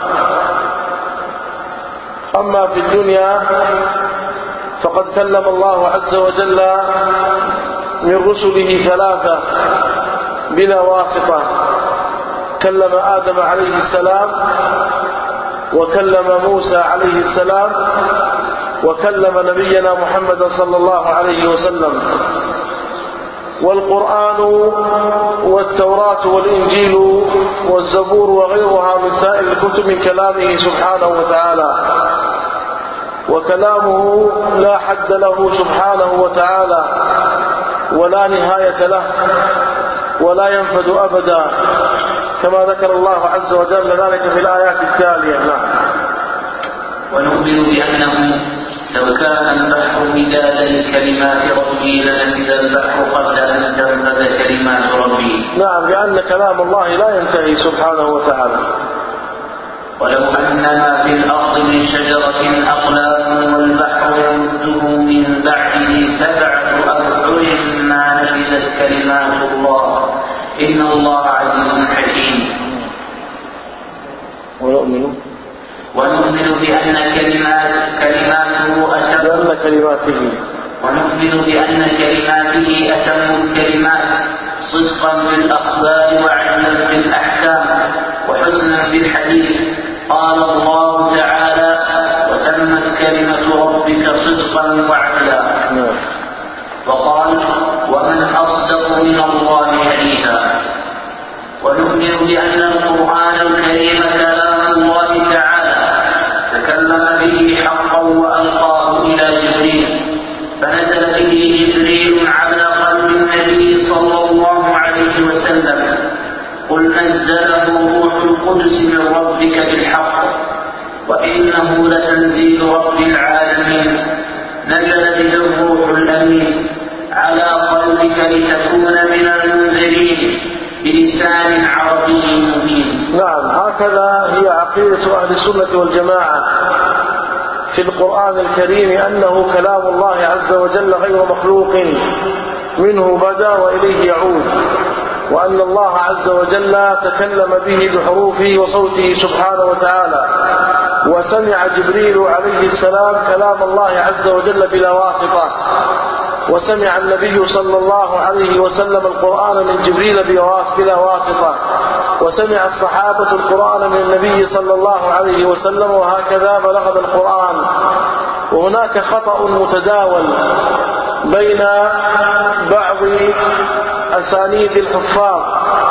أما في الدنيا فقد كلم الله عز وجل من رسله ثلاثة بلا واسطة: كلم آدم عليه السلام، وكلم موسى عليه السلام، وكلم نبينا محمد صلى الله عليه وسلم. والقرآن والتوراة والإنجيل والزبور وغيرها من سائر الكتب من كلامه سبحانه وتعالى، وكلامه لا حد له سبحانه وتعالى ولا نهاية له ولا ينفد أبدا، كما ذكر الله عز وجل ذلك في الآيات التالية. نعم. ونؤمن بأنه لو كان البحر مدادا لكلمات ربي لنفد البحر قبل أن تنفذ كلمات ربي. نعم، لأن كلام الله لا ينتهي سبحانه وتعالى. ولو أن ما في الأرض من شجرة أقلام والبحر كلماته. ونؤمن بأن كلماته أتم الكلمات صدقا في الأخبار وعدلا في الأحكام وحسنا في الحديث. قال الله تعالى: وتمت كلمة ربك صدقا وعدلا. وقال: ومن أصدق من الله حديثا. ونؤمن بأن القرآن الكريم كلام الله تعالى تكلم به حقا وألقاه إلى جبريل، فنزل به جبريل على قلب النبي صلى الله عليه وسلم. قل نزله روح القدس من ربك بالحق وإنه لتنزيل رب العالمين نزل به الروح الأمين على قلبك لتكون من المنذرين بلسان عربي مبين. نعم، هكذا هي عقيدة أهل السنة والجماعة في القرآن الكريم، أنه كلام الله عز وجل غير مخلوق، منه بدأ وإليه يعود، وأن الله عز وجل تكلم به بحروفه وصوته سبحانه وتعالى، وسمع جبريل عليه السلام كلام الله عز وجل بلا واسطة، وسمع النبي صلى الله عليه وسلم القرآن من جبريل بلا واسطة، وسمع الصحابة القرآن من النبي صلى الله عليه وسلم، وهكذا بلغنا القرآن. وهناك خطأ متداول بين بعض أسانيد الحفاظ،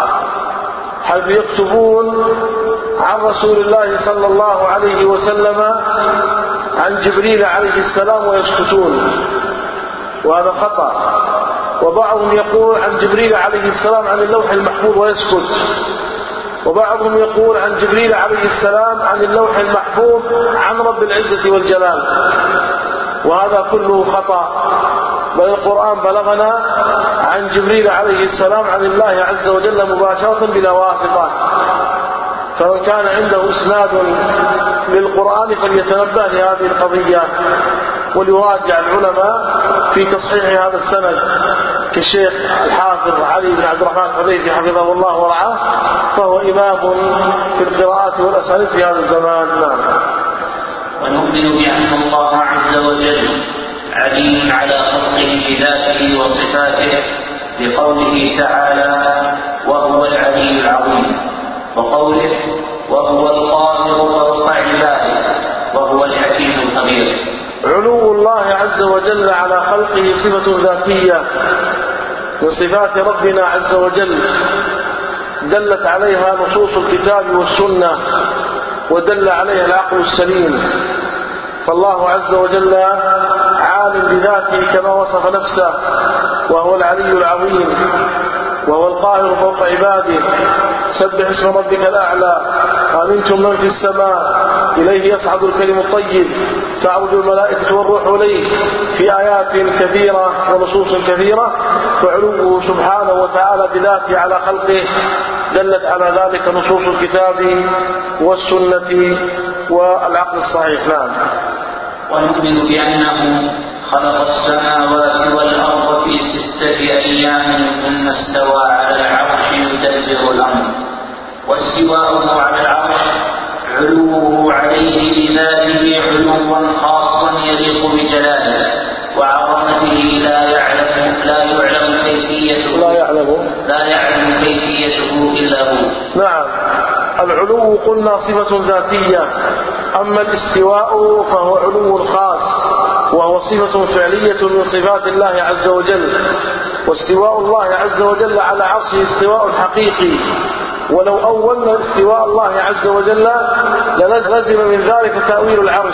حيث يكتبون عن رسول الله صلى الله عليه وسلم عن جبريل عليه السلام ويسكتون، وهذا خطأ. وبعضهم يقول عن جبريل عليه السلام عن اللوح المحفوظ ويسكت، وبعضهم يقول عن جبريل عليه السلام عن اللوح المحفوظ عن رب العزة والجلال، وهذا كله خطأ. بل القرآن بلغنا عن جبريل عليه السلام عن الله عز وجل مباشرة بلا واسطة، فمن كان عنده إسناد للقرآن فليتنبه لهذه القضية وليراجع العلماء في تصحيح هذا السند، كالشيخ الحافظ علي بن عبد الرحمن الحذيفي حفظه الله ورعاه، فهو إمام في القراءات والأسانيد في هذا الزمان. نعم. ونؤمن بأن الله عز وجل عليم على خلقه بذاته وصفاته بقوله تعالى: وهو العلي العظيم، وقوله: وهو القاهر فوق عباده، وهو الحكيم الخبير. علو الله عز وجل على خلقه صفة ذاتية من صفات ربنا عز وجل، دلت عليها نصوص الكتاب والسنة، ودل عليها العقل السليم. فالله عز وجل عالم بذاته كما وصف نفسه، وهو العلي العظيم، وهو القاهر فوق عباده. سبح اسم ربك الأعلى، أمنتم من في السماء إليه يصعد الكلم الطيب، تعرج الملائكة والروح إليه، في آيات كثيرة ونصوص كثيرة. فعلوه سبحانه وتعالى بذاته على خلقه دلت على ذلك نصوص الكتاب والسنة والعقل الصحيح. نعم. ونؤمن بأنه خلق السماوات والأرض في ستة أيام ثم استوى على العرش يدبر الأمر. واستواءه على العرش علوه عليه بذاته علوا خاصا يليق بجلاله وعظمته، لا يعلم لا يعلم كيفيته لا يعلم لا يعلم كيفيته إلا هو. نعم. العلو قلنا صفة ذاتية، أما الاستواء فهو علو خاص، وهو صفة فعلية من صفات الله عز وجل. واستواء الله عز وجل على عرشه استواء حقيقي، ولو أولنا استواء الله عز وجل للزم من ذلك تأويل العرش،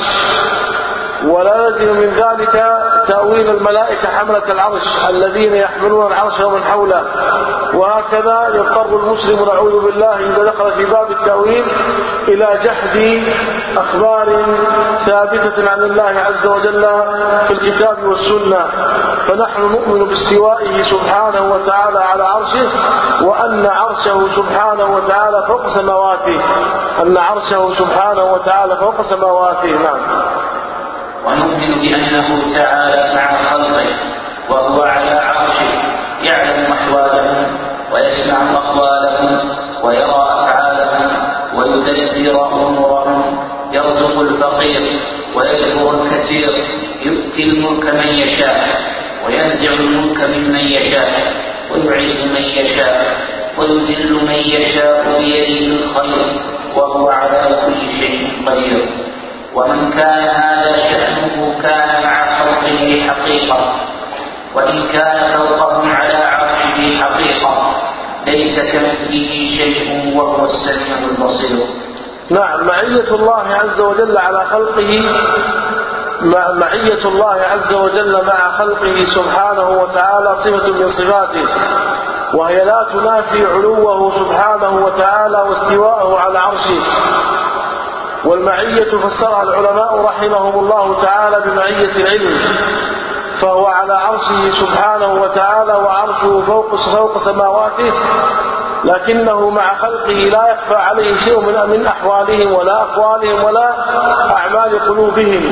ولا لزم من ذلك تأويل الملائكة حملة العرش الذين يحملون العرش ومن حوله. وهكذا يضطر المسلم نعوذ بالله إذا دخل في باب التأويل إلى جحد أخبار ثابتة عن الله عز وجل في الكتاب والسنة. فنحن نؤمن باستوائه سبحانه وتعالى على عرشه، وأن عرشه سبحانه وتعالى فوق سماواته، أن عرشه سبحانه وتعالى فوق سماواته. نعم. ونؤمن بأنه تعالى مع خلقه وهو على عرشه، يعلم أحوالهم ويسمع أقوالهم ويرى أفعالهم ويدبر أمورهم يرزق الفقير ويجبر الكثير، يؤتي الملك من يشاء وينزع الملك ممن يشاء ويعز من يشاء ويذل من يشاء بيده الخير وهو على كل شيء قدير. ومن كان هذا شأنه كان مع خلقه حقيقة، وإن كان فوقهم على عرشه حقيقة، ليس كمثله شيء وهو السميع البصير. نعم، معية الله عز وجل على خلقه، معية الله عز وجل مع خلقه سبحانه وتعالى صفة من صفاته، وهي لا تنافي علوه سبحانه وتعالى واستواءه على عرشه. والمعية فسرها العلماء رحمهم الله تعالى بمعية العلم، فهو على عرشه سبحانه وتعالى وعرشه فوق فوق سماواته، لكنه مع خلقه لا يخفى عليه شيء من أحوالهم ولا أقوالهم ولا أعمال قلوبهم.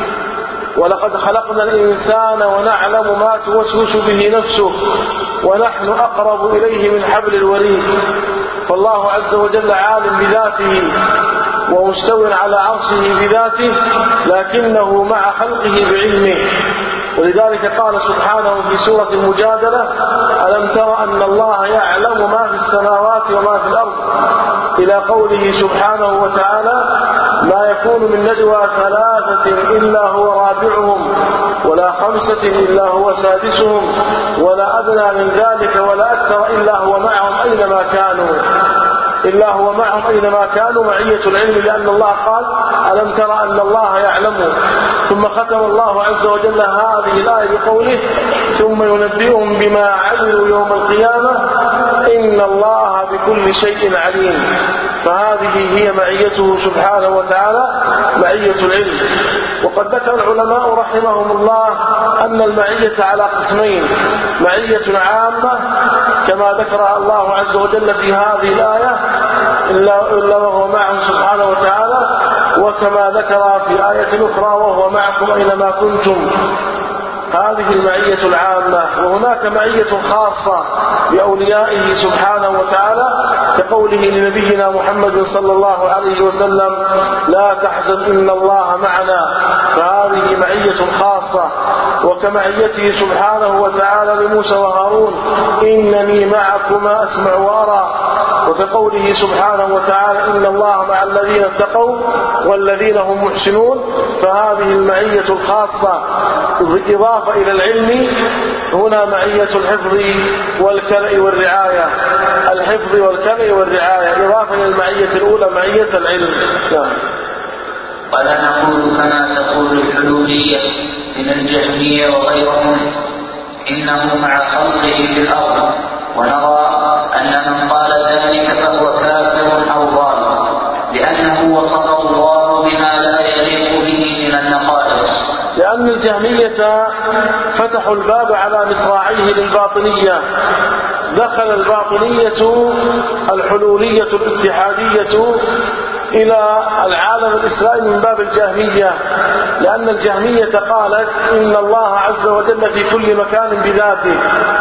ولقد خلقنا الإنسان ونعلم ما توسوس به نفسه ونحن أقرب إليه من حبل الوريد. فالله عز وجل عالم بذاته ومستو على عرشه بذاته، لكنه مع خلقه بعلمه. ولذلك قال سبحانه في سورة المجادلة: ألم تر أن الله يعلم ما في السماوات وما في الأرض، إلى قوله سبحانه وتعالى: ما يكون من نجوى ثلاثة إلا هو رابعهم ولا خمسة إلا هو سادسهم ولا أدنى من ذلك ولا أكثر إلا هو معهم أينما كانوا إلا هو معهم أينما كانوا. معية العلم، لأن الله قال: ألم تر أن الله يعلم. ثم ختم الله عز وجل هذه الآية بقوله: ثم ينبئهم بما عملوا يوم القيامة إن الله بكل شيء عليم. فهذه هي معيته سبحانه وتعالى، معية العلم. وقد ذكر العلماء رحمهم الله أن المعية على قسمين: معية عامة كما ذكرها الله عز وجل في هذه الآية إلا وهو معهم سبحانه وتعالى، وكما ذكر في آية أخرى: وهو معكم أينما كنتم. هذه المعية العامة. وهناك معية خاصة بأوليائه سبحانه وتعالى، كقوله لنبينا محمد صلى الله عليه وسلم: لا تحزن إن الله معنا. فهذه معية خاصة. وكمعيته سبحانه وتعالى لموسى وهارون: إنني معكما أسمع وأرى. وكقوله سبحانه وتعالى: إن الله مع الذين اتقوا والذين هم محسنون. فهذه المعية الخاصة بالإضافة إلى العلم. هنا معية الحفظ والكلأ والرعاية، الحفظ والكلأ والرعاية إضافة إلى المعية الأولى، معية العلم. نعم. ولا نقول كما تقول الحلولية من الجهمية وغيرهم إنه مع خلقه في الأرض، ونرى أن من قال ذلك فهو كافر أو ضال، لأنه وصف الله بما لا يليق به من النقائص. لأن الجهمية فتحوا الباب على مصراعيه للباطنية. دخل الباطنية الحلولية الاتحادية إلى العالم الإسلامي من باب الجهمية، لأن الجهمية قالت إن الله عز وجل في كل مكان بذاته.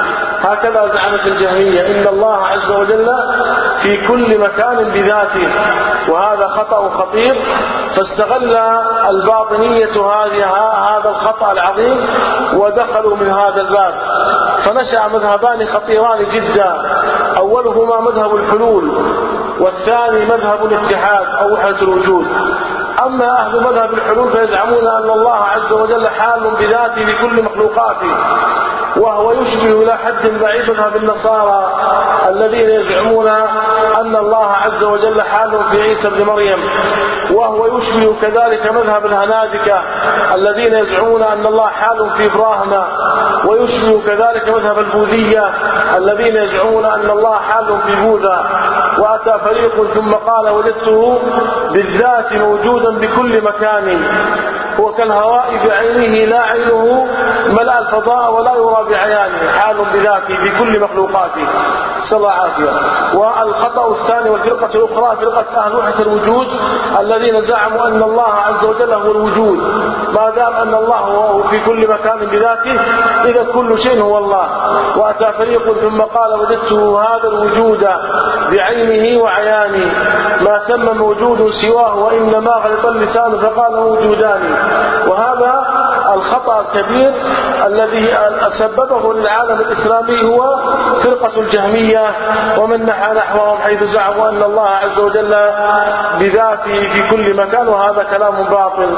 هكذا زعمت الجهمية، إن الله عز وجل في كل مكان بذاته، وهذا خطأ خطير. فاستغل الباطنية هذا الخطأ العظيم ودخلوا من هذا الباب، فنشأ مذهبان خطيران جدا: أولهما مذهب الحلول، والثاني مذهب الاتحاد أو وحدة الوجود. أما أهل مذهب الحلول فيزعمون أن الله عز وجل حال بذاته بكل مخلوقاته، وهو يشبه إلى حد بعيد مذهب النصارى الذين يزعمون أن الله عز وجل حال في عيسى بن مريم، وهو يشبه كذلك مذهب الهنادكة الذين يزعمون أن الله حال في إبراهيم، ويشبه كذلك مذهب البوذية الذين يزعمون أن الله حال في بوذا. وأتى فريق ثم قال: وجدته بالذات موجودا بكل مكان، هو كالهواء بعينه لا عينه ملأ الفضاء ولا يرى بعيانه، حال بذاته في كل مخلوقاته. صلى الله عليه. والخطأ الثاني والفرقة الأخرى فرقة أهل وحدة الوجود الذين زعموا أن الله عز وجل هو الوجود، ما دام أن الله هو في كل مكان بذاته إذا كل شيء هو الله. وأتى فريق ثم قال وجدته هذا الوجود بعينه وعيانه ما ثم موجود سواه وإنما غلط اللسان فقال موجودان. وهذا الخطأ الكبير الذي سببه للعالم الإسلامي هو فرقة الجهمية ومن نحى نحوهم حيث زعموا أن الله عز وجل بذاته في كل مكان، وهذا كلام باطل.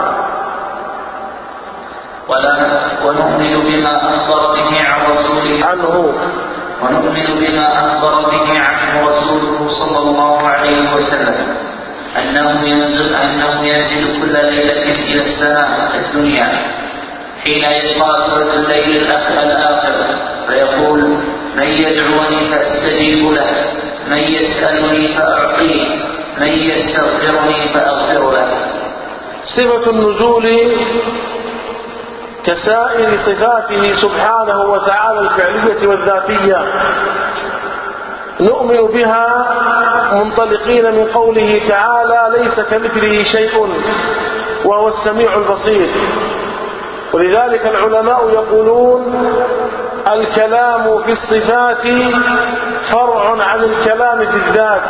ونؤمن بما أخبر به عن رسوله عنه ونؤمن بما أخبر به عنه رسوله صلى الله عليه وسلم أنه ينزل, أنه ينزل كل ليلة إلى السماء الدنيا حين يلقى ثلث الليل الآخر فيقول من يدعوني فأستجيب له، من يسألني فأعطيه، من يستغفرني فأغفر له. صفة النزول كسائر صفاته سبحانه وتعالى الفعلية والذاتية نؤمن بها منطلقين من قوله تعالى ليس كمثله شيء وهو السميع البصير. ولذلك العلماء يقولون الكلام في الصفات فرع عن الكلام في الذات،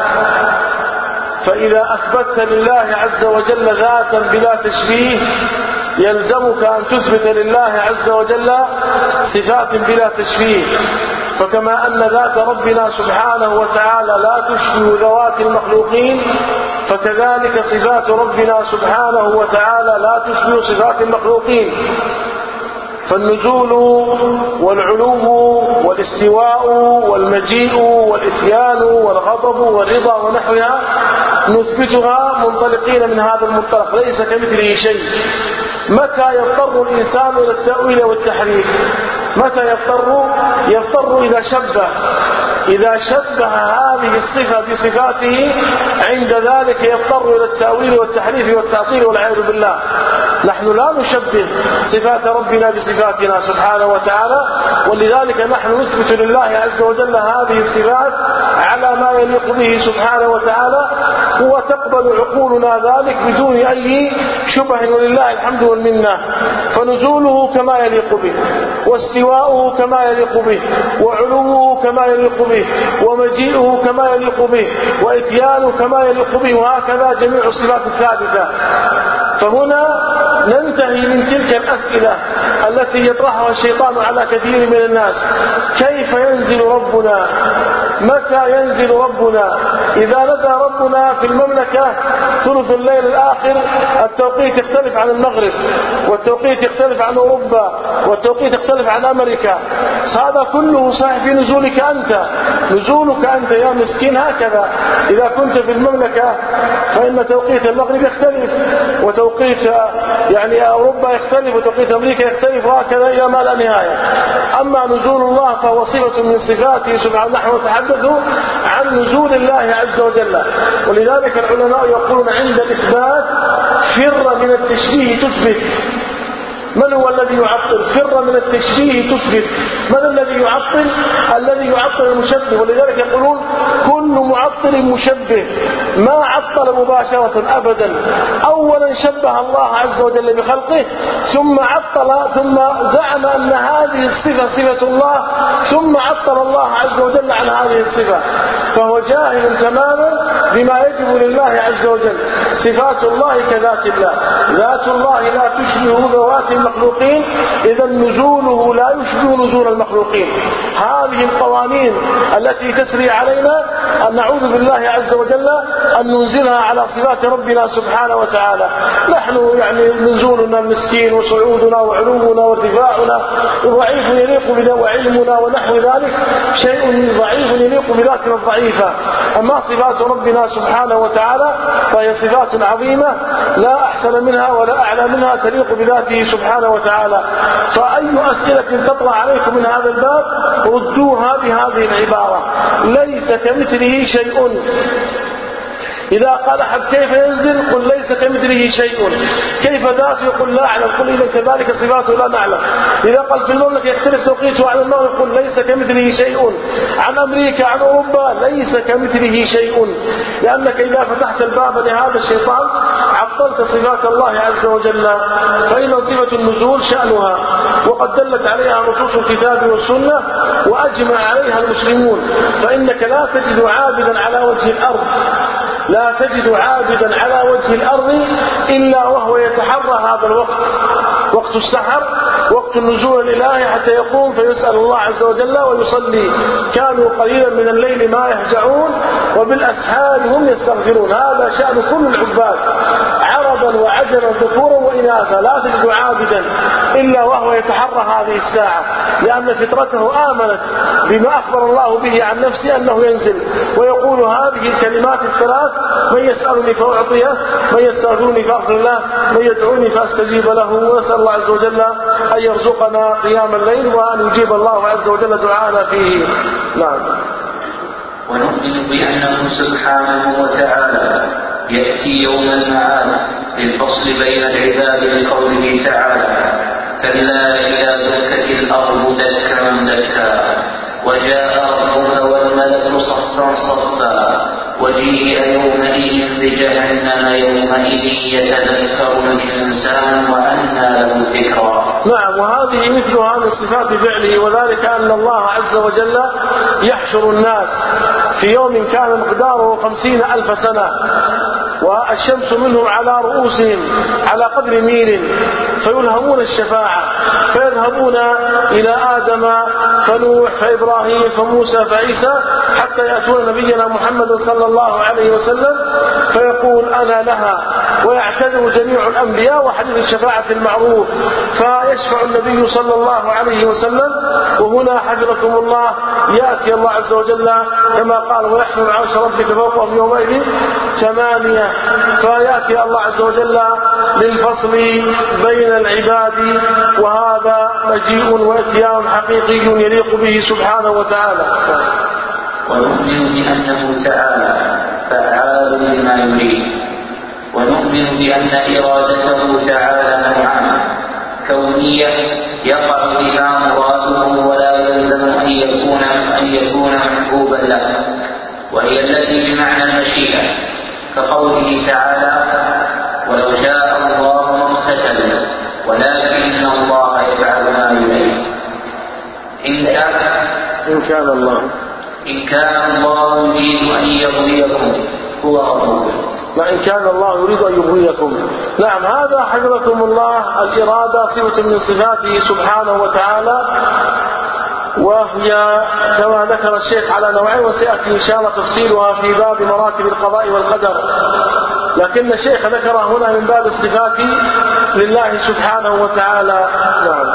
فإذا أثبتت لله عز وجل ذاتا بلا تشبيه يلزمك أن تثبت لله عز وجل صفات بلا تشبيه. فكما أن ذات ربنا سبحانه وتعالى لا تشبه ذوات المخلوقين فكذلك صفات ربنا سبحانه وتعالى لا تشبه صفات المخلوقين. فالنزول والعلو والاستواء والمجيء والإتيان والغضب والرضا ونحوها نثبتها منطلقين من هذا المنطلق ليس كمثله شيء. متى يضطر الإنسان إلى التأويل والتحريف؟ متى يضطر؟ يضطر إذا شبه إذا شبه هذه الصفة بصفاته عند ذلك يضطر إلى التأويل والتحريف والتعطيل والعياذ بالله. نحن لا نشبه صفات ربنا بصفاتنا سبحانه وتعالى، ولذلك نحن نثبت لله عز وجل هذه الصفات على ما يليق به سبحانه وتعالى، وتقبل عقولنا ذلك بدون أي شبه، ولله الحمد والمنة. فنزوله كما يليق به، واستواؤه كما يليق به، وعلوه كما يليق به، ومجيئه كما يليق به، وإتيانه كما يليق به، وهكذا جميع الصفات الثابتة. فهنا ننتهي من تلك الأسئلة التي يطرحها الشيطان على كثير من الناس: كيف ينزل ربنا؟ متى ينزل ربنا؟ إذا نزل ربنا في المملكة ثلث الليل الآخر التوقيت يختلف عن المغرب، والتوقيت يختلف عن أوروبا، والتوقيت يختلف عن أمريكا. هذا كله صحيح في نزولك أنت، نزولك أنت يا مسكين. هكذا إذا كنت في المملكة فإن توقيت المغرب يختلف، وتوقيت يعني أوروبا يختلف، وتوقيت أمريكا يختلف، وهكذا إلى ما لا نهاية. أما نزول الله فهو صفة من صفاته سبحانه. نحن نتحدث عن نزول الله عز وجل. ولذلك العلماء يقولون عند الإثبات فر من التشبيه تثبت. من هو الذي يعطل؟ فر من التشبيه تثبت. من الذي يعطل؟ الذي يعطل المشبه. ولذلك يقولون كل معطل مشبه، ما عطل مباشرة أبدا. أولا شبه الله عز وجل بخلقه، ثم عطل، ثم زعم أن هذه الصفة صفة الله، ثم عطل الله عز وجل عن هذه الصفة. فهو جاهل تماما بما يجب لله عز وجل. صفات الله كذات الله، ذات الله لا تشبه ذوات المخلوقين، إذا نزوله لا يشبه نزول المخلوقين. هذه القوانين التي تسري علينا أن نعوذ بالله عز وجل أن ننزلها على صفات ربنا سبحانه وتعالى. نحن يعني نزولنا المسكين وصعودنا وعلونا وارتفاعنا ضعيف يليق بنا، وعلمنا ونحو ذلك شيء ضعيف يليق بذاتنا الضعيفة. أما صفات ربنا سبحانه وتعالى فهي صفات عظيمة لا أحسن منها ولا أعلى منها، تليق بذاته سبحانه وتعالى. فأي أسئلة تطلع عليكم من هذا الباب ردوها بهذه العبارة: ليس كمثله شيء. إذا قال أحد كيف ينزل قل ليس كمثله شيء، كيف ذاته قل لا أعلم، قل إذا كذلك صفاته لا نعلم. إذا قال في المملكة يختلف توقيته عن المغرب قل ليس كمثله شيء. عن أمريكا عن أوروبا ليس كمثله شيء، لأنك إذا فتحت الباب لهذا الشيطان عطلت صفات الله عز وجل. فإن صفة النزول شأنها وقد دلت عليها نصوص الكتاب والسنة وأجمع عليها المسلمون، فإنك لا تجد عابدا على وجه الأرض لا تجد عابدا على وجه الأرض إلا وهو يتحرى هذا الوقت، وقت السحر، وقت النزول الإلهي، حتى يقوم فيسأل الله عز وجل ويصلي. كانوا قليلا من الليل ما يهجعون وبالأسحار هم يستغفرون. هذا شأن كل العباد عربا وعجلا ذكورا وإناثا. لا تجد عابدا إلا وهو يتحرى هذه الساعة، لأن فطرته آمنت بما أخبر الله به عن نفسه أنه ينزل ويقول هذه الكلمات الثلاث: من يسألني فأعطيه، من يستغفرني فأغفر له، من يدعوني فأستجيب له. ونسأل الله عز وجل أن يرزقنا قيام الليل وأن يجيب الله عز وجل دعانا فيه. نعم. ونؤمن بأنه سبحانه وتعالى يأتي يوم المعاد للفصل بين العباد لقوله تعالى: كلا إذا دكت الأرض دكا دكا وجاء ربك والملك صفا صفا وجيء يومئذ بجهنم يومئذ يتذكر الإنسان وأنى له الذكرى. نعم. وهذه مثلها من صفات فعله، وذلك أن الله عز وجل يحشر الناس في يوم كان مقداره خمسين ألف سنة، والشمس منهم على رؤوسهم على قدر ميل، فيلهمون الشفاعة فيذهبون إلى آدم فنوح فإبراهيم فموسى فعيسى حتى يأتون نبينا محمد صلى الله عليه وسلم فيقول أنا لها، ويعتذر جميع الأنبياء وحديث الشفاعة المعروف، فيشفع النبي صلى الله عليه وسلم. وهنا حفظكم الله يأتي الله عز وجل كما قال: ويحمل عرش ربك فوقهم يومئذ ثمانية، فيأتي الله عز وجل للفصل بين العباد، وهذا مجيء واتيان حقيقي يليق به سبحانه وتعالى. ونؤمن بأنه تعالى فعال لما يريد، ونؤمن بأن إرادته تعالى نوعان: كونية يقع بها مراده ولا يلزم أن يكون أن يكون محبوبا له، وهي التي بمعنى المشيئة، كقوله تعالى: ولو شاء الله ما اقتتلوا ولكن الله يفعل ما يريد. إن كان إن كان الله إن كان الله يريد أن يغويكم هو ربكم. وإن كان الله يريد أن يغويكم. نعم. هذا حفظكم الله الإرادة صفة من صفاته سبحانه وتعالى، وهي كما ذكر الشيخ على نوعين، وسيأتي إن شاء الله تفصيلها في باب مراتب القضاء والقدر، لكن الشيخ ذكر هنا من باب الصفات لله سبحانه وتعالى. نعم.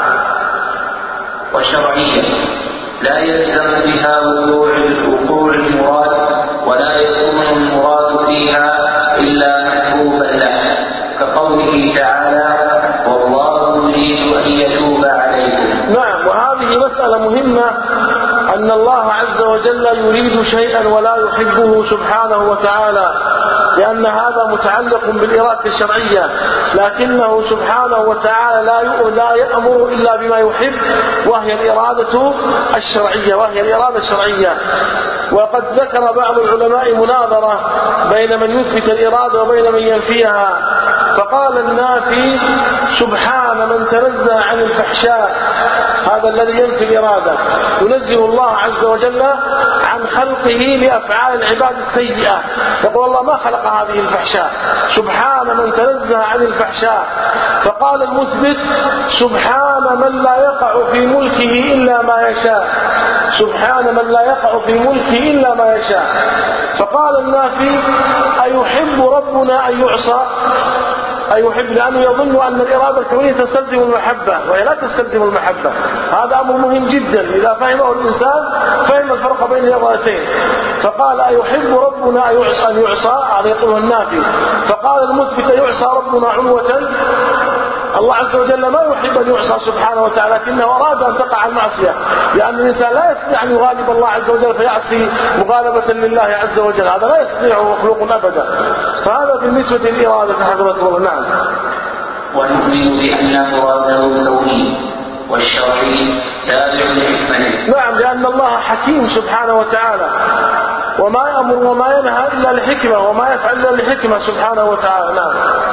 والشرعية لا يلزم بها وقوع المراد ولا يكون المراد فيها إلا محبوبا له، كقوله تعالى: والله يريد أن يتوب عليكم. نعم. وهذه مسألة مهمة، أن الله عز وجل يريد شيئا ولا يحبه سبحانه وتعالى، لأن هذا متعلق بالإرادة الشرعية، لكنه سبحانه وتعالى لا يأمر إلا بما يحب، وهي الإرادة الشرعية وهي الإرادة الشرعية. وقد ذكر بعض العلماء مناظرة بين من يثبت الإرادة وبين من ينفيها، فقال النافي: سبحان من تنزه عن الفحشاء، هذا الذي ينفي الإرادة، ينزه الله عز وجل عن خلقه لأفعال العباد السيئة، يقول الله ما خلق هذه الفحشاء، سبحان من تنزه عن الفحشاء. فقال المثبت: سبحان من لا يقع في ملكه إلا ما يشاء، سبحان من لا يقع في ملكه إلا ما يشاء. فقال النافي: أيحب ربنا أن يعصى؟ أيحب، لأنه يظن أن الإرادة الكونية تستلزم المحبة، وهي لا تستلزم المحبة. هذا أمر مهم جدا، إذا فهمه الإنسان فهم الفرق بين الإرادتين. فقال: أيحب ربنا أن يعصى؟ هذا يقوله النافي. فقال المثبت: يعصى ربنا عنوة؟ الله عز وجل ما يحب أن يعصى سبحانه وتعالى، لكنه أراد أن تقع المعصية، لأن الإنسان لا يستطيع أن يغالب الله عز وجل فيعصي مغالبة لله عز وجل، هذا لا يستطيعه مخلوق أبدا. فهذا بالنسبة للإرادة حفظكم الله. نعم. ونؤمن بأن مراده الكوني والشرعي تابع لحكمته. نعم، لأن الله حكيم سبحانه وتعالى، وما يأمر وما ينهى إلا لحكمة، وما يفعل إلا لحكمة سبحانه وتعالى. نعم.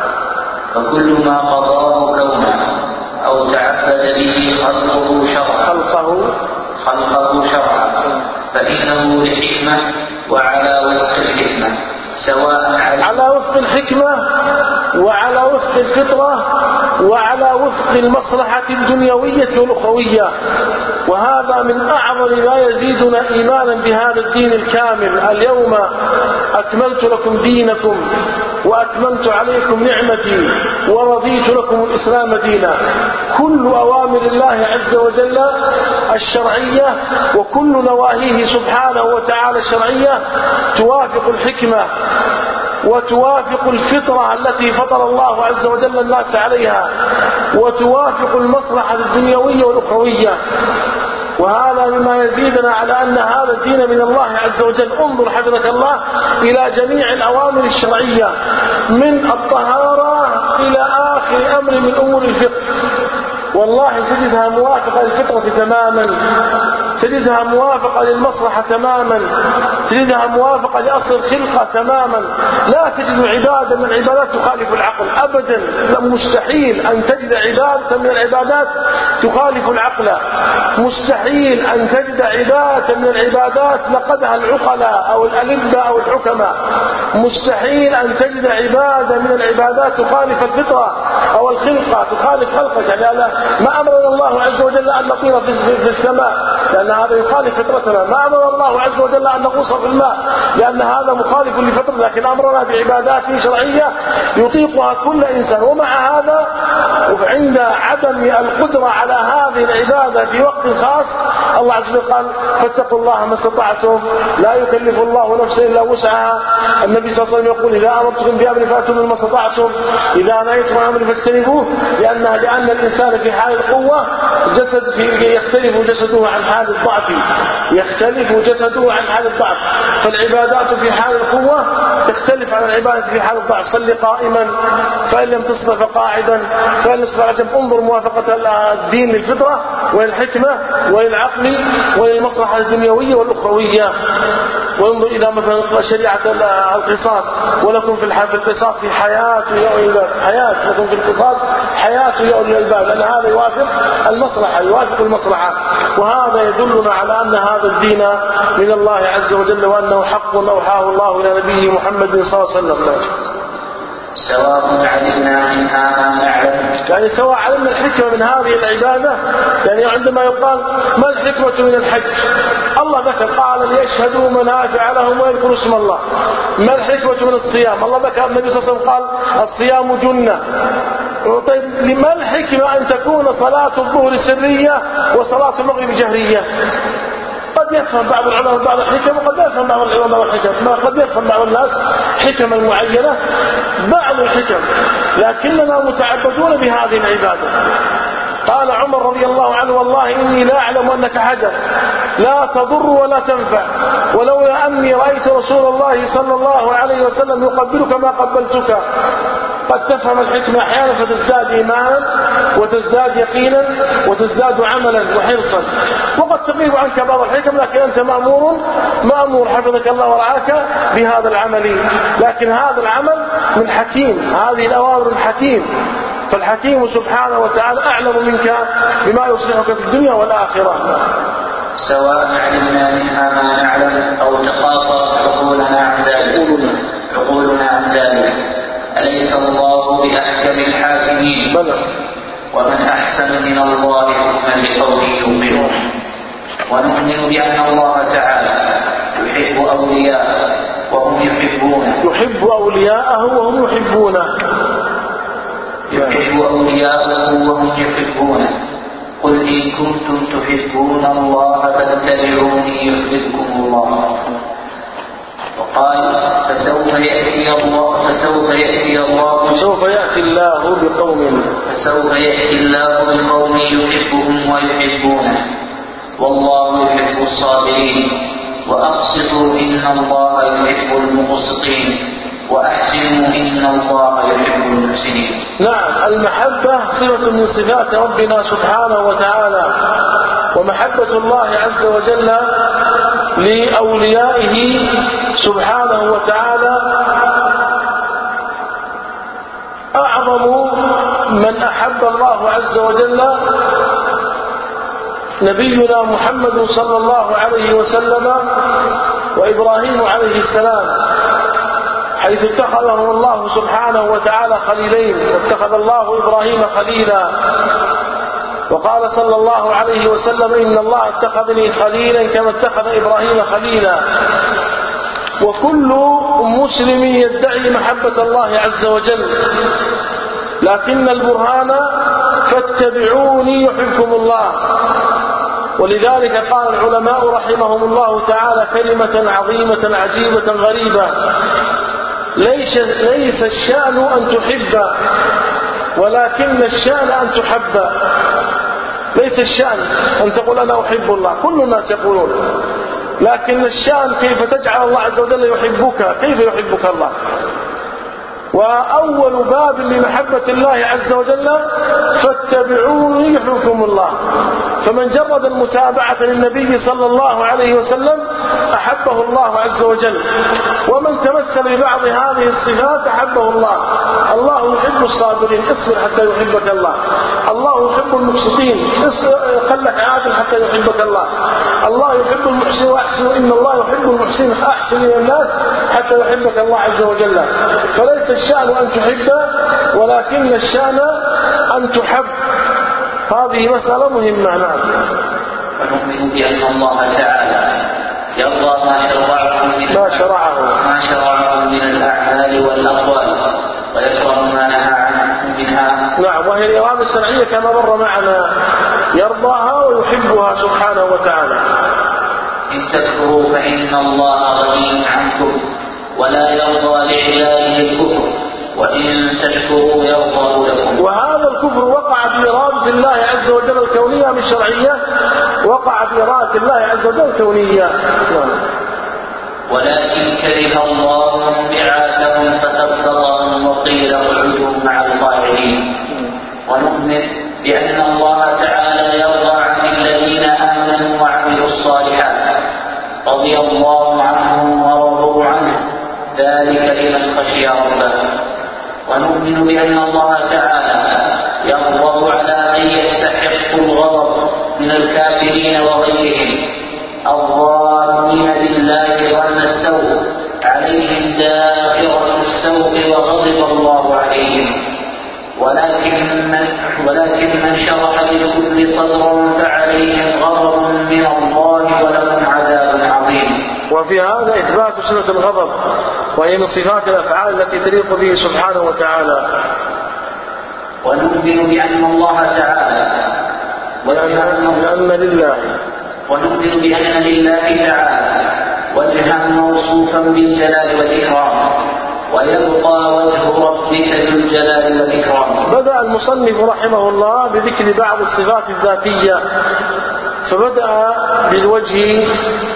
فكل ما قضاه كونه أو تعبد به خلقه شرعا خلقه خلقه شرعا فإنه لحكمة وعلى وفق الحكمة، سواء على وفق الحكمة وعلى وفق الفطرة وعلى وفق المصلحة الدنيوية والأخروية. وهذا من أعظم ما يزيدنا إيمانا بهذا الدين الكامل. اليوم أكملت لكم دينكم وأتممت عليكم نعمتي ورضيت لكم الإسلام دينا. كل أوامر الله عز وجل الشرعية وكل نواهيه سبحانه وتعالى الشرعية توافق الحكمة وتوافق الفطرة التي فطر الله عز وجل الناس عليها، وتوافق المصلحة الدنيوية والأخروية. وهذا مما يزيدنا على أن هذا الدين من الله عز وجل. انظر حفظك الله إلى جميع الأوامر الشرعية من الطهارة إلى آخر أمر من أمور الفقه، والله تجدها موافقة للفطرة تماما، تجدها موافقة للمصلحة تماما، تجدها موافقة لأصل الخلقة تماما. لا تجد عبادة من العبادات تخالف العقل أبدا، مستحيل أن تجد عبادة من العبادات تخالف العقل، مستحيل أن تجد عبادة من العبادات نقدها العقلاء أو الألبة أو الحكماء، مستحيل أن تجد عبادة من العبادات تخالف الفطرة أو الخلقة، تخالف خلقك. يعني ما أمرنا الله عز وجل أن نطير في السماء لأن هذا يخالف فطرتنا، ما أمر الله عز وجل أن نغوص في الماء لأن هذا مخالف لفطرتنا، لكن أمرنا بعبادات شرعية يطيقها كل إنسان. ومع هذا وعند عدم القدرة على هذه العبادة في وقت خاص الله عز وجل قال فاتقوا الله ما استطعتم، لا يكلف الله نفسا إلا وسعها. النبي صلى الله عليه وسلم يقول إذا أمرتكم بأمر فأتوا مما استطعتم، إذا نهيتم عن أمر فاجتنبوه، لأنها لأن الإنسان في حال القوة جسد يختلف جسده عن حال الضعف، يختلف جسده عن حال الضعف، فالعبادات في حال القوة تختلف عن العبادة في حال الضعف. صل قائما فإن لم تستطع فقاعدا فإن لم تستطع جنب. انظر موافقة الدين للفطرة وللحكمة وللعقل وللمصلحة الدنيوية والأخروية. وانظر إلى مثلا شريعة القصاص، ولكم في القصاص حياة يا أولي الألباب، حياة لكم في القصاص حياة يا أولي الألباب، لأن هذا يوافق المصلحة يوافق المصلحة. وهذا يدلنا على أن هذا الدين من الله عز وجل وأنه حق أوحاه الله إلى نبيه محمد صلى الله عليه وسلم. سواء علمنا منها ما نعلم، يعني سواء علمنا الحكمة من هذه العبادة. يعني عندما يقال ما الحكمة من الحج، الله ذكر قال ليشهدوا منافع لهم ويذكروا اسم الله. ما الحكمة من الصيام، الله ذكر النبي صلى الله عليه وسلم قال الصيام جنة. طيب لما الحكمة أن تكون صلاة الظهر سرية وصلاة المغرب جهرية؟ قد يفهم بعض العلماء بعض الحكم وقد لا يفهم بعض العلماء الحكم، قد يفهم بعض الناس حكما معينة بعض الحكم، لكننا متعبدون بهذه العبادة. قال عمر رضي الله عنه والله إني لا أعلم أنك حجر لا تضر ولا تنفع، ولولا أني رأيت رسول الله صلى الله عليه وسلم يقبلك ما قبلتك. قد تفهم الحكمة أحيانا فتزداد إيمانا وتزداد يقينا وتزداد عملا وحرصا، وقد تغيب عنك بعض الحكم، لكن أنت مأمور مأمور حفظك الله ورعاك بهذا العمل. لكن هذا العمل من حكيم، هذه الأوامر من حكيم، فالحكيم سبحانه وتعالى أعلم منك بما يصلحك في الدنيا والآخرة. سواء علمنا منها ما نعلم أو تقاصر عقولنا عن ذلك عقولنا عن ذلك أليس الله بأحكم الحاكمين؟ بلى. ومن أحسن من الله حكما لقوم يؤمنون. ونؤمن بأن الله تعالى يحب أولياءه وهم يحبونه يحب أولياءه وهم يحبونه يحب أولياءه وهم يحبونه. قل إن كنتم تحبون الله فاتبعوني يحببكم الله. وقال فسوف يأتي الله فسوف يأتي الله فسوف يأتي الله بقوم فسوف يأتي الله بقوم يحبهم ويحبونه والله يحب الصابرين وأقسطوا إن الله يحب المقسطين وأحسنوا إن الله يحب المحسنين. نعم، المحبة صفة من صفات ربنا سبحانه وتعالى، ومحبة الله عز وجل لأوليائه سبحانه وتعالى أعظم من أحب الله عز وجل نبينا محمد صلى الله عليه وسلم وإبراهيم عليه السلام، حيث اتخذه الله سبحانه وتعالى خليلين، واتخذ الله إبراهيم خليلا، وقال صلى الله عليه وسلم إن الله اتخذني خليلا كما اتخذ إبراهيم خليلا. وكل مسلم يدعي محبة الله عز وجل، لكن البرهان فاتبعوني يحبكم الله. ولذلك قال العلماء رحمهم الله تعالى كلمة عظيمة عجيبة غريبة: ليس, ليس الشأن أن تحب، ولكن الشأن أن تحب. ليس الشأن أن تقول أنا أحب الله، كل الناس يقولون، لكن الشأن كيف تجعل الله عز وجل يحبك، كيف يحبك الله. وأول باب لمحبة الله عز وجل فاتبعوني يحبكم الله. فمن جرد المتابعة للنبي صلى الله عليه وسلم أحبه الله عز وجل، ومن تمثل ببعض هذه الصفات أحبه الله. الله يحب الصابرين، اصبر حتى يحبك الله. الله يحب المقسطين، خلك عادل حتى يحبك الله. الله يحب المحسن وأحسن إن الله يحب المحسن، أحسن إلى الناس حتى يحبك الله عز وجل. فليس الشأن أن تحب، ولكن الشأن أن تحب. هذه مسألة مهمة. نعم. ونؤمن بأن الله تعالى يرضى ما شرعه من ما شرعه ما شرعه من الأعمال والأقوال، ويكره ما نهى عنه منها. نعم، وهي الإرادة الشرعية كما مر معنا، يرضاها ويحبها سبحانه وتعالى. إن تكفروا فإن الله غني عنكم ولا يرضى لعباده الكفر وإن تشكروا يرضى لكم. وهذا الكفر وقع في إرادة الله عز وجل الكونية بالشرعية، وقع في إرادة الله عز وجل الكونية. ولكن كره الله انبعاثهم فتبتغاهم وقيل اقعدوا مع القاعدين. ونؤمن بأن الله تعالى يرضى عن الذين آمنوا وعملوا الصالحات، رضي الله عنهم ورضوا عنه، ذلك لمن خشي ربه. ونؤمن بأن الله تعالى يغضب على من يستحق الغضب من الكافرين وغيرهم الظالمين بالله ظن السوء، عليهم دائرة السوء وغضب الله عليهم. ولكن من, ولكن من شرح بالكفر صدرا فعليهم غضب من الله ولهم عذاب عظيم. وفي هذا إثبات صفة الغضب، وهي من صفات الأفعال التي تليق به سبحانه وتعالى. ونؤمن بأن الله تعالى لأن لله ونؤمن بأن لله تعالى وجها موصوفا بالجلال والإكرام، ويبقى وجه ربك ذو الجلال والإكرام. بدأ المصنف رحمه الله بذكر بعض الصفات الذاتية، فبدأ بالوجه،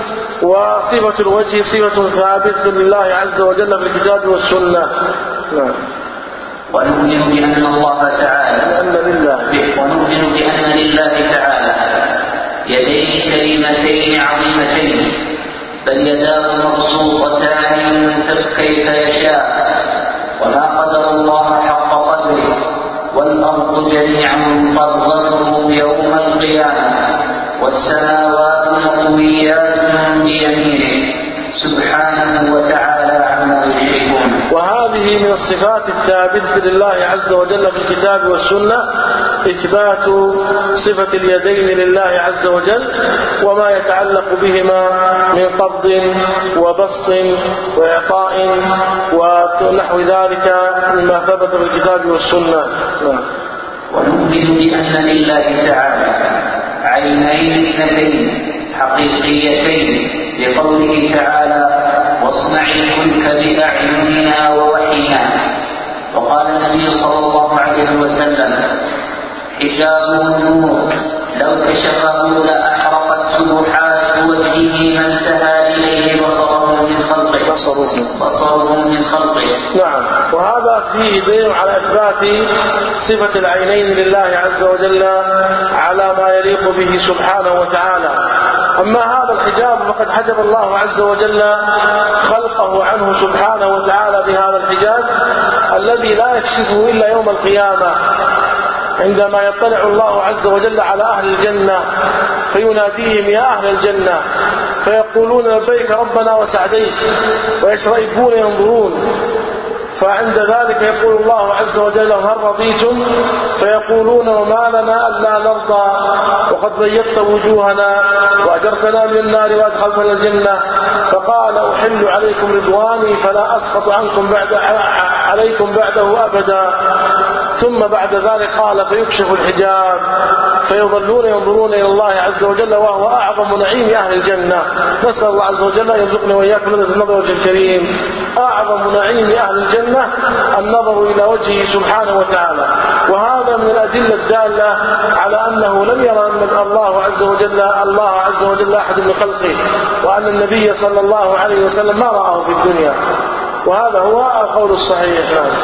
وصفة الوجه صفة ثابتة لله عز وجل في الكتاب والسنة. نعم. ونؤمن بأن الله تعالى لأن لله ونؤمن بأن لله تعالى يدين كريمتين عظيمتين، بل يداه مبسوطتان ينفق كيف يشاء، وما قدر الله حق قدره، والأرض جميعا قبضته يوم القيامة، والسماوات مطويات بيمينه سبحانه وتعالى عما يشركون. وهذه من الصفات الثابتة لله عز وجل في الكتاب والسنة، إثبات صفة اليدين لله عز وجل وما يتعلق بهما من قبض وبسط وإعطاء ونحو ذلك مما ثبت في الكتاب والسنة. ونؤمن بأن لله تعالى عينين اثنتين حقيقيتين، لقوله تعالى واصنع الفلك بأعيننا ووحينا. وقال النبي صلى الله عليه وسلم: حجابه النور، لو كشفه لأحرقت سبحات وجهه ما انتهى إليه بصره من خلقه بصره من خلقه. نعم. وهذا فيه دليل على إثبات صفة العينين لله عز وجل على ما يليق به سبحانه وتعالى. أما هذا الحجاب فقد حجب الله عز وجل خلقه عنه سبحانه وتعالى بهذا الحجاب الذي لا يكشفه إلا يوم القيامة، عندما يطلع الله عز وجل على أهل الجنة فيناديهم: يا أهل الجنة، فيقولون: لبيك ربنا وسعديك، ويشرئبون ينظرون. فعند ذلك يقول الله عز وجل: هل رضيتم؟ فيقولون: وما لنا ألا نرضى وقد بيضت وجوهنا وأجرتنا من النار وأدخلتنا الجنة. فقال: أحل عليكم رضواني فلا أسخط عنكم بعد عليكم بعده أبدا. ثم بعد ذلك قال: فيكشف الحجاب فيظلون ينظرون إلى الله عز وجل وهو أعظم نعيم أهل الجنة. نسأل الله عز وجل أن يرزقنا وإياكم لذة النظر وجه الكريم. أعظم نعيم أهل الجنة النظر إلى وجهه سبحانه وتعالى. وهذا من الأدلة الدالة على أنه لم يرى أن الله عز وجل الله عز وجل أحد من خلقه، وأن النبي صلى الله عليه وسلم ما رآه في الدنيا. وهذا هو القول الصحيح.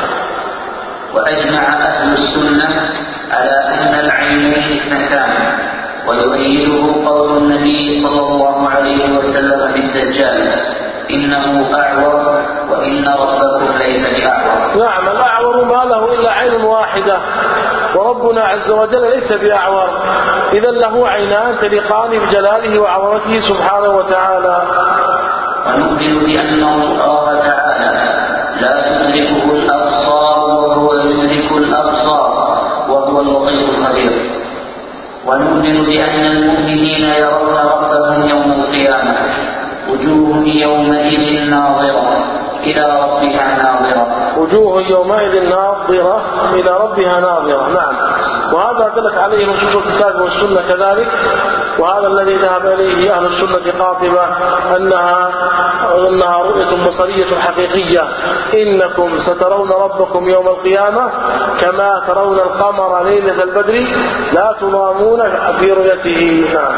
وأجمع أهل السنة على أن العينين اثنتان، ويؤيده قول النبي صلى الله عليه وسلم في الدجال: إنه أعور وإن ربكم ليس بأعور. نعم، الأعور ما له إلا عين واحدة، وربنا عز وجل ليس بأعور، إذا له عينان تليقان بجلاله وعظمته سبحانه وتعالى. ونؤمن بأن الله تعالى لا تدركه الأبصار وهو يدرك الأبصار وهو اللطيف الخبير. ونؤمن بأن المؤمنين يرون ربهم يوم القيامة، وجوه يومئذ ناظرة إلى ربها ناظرة وجوه يومئذ ناظرة إلى ربها ناظرة. نعم. وهذا دلت عليه نصوص الكتاب والسنة كذلك، وهذا الذي ذهب إليه أهل السنة قاطبة أنها أنها رؤية بصرية حقيقية: إنكم سترون ربكم يوم القيامة كما ترون القمر ليلة البدر لا تضامون في رؤيته. نعم.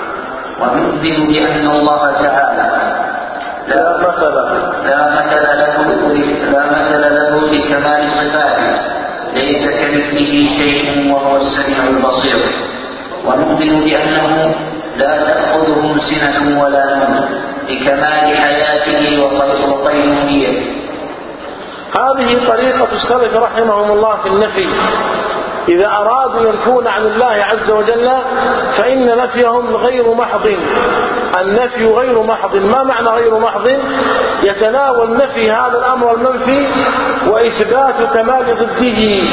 ونؤمن بأن الله تعالى لا مثل لا مثل له لا مثل له لكمال صفاته، ليس كمثله شيء وهو السميع البصير. ونؤمن بأنه لا تأخذه سنة ولا نوم، لكمال حياته وقيوميته. هذه طريقة السلف رحمهم الله في النفي. إذا أرادوا ينفون عن الله عز وجل فإن نفيهم غير محض. النفي غير محض. ما معنى غير محض؟ يتناول نفي هذا الأمر المنفي وإثبات كمال ضده.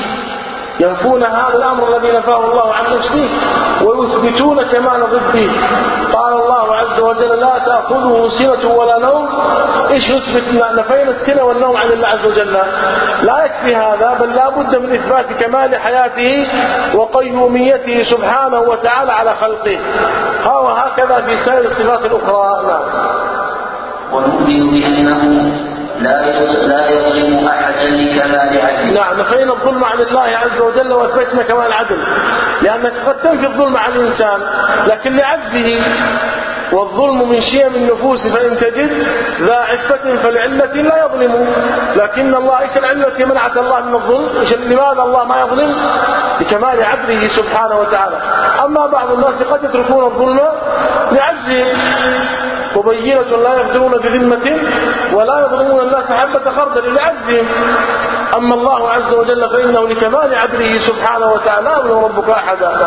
ينفون هذا الأمر الذي نفاه الله عن نفسه ويثبتون كمال ضده. قال الله عز وجل: لا تأخذه سنة ولا نوم. إيش نثبت؟ نفينا السنة والنوم عن الله عز وجل. لا يكفي هذا، بل لا بد من إثبات كمال حياته وقيوميته سبحانه وتعالى على خلقه. وهكذا في سائر الصفات الأخرى. نعم. ونؤمن بأنه لا يظلم أحدا لكمال عدله. نعم، نفينا الظلم عن الله عز وجل وأثبتنا كمال العدل، لأنك قد تنفي الظلم عن الإنسان لكن لعجزه، والظلم من شيم النفوس فإن تجد ذا عفة فالعلة لا يظلم. لكن الله إيش العلة منعت الله من الظلم؟ إيش لماذا الله ما يظلم؟ لكمال عدله سبحانه وتعالى. أما بعض الناس قد يتركون الظلم لعجزه، وبينة لا يفترون بذمة ولا يظلمون الناس حبة خردل لعجزهم. أما الله عز وجل فإنه لكمال عدله سبحانه وتعالى لا يظلم ربك أحدا.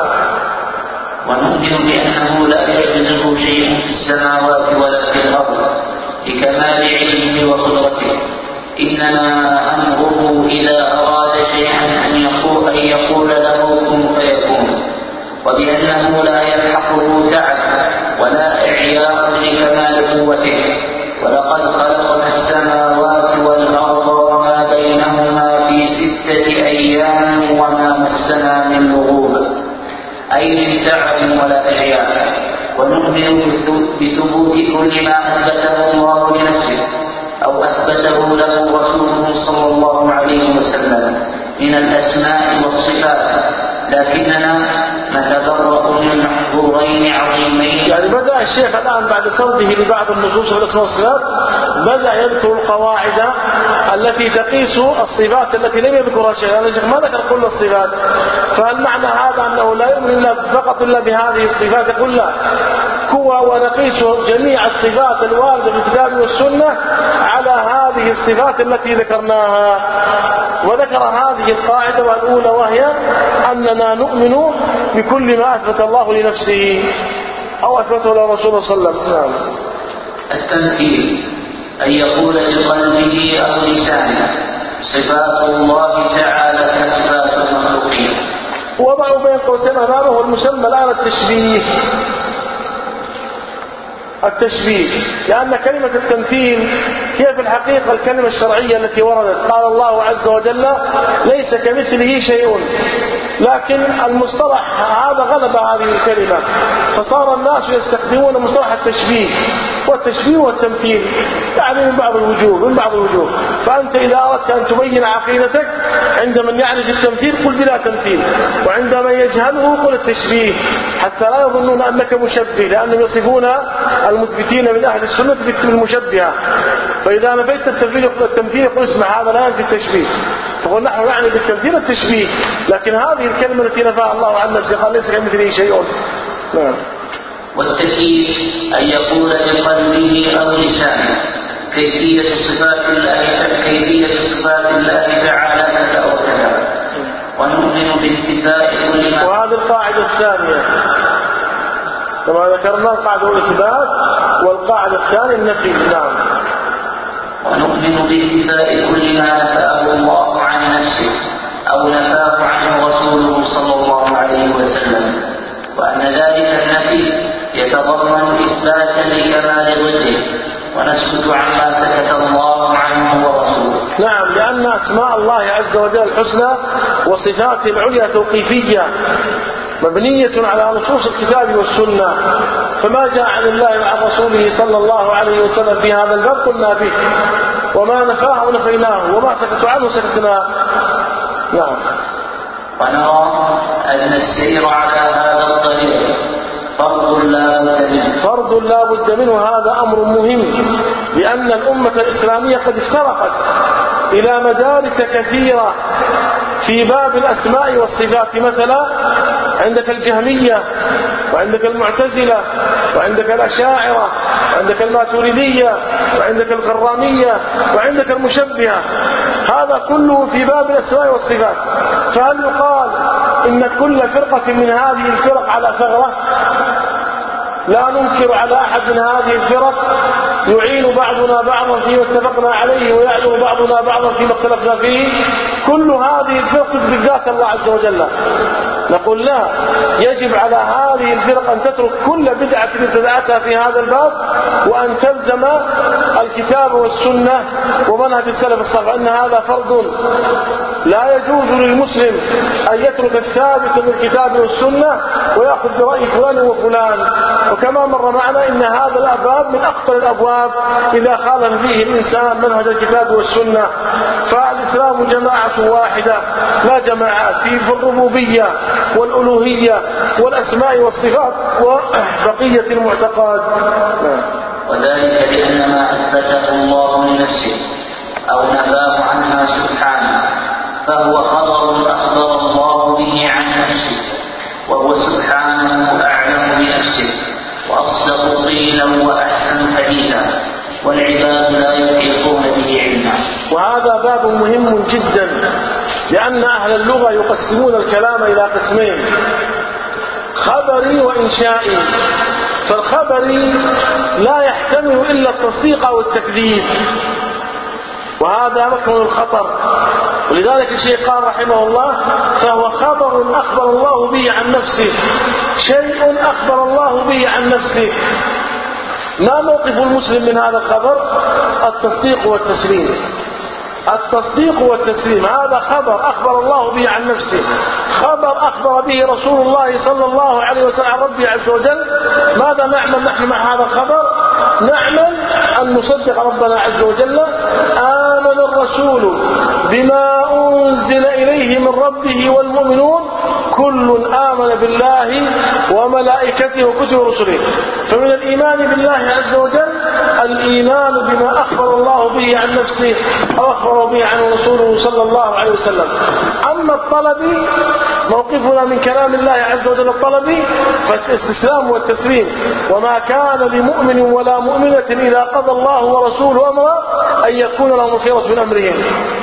ونؤمن بأنه لا يعجزه شيء في السماوات ولا في الأرض لكمال علمه وقدرته، إنما أمره إذا أراد شيئا أن يقول, أن يقول له كن فيكون، وبأنه لا يلحقه تعب ولا إعياء لكمال قوته. ولقد خلقنا السماوات والأرض وما بينهما في ستة أيام وما مسنا من لغوب، أي من تعب ولا إعياء. ونؤمن بثبوت كل ما أثبته الله لنفسه أو أثبته له رسوله صلى الله عليه وسلم من الأسماء والصفات، لكننا نتبرأ من محظورين عظيمين. يعني بدأ الشيخ الآن بعد سرده لبعض النصوص والأسماء والصفات بدأ يذكر القواعد التي تقيس الصفات التي لم يذكرها الشيخ، يعني الشيخ ما ذكر كل الصفات، فالمعنى هذا أنه لا يؤمن إلا فقط إلا بهذه الصفات، يقول لا، هو ونقيس جميع الصفات الواردة في الكتاب والسنة على هذه الصفات التي ذكرناها. وذكر هذه القاعدة والأولى وهي أننا نؤمن بكل ما أثبت الله لنفسه أو أثبته لرسوله صلى الله عليه وسلم. نعم. التمثيل أن يقول بقلبه أو لسانه صفات الله تعالى كصفات المخلوقين. وضعوا بين قوسين أمامه المسمى الآن التشبيه. التشبيه لأن كلمة التمثيل هي في الحقيقة الكلمة الشرعية التي وردت، قال الله عز وجل ليس كمثله شيء، لكن المصطلح هذا غلب هذه الكلمة فصار الناس يستخدمون مصطلح التشبيه، والتشبيه والتمثيل يعني من بعض الوجوه من بعض الوجوه فأنت إذا أردت أن تبين عقيدتك عند من يعرف التمثيل قل بلا تمثيل، وعند من يجهله قل التشبيه، حتى لا يظنون أنك مشبه، لأنهم يصفون المثبتين من أهل السنة بالمشبهة، فإذا نفيت التمثيل يقول اسمع هذا لا ينفي التشبيه، فقل نحن نعني بالتمثيل التشبيه، لكن هذه الكلمة التي نفاها الله عن نفسه قال ليس كمثله شيء. نعم. والتكييف أن يقول بقلبه أو لسانه كيفية صفات الله كيفية صفات الله تعالى كذا وكذا، ونؤمن بانتفاء كل ما. وهذه القاعدة الثانية كما ذكرنا، القاعدة الإثبات والقاعدة الثانية النفي. نعم. ونؤمن بانتفاء كل ما نفاه الله عن نفسه أو نفاه عنه رسوله صلى الله عليه وسلم، وأن ذلك النفي يتضمن إثباتا لكمال ضده، ونسكت عما سكت الله عنه ورسوله. نعم، لأن أسماء الله عز وجل الحسنى وصفاته العليا توقيفية مبنية على نصوص الكتاب والسنة، فما جاء عن الله وعن رسوله صلى الله عليه وسلم في هذا الباب قلنا به، وما نفاه نفيناه، وما سكت عنه سكتناه. نعم. ونرى أن السير على هذا الطريق فرض لا بد منه. فرض لا بد منه، هذا أمر مهم، لأن الأمة الإسلامية قد افترقت إلى مدارس كثيرة في باب الأسماء والصفات، مثلا عندك الجهمية، وعندك المعتزلة، وعندك الأشاعرة، وعندك الماتريدية، وعندك الكرامية، وعندك المشبهة، هذا كله في باب الأسماء والصفات. فهل يقال إن كل فرقة من هذه الفرق على ثغرة؟ لا ننكر على أحد من هذه الفرق، يعين بعضنا بعضا فيما اتفقنا عليه ويعذر بعضنا بعضا فيما اختلفنا فيه، كل هذه الفرق تثبت ذات الله عز وجل. نقول لا، يجب على هذه الفرق أن تترك كل بدعة ابتدعتها في هذا الباب، وأن تلزم الكتاب والسنة ومنهج السلف الصالح، أن هذا فرض لا يجوز للمسلم أن يترك الثابت من الكتاب والسنة ويأخذ برأي فلان وفلان. وكما مر معنا إن هذا الباب من أخطر الأبواب إذا خالف فيه الإنسان منهج الكتاب والسنة، فالإسلام جماعة واحدة لا جماعات في الربوبية والألوهية والأسماء والصفات وبقية المعتقد. وذلك لأن ما أثبته الله لنفسه أو نفاه عنها سبحانه فهو خبر أخبر الله به عن نفسه، وهو سبحانه أعلم بنفسه وأصدق قيلا وأحسن حديثا، والعباد لا يحيطون به علما. وهذا باب مهم جدا، لأن أهل اللغة يقسمون الكلام إلى قسمين: خبري وإنشائي. فالخبري لا يحتمل إلا التصديق أو التكذيب، وهذا مكمن الخطر. ولذلك الشيخ قال رحمه الله: فهو خبر أخبر الله به عن نفسه، شيء أخبر الله به عن نفسه. ما موقف المسلم من هذا الخبر؟ التصديق والتسليم. التصديق والتسليم. هذا خبر أخبر الله به عن نفسه، خبر أخبر به رسول الله صلى الله عليه وسلم عن ربه عز وجل. ماذا نعمل نحن مع هذا الخبر؟ نعمل أن نصدق ربنا عز وجل. آمن الرسول بما أنزل إليه من ربه والمؤمنون كل آمن بالله وملائكته وكتبه ورسله. فمن الإيمان بالله عز وجل الإيمان بما أخبر الله به عن نفسه أو أخبر به عن رسوله صلى الله عليه وسلم. أما الطلب موقفنا من كلام الله عز وجل الطلبي فالاستسلام والتسليم. وما كان لمؤمن ولا مؤمنة إذا قضى الله ورسوله أمرا أن يكون لهم الخيرة من أمرهم.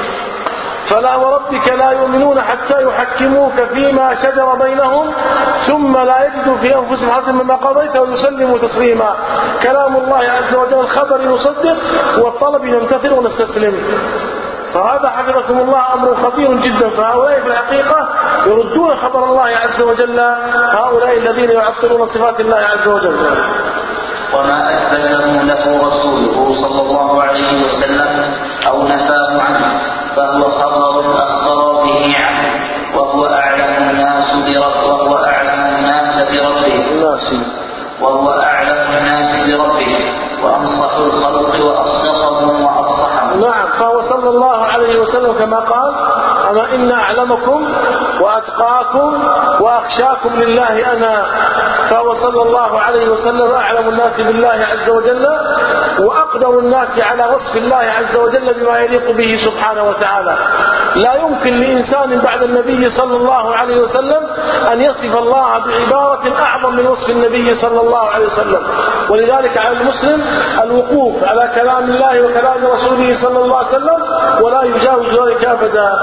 فلا وربك لا يؤمنون حتى يحكموك فيما شجر بينهم ثم لا يجدوا في أنفسهم حرجا مما قضيت ويسلموا تسليما. كلام الله عز وجل الخبر نصدق والطلب نمتثل ونستسلم. فهذا حفظكم الله أمر خطير جدا. فهؤلاء في الحقيقة يردون خبر الله عز وجل، هؤلاء الذين يعطلون صفات الله عز وجل. وما أثبته له رسوله صلى الله عليه وسلم أو نفاه عنه فهو خبر أخبر به عنه، وهو أعلم الناس بربه وهو أعلم الناس بربه وهو أعلم الناس بربه وأنصح الخلق وأصدقهم وأفصحهم. نعم. فهو صلى الله عليه وسلم كما قال: أما إن أعلمكم وأتقاكم وأخشاكم لله أنا. فهو صلى الله عليه وسلم أعلم الناس بالله عز وجل وأقدر الناس على وصف الله عز وجل بما يليق به سبحانه وتعالى. لا يمكن لإنسان بعد النبي صلى الله عليه وسلم أن يصف الله بعبارة أعظم من وصف النبي صلى الله عليه وسلم. ولذلك على المسلم الوقوف على كلام الله وكلام رسوله صلى الله عليه وسلم ولا يجاوز ذلك أبدا.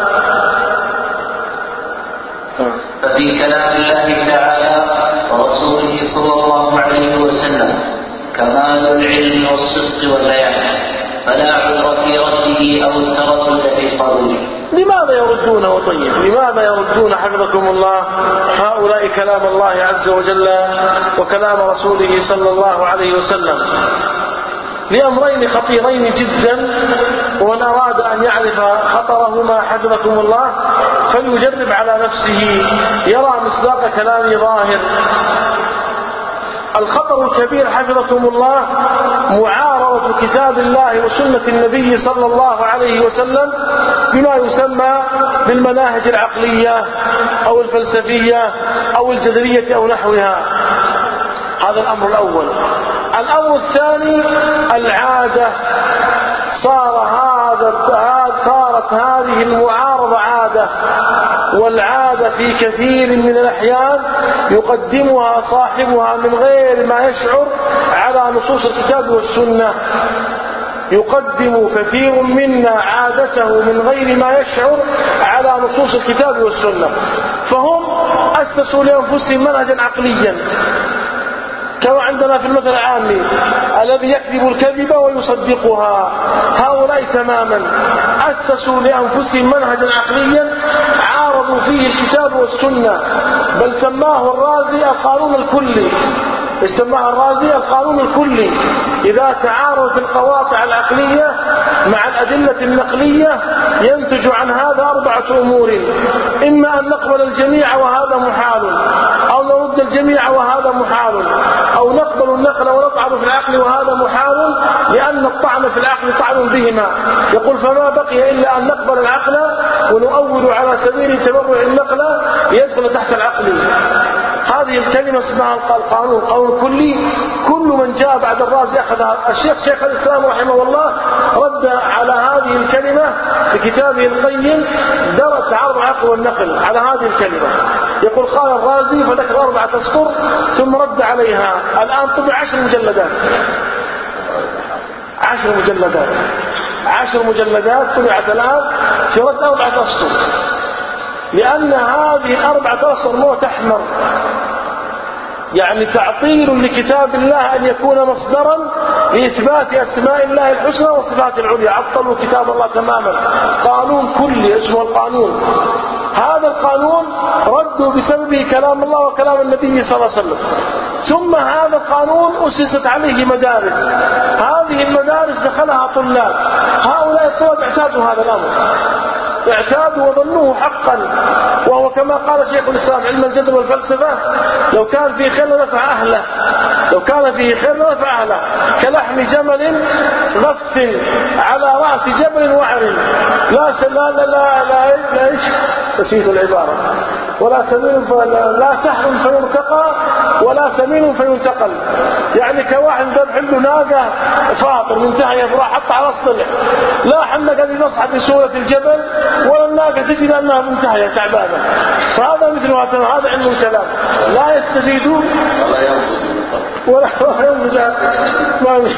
ففي كلام الله تعالى ورسوله صلى الله عليه وسلم كمال العلم والصدق والبيان، فلا عذر في رده أو التردد في قوله. لماذا يردونه؟ طيب لماذا يردون حفظكم الله هؤلاء كلام الله عز وجل وكلام رسوله صلى الله عليه وسلم؟ لأمرين خطيرين جدا، ومن أراد أن يعرف خطرهما حفظكم الله فليجرب على نفسه يرى مصداق كلام ظاهر. الخطر الكبير حفظكم الله معارضة كتاب الله وسنة النبي صلى الله عليه وسلم بما يسمى بالمناهج العقلية أو الفلسفية أو الجدلية أو نحوها. هذا الأمر الأول. الأمر الثاني العادة. صار هذا صارت هذه المعارضة عادة، والعادة في كثير من الأحيان يقدمها صاحبها من غير ما يشعر على نصوص الكتاب والسنة. يقدم كثير منا عادته من غير ما يشعر على نصوص الكتاب والسنة. فهم أسسوا لأنفسهم منهجا عقليا كما عندنا في المثل العامي الذي يكذب الكذب ويصدقها. هؤلاء تماما أسسوا لأنفسهم منهجا عقليا عارضوا فيه الكتاب والسنة، بل سماه الرازي القانون الكلي. سماه الرازي القانون الكلي. إذا تعارضت القواطع العقلية مع الأدلة النقلية ينتج عن هذا أربعة أمور: إما أن نقبل الجميع وهذا محال، أو نرد الجميع وهذا محال، أو نقبل النقل ونطعن في العقل وهذا محال، لأن الطعن في العقل طعن بهما. يقول: فما بقي إلا أن نقبل العقل ونؤول على سبيل تبرع النقل يدخل تحت العقل. هذه الكلمة اسمها القانون القانون الكلي. كل من جاء بعد الرازي أخذها. الشيخ شيخ الإسلام رحمه الله رد على هذه الكلمة بكتابه القيم درس عرض العقل والنقل على هذه الكلمة. يقول: قال الرازي فذكر أربعة أسطر ثم رد عليها. الآن طبع عشر مجلدات عشر مجلدات عشر مجلدات طبعت الآن في رد أربعة أسطر، لأن هذه الأربعة أسطر مو تحمر، يعني تعطيل لكتاب الله أن يكون مصدرا لإثبات أسماء الله الحسنى والصفات العليا. عطلوا كتاب الله تماما. قانون كلي اسمه القانون. هذا القانون ردوا بسببه كلام الله وكلام النبي صلى الله عليه وسلم. ثم هذا القانون أسست عليه مدارس، هذه المدارس دخلها طلاب، هؤلاء الطلاب اعتادوا هذا الأمر، اعتادوا وظنوه حقا، وهو كما قال شيخ الإسلام علم الجدل والفلسفة لو كان فيه خير نفع أهله، لو كان فيه خير نفع أهله كلحم جمل غث على رأس جبل وعر لا لا لا لا لا لا إيش نسيت العبارة، ولا سمين لا سحر فيرتقى ولا سمين فينتقل، يعني كواحد ذبح له ناقة فاطر منتهية فراح حتى على الصلع، لا حنا قد يصعد بسورة الجبل ولا الناقة تجد أنها منتهية تعبانة، فهذا مثل هذا علم الكلام لا يستفيدون ولا ينبذ ما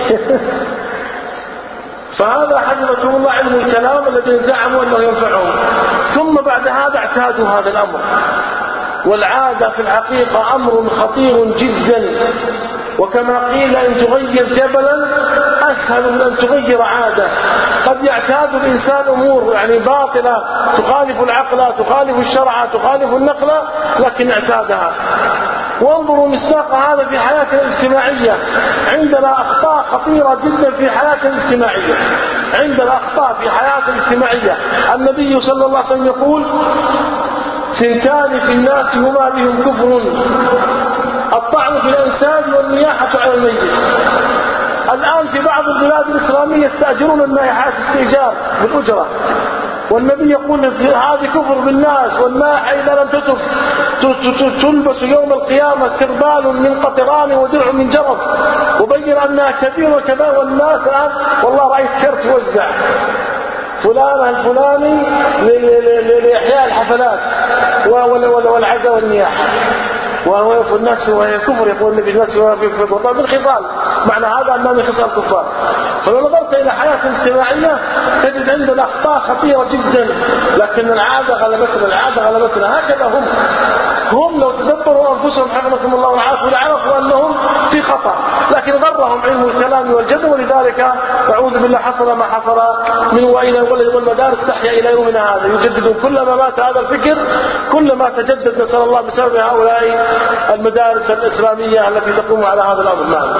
فهذا حفظكم الله علم الكلام الذي زعموا أنه ينفعهم. ثم بعد هذا اعتادوا هذا الأمر، والعادة في الحقيقة أمر خطير جدا، وكما قيل إن تغير جبلا أسهل من أن تغير عادة. قد يعتاد الإنسان أمور يعني باطلة تخالف العقل تخالف الشرع تخالف النقل، لكن اعتادها. وانظروا مصداق هذا في حياتنا الاجتماعية، عندنا أخطاء خطيرة جدا في حياتنا الاجتماعية، عندنا أخطاء في حياتنا الاجتماعية. النبي صلى الله عليه وسلم يقول ثنتان في الناس هما بهم كفر، الطعن في الإنسان والنياحة على الميت. الآن في بعض البلاد الإسلامية يستأجرون النائحات استئجار بالأجرة، والنبي يقول هذه كفر بالناس، والنائحة إذا لم تتب تلبس يوم القيامة سربال من قطران ودرع من جرب، وبين أنها كبيرة كذا. والناس الآن والله رأيت كرت توزع فلان الفلاني لإحياء الحفلات والعزاء والنياحة، وهو يقول الناس وهي كفر، يقول النبي الناس وهي في الخصال بالخصال، معنى هذا أنه من خصال كفار. فلو نظرت إلى حياة الاجتماعية تجد عندنا أخطاء خطيرة جدا، لكن العادة غلبتنا، العادة غلبتنا. هكذا هم هم لو تدبروا أنفسهم حفظكم الله وعافوا لعرفوا أنهم في خطأ، لكن غرهم علم الكلام والجدل، ولذلك أعوذ بالله حصل ما حصل من وإلى والمدارس تحيا إلى يومنا هذا، يجددون كلما مات هذا الفكر كلما تجدد، نسأل الله بسبب هؤلاء المدارس الإسلامية التي تقوم على هذا الأمر. نعم.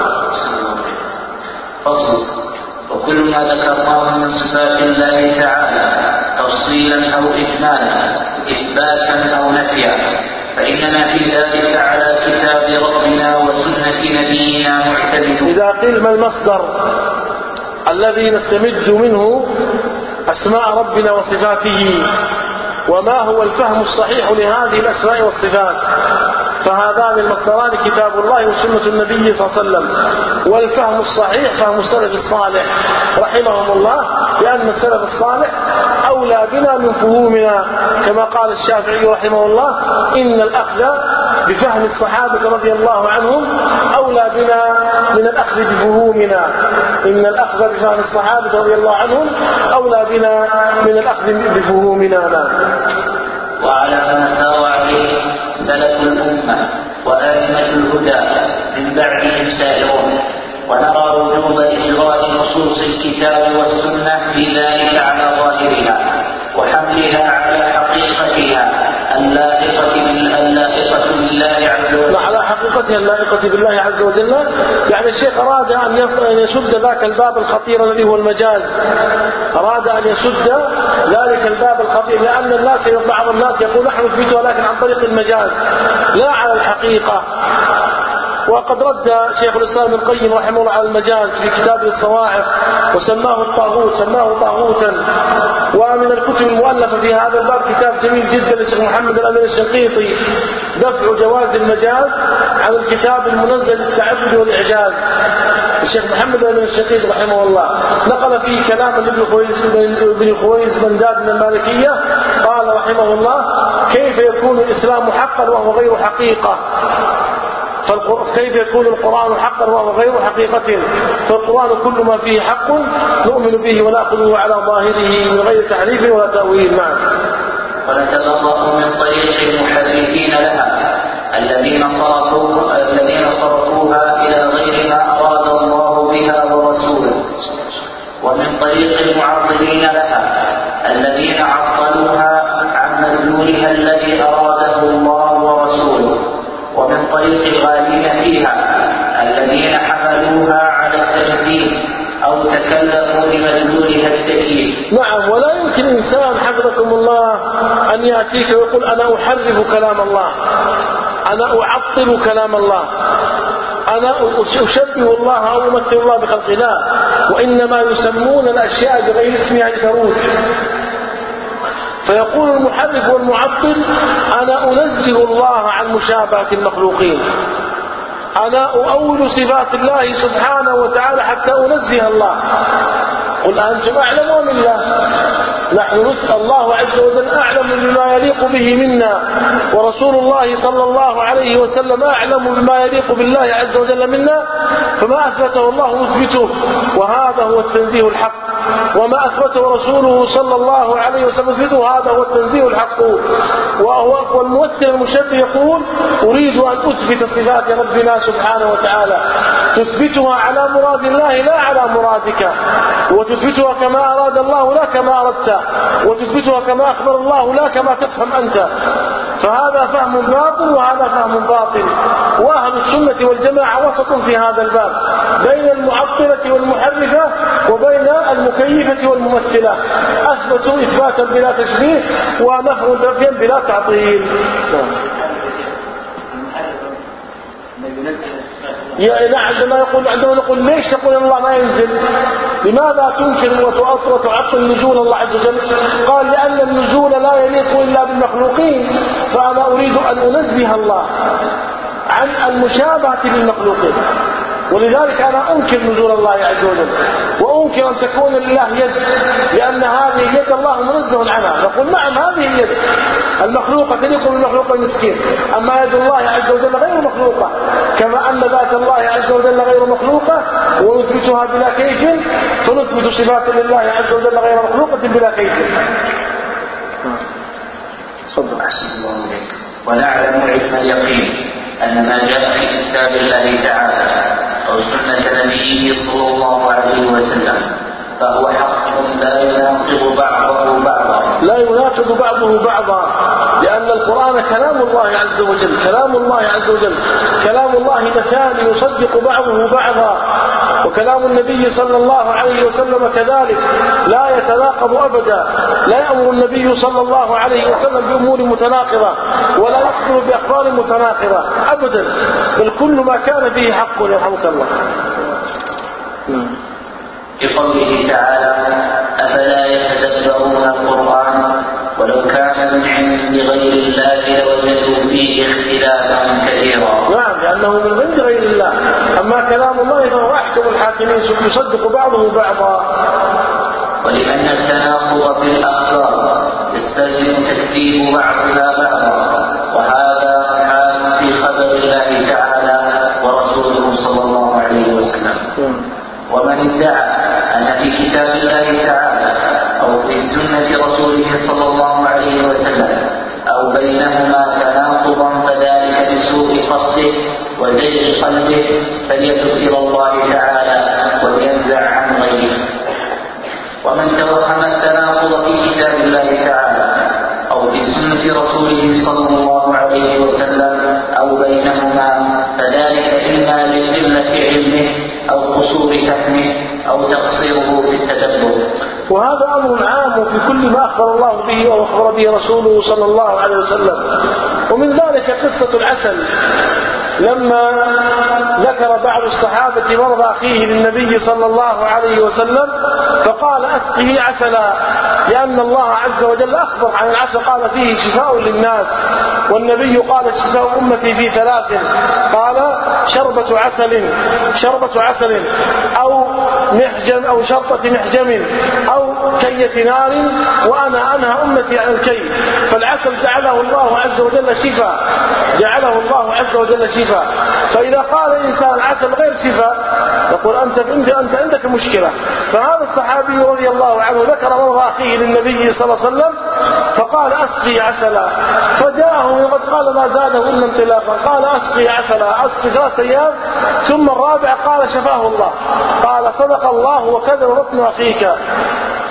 فصل. وكل ما ذكرناه من صفات الله تعالى تفصيلا أو إجمالا إثباتا أو نفيا فإننا في ذلك على كتاب ربنا وسنة نبينا معتمدون. إذا قيل ما المصدر الذي نستمد منه أسماء ربنا وصفاته، وما هو الفهم الصحيح لهذه الأسماء والصفات، فهذان المصدران كتاب الله وسنة النبي صلى الله عليه وسلم. والفهم الصحيح فهم السلف الصالح رحمهم الله، لأن السلف الصالح أولى بنا من فهومنا، كما قال الشافعي رحمه الله إن الأخذ بفهم الصحابة رضي الله عنهم أولى بنا من الأخذ بفهومنا، إن الأخذ بفهم الصحابة رضي الله عنهم أولى بنا من الأخذ بفهومنا. وعلى ما سار عليه سلف الأمة وآئمة الهدى من بعدهم سائرون، ونرى وجوب إجراء نصوص الكتاب والسنة في ذلك على ظاهرها وحملها على حقيقتها اللائقة بالله عز وجل. على حقيقتها اللائقة بالله عز وجل، يعني الشيخ أراد أن يسد ذاك الباب الخطير الذي هو المجاز، أراد أن يسد ذلك الباب الخطير، لأن الناس بعض الناس يقول نحن نثبتها لكن عن طريق المجاز لا على الحقيقة. وقد رد شيخ الإسلام ابن القيم رحمه الله على المجاز في كتابه الصواعق وسماه الطاغوت، سماه طاغوتا. ومن الكتب المؤلفة في هذا الباب كتاب جميل جدا للشيخ محمد الأمين الشنقيطي دفع جواز المجاز عن الكتاب المنزل للتعبد والإعجاز. الشيخ محمد الأمين الشنقيطي رحمه الله نقل فيه كلام ابن خويس بن زاد من المالكية، قال رحمه الله كيف يكون الإسلام حقا وهو غير حقيقة، كيف يكون القرآن حقا وهو غير حقيقة، فالقرآن كل ما فيه حق نؤمن به ونأخذه على ظاهره من غير تحريف ولا تأويل. معه ونتبرأ من طريق المحرفين لها الذين صرفوها الذين صرفوها إلى غير ما أراد الله بها ورسوله، ومن طريق المعطلين لها الذين عطلوها عن مدلولها الذي أراده الله ورسوله، ومن طريق الغالين فيها جيد. نعم، ولا يمكن إنسان حفظكم الله أن يأتيك ويقول أنا أحرف كلام الله، أنا أعطل كلام الله، أنا أشبه الله أو أمثل الله بخلق الله، وإنما يسمون الأشياء بغير اسمها الفروج. فيقول المحرف والمعطل أنا أنزه الله عن مشابهة المخلوقين، أنا أؤول صفات الله سبحانه وتعالى حتى أنزه الله. قل أنتم أعلم أم الله؟ نحن نسأل الله عز وجل أعلم بما يليق به منا، ورسول الله صلى الله عليه وسلم أعلم بما يليق بالله عز وجل منا، فما أثبته الله نثبته، وهذا هو التنزيه الحق، وما أثبته رسوله صلى الله عليه وسلم نثبته، هذا هو التنزيه الحق. وهو والممثل المشبه يقول أريد أن أثبت صفات ربنا سبحانه وتعالى، تثبتها على مراد الله لا على مرادك، وتثبتها كما أراد الله لا كما أردت، وتثبتها كما أخبر الله لا كما تفهم أنت. فهذا فهم باطل وهذا فهم باطل. وأهل السنة والجماعة وسط في هذا الباب بين المعطلة والمحرفة وبين المكيفة والممثلة، أثبتوا إثباتا بلا تشبيه ونفوا نفيا بلا تعطيل. يعني عندما يقول عندما نقول ليش تقول الله ما ينزل؟ لماذا تنكر وتعطل نزول الله عز وجل؟ قال لأن النزول لا يليق إلا بالمخلوقين، فأنا أريد أن أنزه الله عن المشابهة بالمخلوقين، ولذلك أنا أنكر نزول الله عز وجل، وأنكر أن تكون لله يد، لأن هذه يد الله منزه عنها. نقول نعم هذه اليد المخلوقة تليق بالمخلوق المسكين، أما يد الله عز وجل غير مخلوقة، كما أن ذات الله عز وجل غير مخلوقة ونثبتها بلا كيف، فنثبت صفات لله عز وجل غير مخلوقة بلا كيف. صدق أحسن الله عليك. ونعلم علم اليقين أن ما جاء في كتاب الله تعالى أو سنة نبيه صلى الله عليه وسلم فهو حق لا يناقض بعضه بعضا لا يناقض بعضه بعضا لأن القرآن كلام الله عز وجل، كلام الله عز وجل كلام الله مثال يصدق بعضه بعضا، وكلام النبي صلى الله عليه وسلم كذلك لا يتناقض أبدا. لا يأمر النبي صلى الله عليه وسلم بأمور متناقضة ولا يخبر بأخبار متناقضة أبدا، بل كل ما كان فيه حق يرحمك الله. بقوله تعالى أفلا يتدبرون القرآن ولو كان من عند غير الله لوجدوا فيه اختلافا كثيرا. نعم، لأنه من عند غير الله، أما كلام الله فهو أحكم الحاكمين يصدق بعضه بعضا. ولأن التناقض في الأخبار يستلزم تكذيب بعضها بعضا، وهذا حال في خبر الله تعالى ورسوله صلى الله عليه وسلم. ومن ادعى أن في كتاب الله تعالى أو في سنة رسوله صلى الله عليه وسلم أو بينهما تناقضا فذلك بسوء قصده وزيغ قلبه فليتب إلى الله تعالى ولينزع عن غيره. ومن توهم التناقض في كتاب الله تعالى أو في سنة رسوله صلى الله عليه وسلم أو بينهما فذلك إما لقلة علمه أو قصور فهمه أو تقصيره في التدبر. وهذا أمر عام في كل ما أخبر الله به أو أخبر به رسوله صلى الله عليه وسلم. ومن ذلك قصة العسل، لما ذكر بعض الصحابة مرض أخيه للنبي صلى الله عليه وسلم فقال أسقه عسلا، لأن الله عز وجل أخبر عن العسل قال فيه شفاء للناس، والنبي قال شفاء أمتي في ثلاث، قال شربة عسل شربة عسل أو محجم أو شرطة محجم أو كية نار وأنا أنهى أمتي عن الكي. فالعسل جعله الله عز وجل شفاء، جعله الله عز وجل شفاء. فإذا قال إنسان عسل غير شفاء يقول أنت أنت عندك مشكلة. فهذا الصحابي رضي الله عنه ذكر مرض أخيه للنبي صلى الله عليه وسلم فقال أسقي عسلا، فجاءه وقد قال ما زاده إلا انطلاقا، قال أسقي عسلا، أسقي ثلاث أيام، ثم الرابع قال شفاه الله. قال صدق الله وكذب بطن أخيك،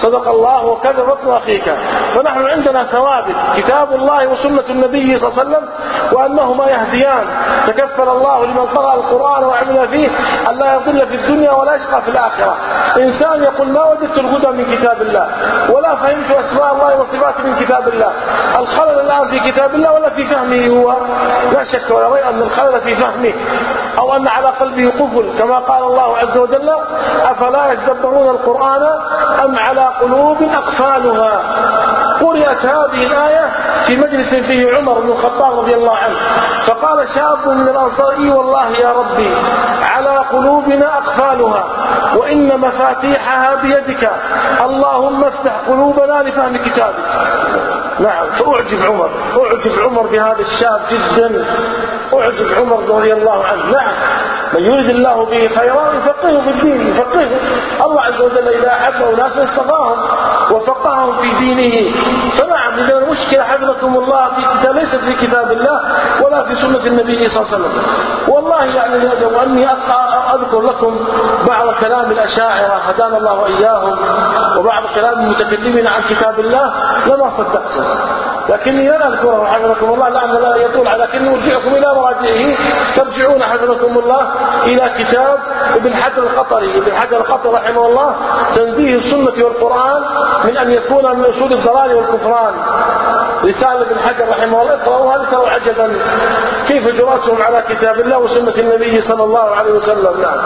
صدق الله وكذب بطن أخيك. فنحن عندنا ثوابت كتاب الله وسنة النبي صلى الله عليه وسلم وأنهما يهديان. تكفل الله لمن قرأ القرآن وعمل فيه أن لا يضل في الدنيا ولا يشقى في الآخرة. إنسان يقول ما وجدت الهدى من كتاب الله ولا فهمت أسماء الله وصفاته من كتاب الله. الخلل الآن في كتاب الله ولا في فهمه هو؟ لا شك ولا ريب أن الخلل في فهمه أو أن على قلبه قفل، كما قال الله عز وجل أفلا يتدبرون القرآن أم على قلوب أقفالها. قرأت هذه الآية في مجلس فيه عمر بن الخطاب رضي الله عنه، فقال شاب من الأنصار إي والله يا ربي على قلوبنا أقفالها وإن مفاتيحها بيدك، اللهم افتح قلوبنا لفهم كتابك. نعم، فأعجب عمر أعجب عمر بهذا الشاب جدا، أعجب عمر رضي الله عنه. نعم، من يريد الله به خيرا يفقهه في الدين، يفقهه الله عز وجل إذا أحبه ناس اصطفاهم وفقههم في دينه. فنعم، إذا المشكلة حفظكم الله في كتاب ليست في كتاب الله ولا في سنة النبي صلى الله عليه وسلم. والله يعني لو أني أذكر لكم بعض كلام الأشاعرة هدانا الله وإياهم وبعض كلام المتكلمين عن كتاب الله لما صدقتم، لكني لا أذكره حفظكم الله لأن لا يطول، لكن نرجعكم إلى مراجعه. ترجعون حفظكم الله إلى كتاب ابن حجر القطري. ابن حجر القطري رحمه الله تنزيه السنة والقرآن من أن يكون من أصول الضلال والكفران. رسالة ابن حجر رحمه الله اقرأوها لتروا عجبا كيف جرأتهم على كتاب الله وسنة النبي صلى الله عليه وسلم. نعم.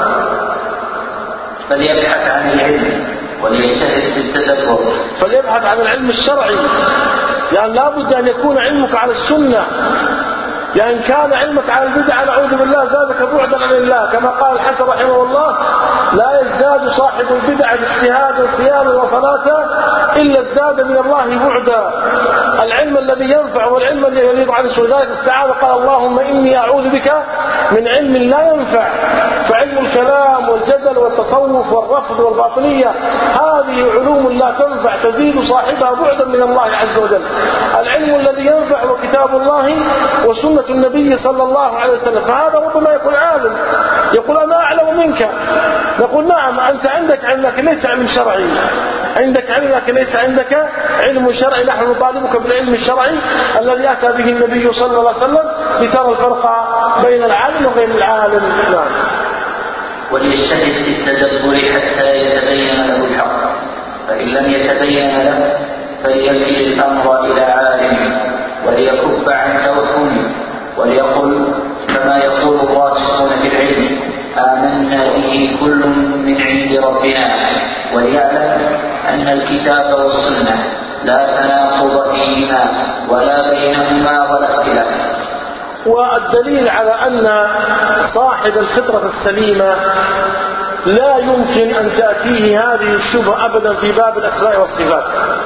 فليبحث عن العلم وليجتهد في التدبر. فليبحث عن العلم الشرعي، يعني لا بد أن يكون علمك على السنة. يعني إن كان علمك على البدعة نعوذ بالله زادك بعدا عن الله، كما قال الحسن رحمه الله لا يزداد صاحب البدعة اجتهادا صياما وصلاة إلا ازداد من الله بعدا. العلم الذي ينفع والعلم الذي يليق عن ولذلك استعاذ قال اللهم إني أعوذ بك من علم لا ينفع. فعلم الكلام والجدل والتصوف والرفض والباطنية هذه علوم لا تنفع تزيد صاحبها بعدا من الله عز وجل. العلم الذي ينفع هو كتاب الله وسنة النبي صلى الله عليه وسلم. فهذا ربما يكون عالم يقول أنا أعلم منك، نقول نعم أنت عندك علم لكن ليس علم شرعي، عندك علم لكن ليس عندك علم شرعي. نحن نطالبك بالعلم الشرعي الذي أتى به النبي صلى الله عليه وسلم لترى الفرق بين العالم وغير العالم. نعم. وليجتهد في التدبر حتى يتبين له الحق، فإن لم يتبين له فليلجئ الأمر إلى عالم وليكف عن توهمه وليقل كما يقول الراسخون في العلم آمنا به كل من عند ربنا، وليعلم أن الكتاب والسنة لا تناقض فيهما ولا بينهما ولا اختلاف. والدليل على أن صاحب الفطرة السليمة لا يمكن أن تأتيه هذه الشبهة أبدا في باب الأسماء والصفات.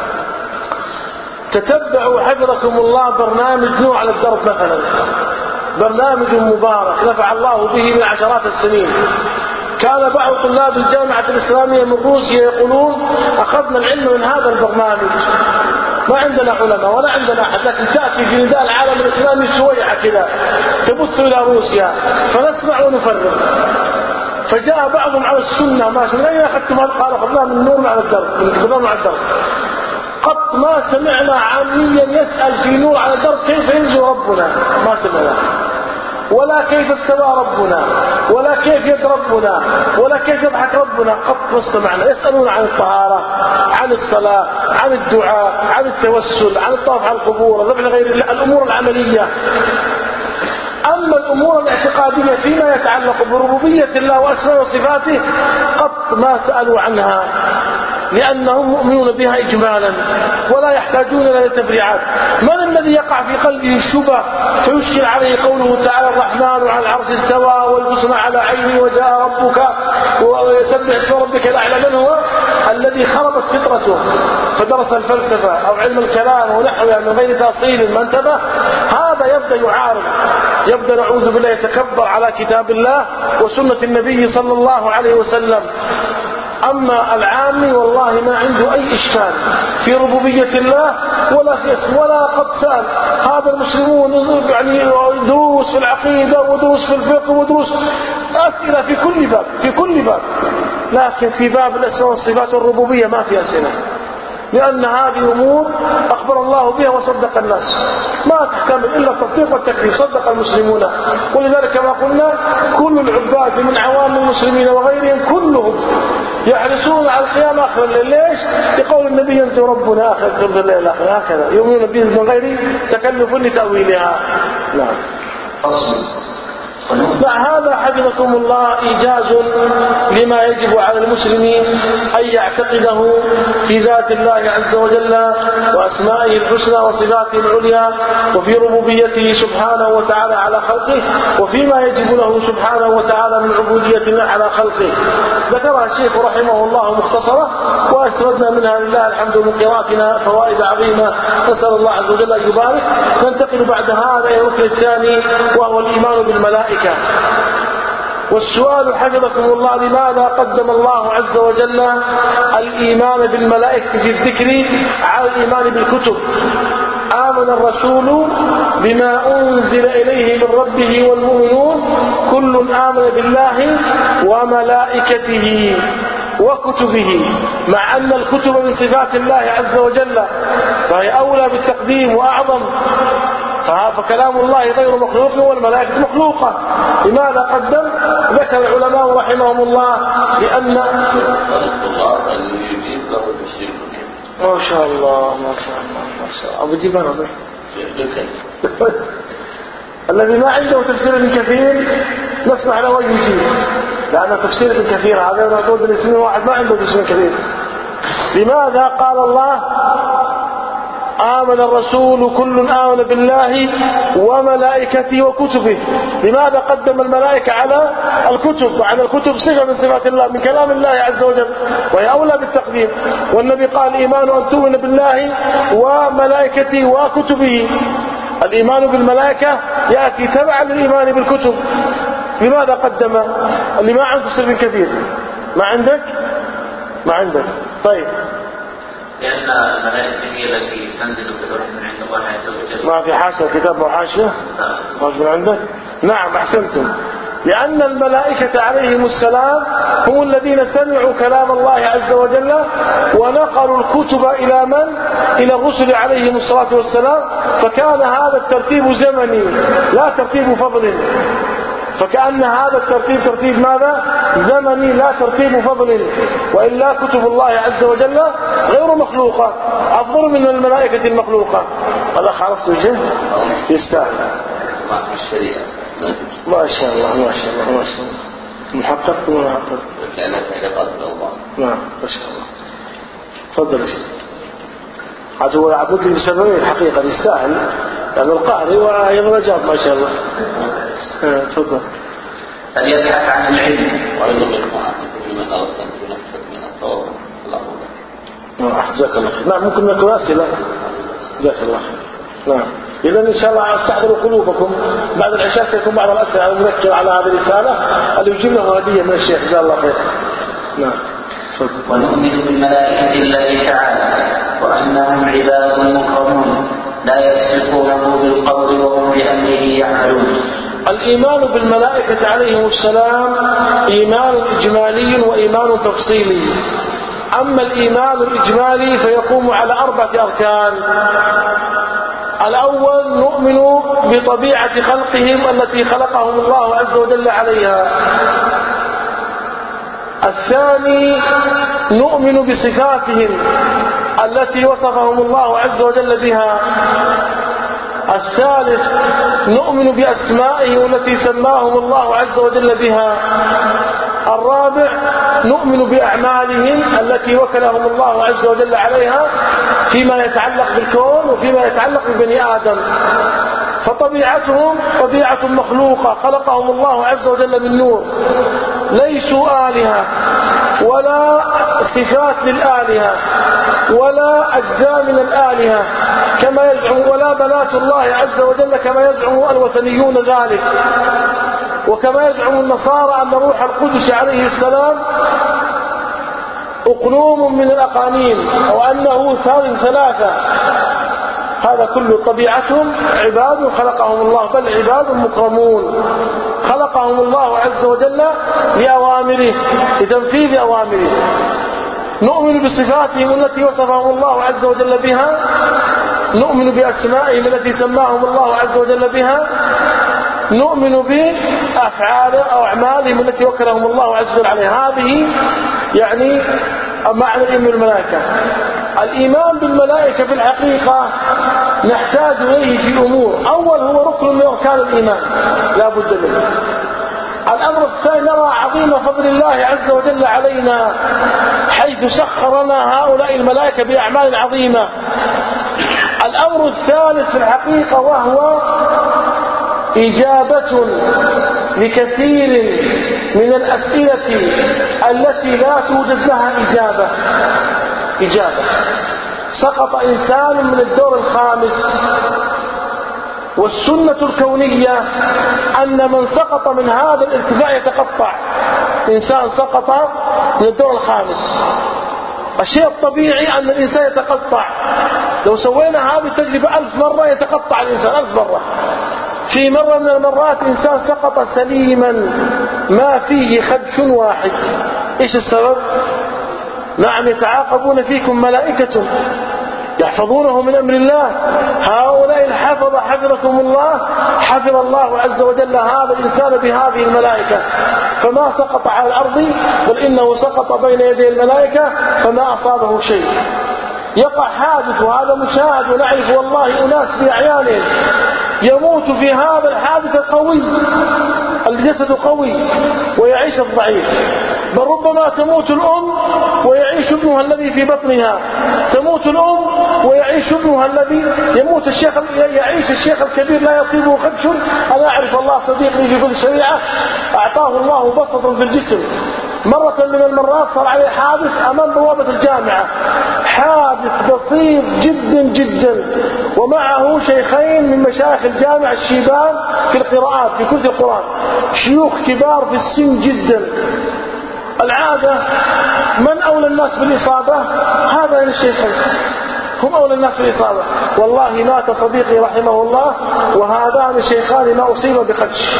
تتبعوا حفظكم الله برنامج نور على الدرب مثلا، برنامج مبارك نفع الله به من عشرات السنين. كان بعض طلاب الجامعة الإسلامية من روسيا يقولون أخذنا العلم من هذا البرنامج، ما عندنا علماء ولا عندنا أحد، لكن تأتي في نداء العالم الإسلامي سويعة كذا تبص إلى روسيا فنسمع ونفرق. فجاء بعضهم على السنة ما سمعنا أين أخذتم هذا؟ قال أخذناه من نور على الدرب، من برنامج على الدرب. قط ما سمعنا عاميا يسأل في نور على الدرب كيف ينزل ربنا، ما سمعنا، ولا كيف استوى ربنا، ولا كيف يد ربنا، ولا كيف يضحك ربنا. قط ما استمعنا. يسألون عن الطهارة، عن الصلاة، عن الدعاء، عن التوسل، عن الطواف على القبور، ذبح غير الله، الأمور العملية. أما الأمور الاعتقادية فيما يتعلق بربوبية الله وأسماء وصفاته قط ما سألوا عنها، لأنهم مؤمنون بها إجمالا ولا يحتاجون إلى تفريعات. من الذي يقع في قلبه الشبه فيشكل عليه قوله تعالى الرحمن على العرش استوى والحسنى على عينه وجاء ربك ويسبح اسم ربك الأعلى؟ من هو؟ الذي خربت فطرته فدرس الفلسفة أو علم الكلام ونحوها من غير تأصيل ما انتبه، هذا يبدأ يعارض، يبدأ نعوذ بالله يتكبر على كتاب الله وسنة النبي صلى الله عليه وسلم. أما العامي والله ما عنده أي إشكال في ربوبية الله ولا في اسم ولا قد سأل. هذا المسلمون يعني دروس في العقيدة ودروس في الفقه ودروس أسئلة في كل باب في كل باب، لكن في باب الأسماء والصفات والربوبية ما في أسئلة. لأن هذه أمور أخبر الله بها وصدق الناس، ما تحتمل إلا التصديق والتكذيب، صدق المسلمون. ولذلك كما قلنا كل العباد من عوام المسلمين وغيرهم كلهم يحرصون على القيام آخر الليل. ليش؟ لقول النبي ينزل ربنا آخر الليل آخر، هكذا يؤمنون به من غير تكلف لتأويلها. نعم. مع هذا حفظكم الله إيجاز لما يجب على المسلمين أن يعتقده في ذات الله عز وجل وأسمائه الحسنى وصفاته العليا، وفي ربوبيته سبحانه وتعالى على خلقه، وفيما يجب له سبحانه وتعالى من عبودية على خلقه. ذكرها الشيخ رحمه الله مختصرة، وأسردنا منها لله الحمد من قراءتنا فوائد عظيمة، نسأل الله عز وجل أن يبارك. ننتقل بعد هذا إلى الركن الثاني وهو الإيمان بالملائكة. والسؤال حفظكم الله: لماذا قدم الله عز وجل الإيمان بالملائكة في الذكر على الإيمان بالكتب؟ آمن الرسول بما أنزل إليه من ربه والمؤمنون كل آمن بالله وملائكته وكتبه، مع أن الكتب من صفات الله عز وجل فهي أولى بالتقديم وأعظم، فكلام الله غير مخلوق والملائكة مخلوقة. لماذا قدم؟ ذكر العلماء رحمهم الله لأن ما شاء الله ما شاء الله ما شاء الله أبو جبان الذي ما عنده تفسير ابن كثير نسمح له أن يجيب، لأن تفسير ابن كثير هذا نقول بالاسم واحد ما عنده تفسير كثير. لماذا قال الله آمن الرسول كل آمن بالله وملائكته وكتبه؟ لماذا قدم الملائكة على الكتب؟ وعن الكتب صفة من صفات الله من كلام الله عز وجل وهي أولى بالتقديم. والنبي قال الإيمان أن تؤمن بالله وملائكته وكتبه. الإيمان بالملائكة يأتي تبعا للإيمان بالكتب. لماذا قدم؟ اللي ما عنده سر كثير ما عندك ما عندك طيب. لأن الملائكة هي التي تنزل بالروح من عند الله عز وجل. ما في حاشية كتاب وحاشية؟ ما في عندك؟ نعم أحسنتم. لأن الملائكة عليهم السلام هم الذين سمعوا كلام الله عز وجل ونقلوا الكتب إلى من؟ إلى الرسل عليهم الصلاة والسلام، فكان هذا الترتيب زمني لا ترتيب فضل، فكأن هذا الترتيب ترتيب ماذا؟ زمني لا ترتيب فضل. وإلا كتب الله عز وجل غير مخلوقة، أفضل من الملائكة المخلوقة. هذا عرفت وجه؟ يستاهل. ما شاء الله ما شاء الله ما شاء الله. محقق ولا محقق؟ لأنك إذا قصد الله. نعم ما شاء الله. تفضل يا شيخ. عاد هو عبد لي بسببين الحقيقة يستاهل، لأن القهري وأيضا جاب ما شاء الله. تفضل. فليبحث عن العلم وأيضا لمن أردت أن تنفذ من الطور الله. جزاك الله خير. نعم ممكن نقول أسئلة. جزاك الله خير. نعم. إذا إن شاء الله استحضروا قلوبكم بعد العشاء سيكون بعض الأسئلة المذكرة على هذه الرسالة اللي يجيب له هدية من الشيخ جزاه الله خير. نعم. ونؤمن بالملائكة الله تعالى وأنهم عباد مكرمون لا يسبقونه بالقول وهم بأمره يعملون. الإيمان بالملائكة عليهم السلام إيمان إجمالي وإيمان تفصيلي. أما الإيمان الإجمالي فيقوم على أربعة أركان. الأول نؤمن بطبيعة خلقهم التي خلقهم الله عز وجل عليها. الثاني نؤمن بصفاتهم التي وصفهم الله عز وجل بها. الثالث نؤمن بأسمائه التي سماهم الله عز وجل بها. الرابع نؤمن بأعمالهم التي وكلهم الله عز وجل عليها فيما يتعلق بالكون وفيما يتعلق ببني آدم. فطبيعتهم طبيعة مخلوقة خلقهم الله عز وجل من نور، ليسوا آلهة ولا صفات للآلهة ولا أجزاء من الآلهة كما يزعم، ولا بنات الله عز وجل كما يزعم الوثنيون ذلك، وكما يزعم النصارى أن روح القدس عليه السلام أقنوم من الأقانيم أو أنه ثلاثة. هذا كله طبيعتهم عباد خلقهم الله، بل عباد مكرمون خلقهم الله عز وجل لأوامره لتنفيذ أوامره. نؤمن بصفاتهم التي وصفهم الله عز وجل بها، نؤمن بأسمائهم التي سماهم الله عز وجل بها، نؤمن بأفعالهم أو أعمالهم التي وكلهم الله عز وجل عليها. هذه يعني معنى الإيمان بالملائكة. الإيمان بالملائكة في الحقيقة نحتاج إليه في أمور. أول هو ركن من أركان الإيمان لا بد منه. الأمر الثاني نرى عظيم فضل الله عز وجل علينا حيث سخر لنا هؤلاء الملائكة بأعمال عظيمة. الأمر الثالث في الحقيقة وهو إجابة لكثير من الأسئلة التي لا توجد لها إجابة. إجابة سقط إنسان من الدور الخامس، والسنة الكونية أن من سقط من هذا الارتفاع يتقطع. إنسان سقط من الدور الخامس، الشيء الطبيعي أن الإنسان يتقطع. لو سوينا هذه التجربة ألف مرة يتقطع الإنسان ألف مرة. في مرة من المرات إنسان سقط سليما ما فيه خدش واحد. إيش السبب؟ نعم يتعاقبون فيكم ملائكة يحفظونه من أمر الله. هؤلاء الحفظ حفظكم الله، حفظ الله عز وجل هذا الإنسان بهذه الملائكة، فما سقط على الأرض بل إنه سقط بين يدي الملائكة فما أصابه شيء. يقع حادث وهذا مشاهد ونعرف والله أناس في أعيانهم يموت في هذا الحادث القوي، الجسد قوي ويعيش الضعيف، بل ربما تموت الأم ويعيش ابنها الذي في بطنها، تموت الأم ويعيش ابنها الذي يموت الشيخ، يعيش الشيخ الكبير لا يصيبه خدش. أنا أعرف الله صديق لي في كل شريعة أعطاه الله بسطا في الجسم. مرة من المرات صار عليه حادث أمام بوابة الجامعة، حادث بسيط جدا جدا، ومعه شيخين من مشايخ الجامعة الشيبان في القراءات في كتب القرآن، شيوخ كبار في السن جدا. العادة من أولى الناس بالإصابة؟ هذا الشيخين هم أولى الناس بالإصابة. والله مات صديقي رحمه الله وهذان الشيخان ما أصيب بخدش.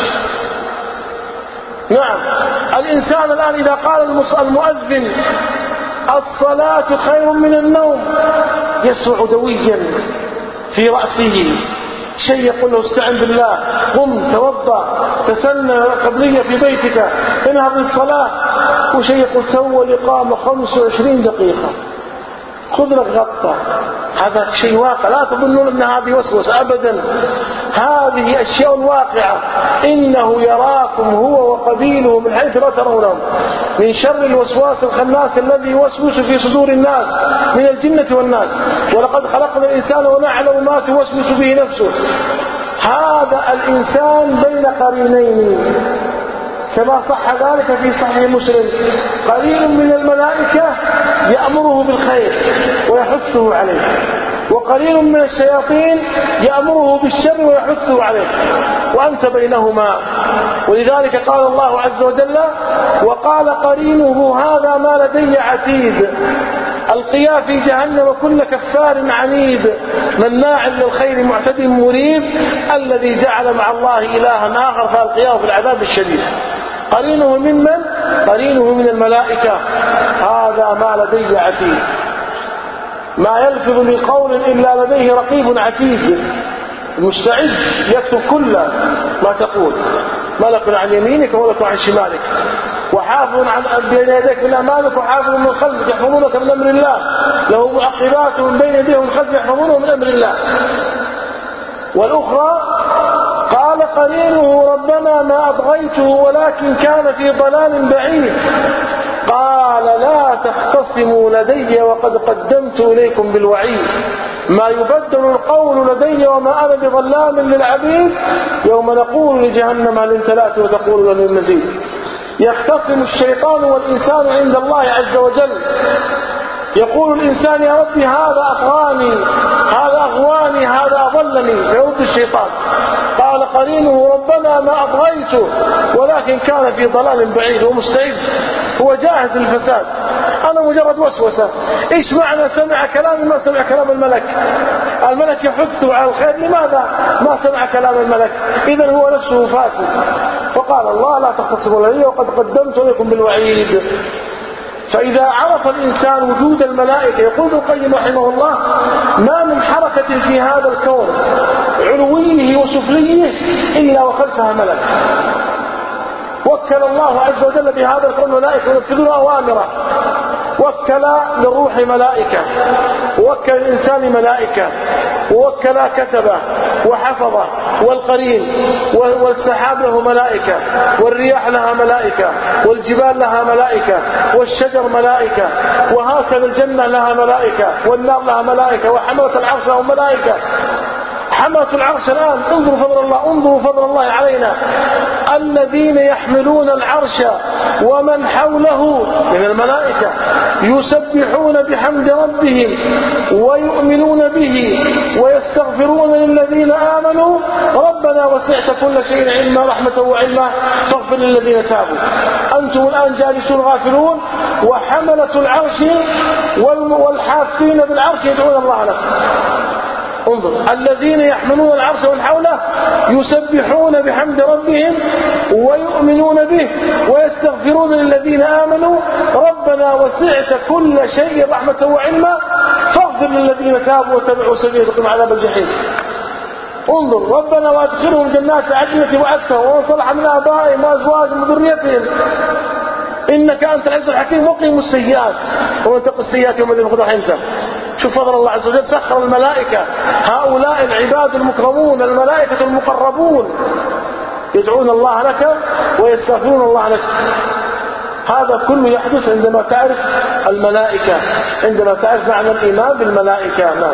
نعم الإنسان الآن إذا قال المؤذن الصلاة خير من النوم يسمع دويا في رأسه شيء يقول له استعن بالله، قم توضأ تسنى قبلية في بيتك انهض للصلاة، وشيء يقول تو الإقامة خمس وعشرين دقيقة خذ لك غطة. هذا شيء واقع، لا تظنون أن هذه وسوسة أبدا، هذه أشياء واقعة. إنه يراكم هو وقبيله من حيث لا ترونهم، من شر الوسواس الخناس الذي يوسوس في صدور الناس من الجنة والناس. ولقد خلقنا الإنسان ونعلم ما توسوس به نفسه. هذا الإنسان بين قرينين كما صح ذلك في صحيح مسلم، قليل من الملائكة يأمره بالخير ويحثه عليه، وقليل من الشياطين يأمره بالشر ويحثه عليه، وأنت بينهما. ولذلك قال الله عز وجل وقال قرينه هذا ما لدي عتيد القيا في جهنم كل كفار عنيد مناع للخير معتد مريب الذي جعل مع الله إلها آخر فألقياه في العذاب الشديد. قرينه ممن؟ قرينه من الملائكة. هذا ما لدي عتيد، ما يلفظ من قول إلا لديه رقيب عتيد مستعد يكتب كل ما تقول، ملك عن يمينك وملك عن شمالك، وحافظ عن بين يديك من أمامك وحافظ من خلفك يحفظونك من أمر الله، له معقبات من بين يديه ومن خلفه يحفظونه من أمر الله. والأخرى قال قرينه ربنا ما أبغيته ولكن كان في ضلال بعيد قال لا تختصموا لدي وقد قدمت إليكم بالوعيد ما يبدل القول لدي وما أنا بظلام للعبيد يوم نقول لجهنم هل امتلأت وتقول لن المزيد. يختصم الشيطان والإنسان عند الله عز وجل، يقول الإنسان يا ربي هذا أطغاني هذا أغواني هذا أضلني، فيرد الشيطان قال قرينه ربنا ما أبغيته ولكن كان في ضلال بعيد ومستعد، هو جاهز للفساد، أنا مجرد وسوسة. إيش معنى سمع كلامي ما سمع كلام الملك؟ الملك يحثه على الخير، لماذا ما سمع كلام الملك؟ إذن هو نفسه فاسد. فقال الله لا تختصموا لي وقد قدمت لكم بالوعيد. فإذا عرف الإنسان وجود الملائكة، يقول ابن القيم رحمه الله: ما من حركة في هذا الكون علويه وسفليه إلا وخلفها ملك. وكل الله عز وجل بهذا الكون ملائكة ينفذون أوامره، وكل للروح ملائكة، ووكل الإنسان ملائكة، ووكل كتبه وحفظه، والقرين، والسحاب له ملائكة، والرياح لها ملائكة، والجبال لها ملائكة، والشجر ملائكة، وهكذا الجنة لها ملائكة، والنار لها ملائكة، وحملة العرش لهم ملائكة. حملة العرش الآن انظروا فضل الله، انظروا فضل الله علينا، الذين يحملون العرش ومن حوله من الملائكة يسبحون بحمد ربهم ويؤمنون به ويستغفرون للذين آمنوا ربنا وسعت كل شيء علما رحمة وعلما فاغفر للذين تابوا. أنتم الآن جالسون غافلون، وحملة العرش والحافين بالعرش يدعون الله لكم. انظر، الذين يحملون العرش ومن حوله يسبحون بحمد ربهم ويؤمنون به ويستغفرون للذين آمنوا ربنا وسعت كل شيء رحمة وعلما فاغفر للذين تابوا واتبعوا سبيلك وقهم عذاب الجحيم. انظر، ربنا وادخلهم جنات عدن وعدتهم ومن صلح من آبائهم وأزواجهم وذريتهم إنك أنت العزيز الحكيم وقهم السيئات ومن تق السيئات يوم الذين قد رحمته. شوف فضل الله عز وجل، سخر الملائكة، هؤلاء العباد المكرمون الملائكة المقربون يدعون الله لك ويستغفرون الله لك. هذا كله يحدث عندما تعرف الملائكة، عندما تعرف معنى الإيمان بالملائكة. نعم.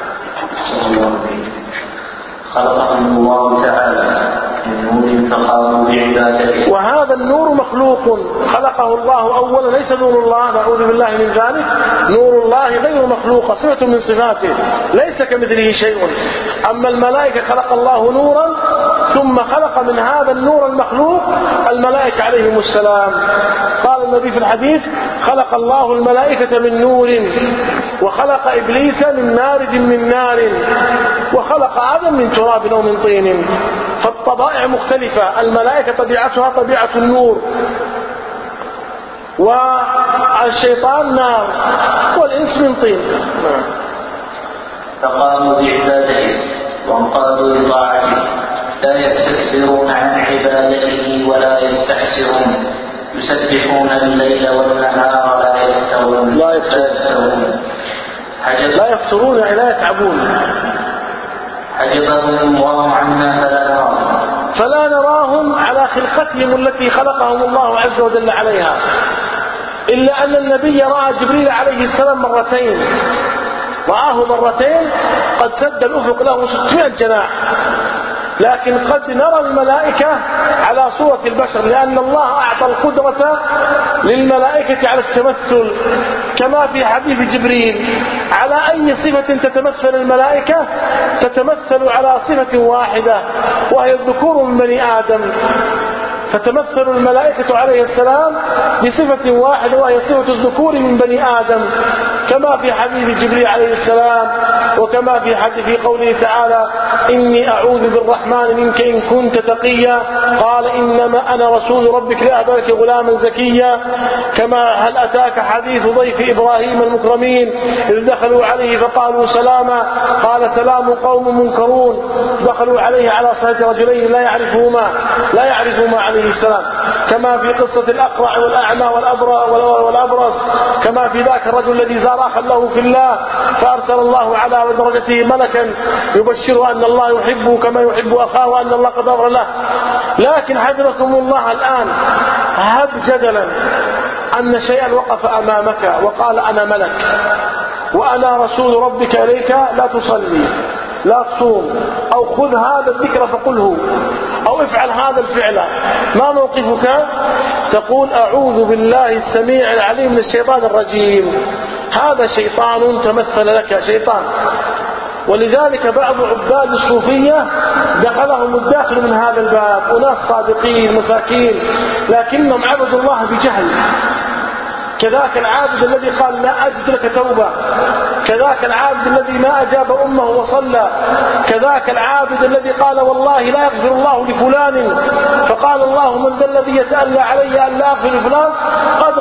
خلقهم الله تعالى من نور فقاموا بعبادته. وهذا النور مخلوق، خلقه الله أولا، ليس نور الله، نعوذ بالله من ذلك. نور الله غير مخلوق، صفة من صفاته، ليس كمثله شيء. أما الملائكة خلق الله نورا ثم خلق من هذا النور المخلوق الملائكة عليهم السلام. قال النبي في الحديث: خلق الله الملائكة من نور، وخلق إبليس من مارج من نار، وخلق آدم من تراب أو من طين. فالطبائع مختلفة، الملائكة طبيعتها طبيعة النور، والشيطان نار، والإنس من طين. فقاموا بعبادته وانقادوا لطاعته، لا يستكبرون عن عبادته ولا يستحسرون، يسبحون الليل والنهار لا يفترون لا يفترون لا يفترون يعني لا يتعبون. حجبهم الله عنا فلا نراهم فلا نراهم على خلقتهم التي خلقهم الله عز وجل عليها، إلا أن النبي رأى جبريل عليه السلام مرتين، رآه مرتين قد سد الأفق له ستمائة جناح. لكن قد نرى الملائكة على صورة البشر، لأن الله أعطى القدرة للملائكة على التمثل، كما في حديث جبريل: على أي صفة تتمثل الملائكة؟ تتمثل على صفة واحدة وهي الذكور من بني آدم. فتمثل الملائكة عليه السلام بصفة واحدة وهي صفة الذكور من بني آدم، كما في حديث جبريل عليه السلام، وكما في حديث قوله تعالى: إني أعوذ بالرحمن منك إن كنت تقيا، قال إنما أنا رسول ربك لأهب لك غلاما زكيا. كما هل أتاك حديث ضيف إبراهيم المكرمين إذ دخلوا عليه فقالوا سلاما، قال سلام قوم منكرون. دخلوا عليه على صحة رجلين لا يعرفهما لا يعرفهما عليه السلام. كما في قصة الأقرع والأعمى والأبرص، كما في ذاك الرجل الذي زار أخا له في الله فأرسل الله على درجته ملكا يبشره أن الله يحبه كما يحب أخاه وأن الله قد غفر له. لكن حفظكم الله الآن، هب جدلا أن شيئا وقف أمامك وقال: أنا ملك وأنا رسول ربك إليك، لا تصلي، لا تصوم، أو خذ هذا الذكر فقله، أو افعل هذا الفعل، ما موقفك؟ تقول: أعوذ بالله السميع العليم من الشيطان الرجيم. هذا شيطان تمثل لك، شيطان. ولذلك بعض عباد الصوفية دخلهم الداخل من هذا الباب، أناس صادقين مساكين لكنهم عبدوا الله بجهل، كذاك العابد الذي قال: لا أجد لك توبة، كذاك العابد الذي ما أجاب أمه وصلى، كذاك العابد الذي قال: والله لا يغفر الله لفلان، فقال الله: من ذا الذي يتألى علي أن لا أغفر لفلان؟ قد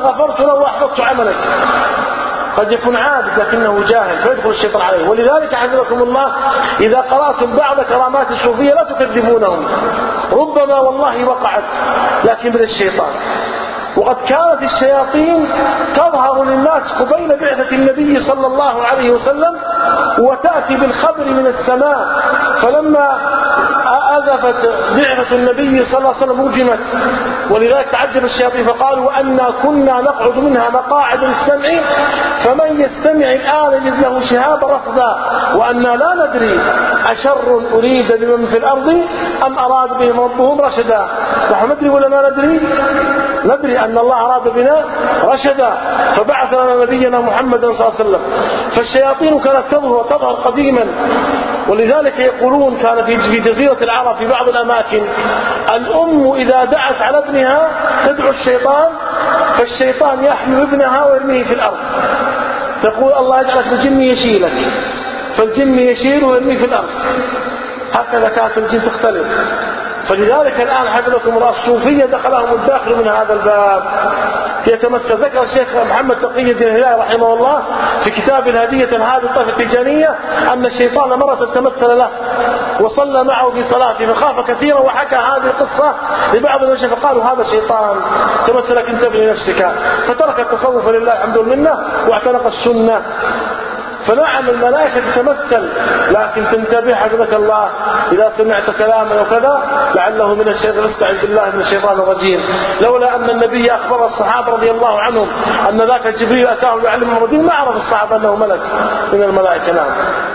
غفرت له وأحبطت عملك. قد يكون عابد لكنه جاهل فيدخل الشيطان عليه. ولذلك حفظكم الله إذا قرأتم بعض كرامات الصوفية لا تكذبونهم، ربما والله وقعت لكن من الشيطان. وقد كانت الشياطين تظهر للناس قبيل بعثة النبي صلى الله عليه وسلم وتأتي بالخبر من السماء، فلما أذفت بعثة النبي صلى الله عليه وسلم رجمت، ولذلك تعجب الشياطين فقالوا أنا كنا نقعد منها مقاعد للسمع فمن يستمع الآن يجد له شهابا رصدا وأنا لا ندري أشر أريد بمن في الأرض أم أراد بهم ربهم رشدا. نحن ندري ولا ما ندري؟ ندري أن الله أراد بنا رشدا فبعث لنا نبينا محمدا صلى الله عليه وسلم. فالشياطين كانت تظهر وتظهر قديما، ولذلك يقولون كان في جزيرة العرب في بعض الأماكن الأم إذا دعت على ابنها تدعو الشيطان، فالشيطان يحمل ابنها ويرميه في الأرض، تقول الله يجعلك الجن يشيلك، فالجن يشيل ويرميه في الأرض. هكذا كانت الجن تختلف. فلذلك الآن حفظكم الله الصوفية دخلهم الداخل من هذا الباب يتمثل. ذكر الشيخ محمد تقي الدين الهلالي رحمه الله في كتاب الهدية هذه الطائفة التجانية أن الشيطان مرة تمثل له وصلى معه في صلاته فخاف كثيرا، وحكى هذه القصة لبعض الناس فقالوا هذا شيطان تمثلك انت بنفسك، فترك التصوف لله الحمد والمنة واعتنق السنة. فنعم الملائكة تتمثل، لكن تنتبه حفظك الله إذا سمعت كلاما وكذا لعله من الشيطان، استعذ بالله من الشيطان الرجيم. لولا أن النبي أخبر الصحابة رضي الله عنهم أن ذاك جبريل أتاهم يعلمهم الدين ما عرف الصحابة أنه ملك من الملائكة. نعم.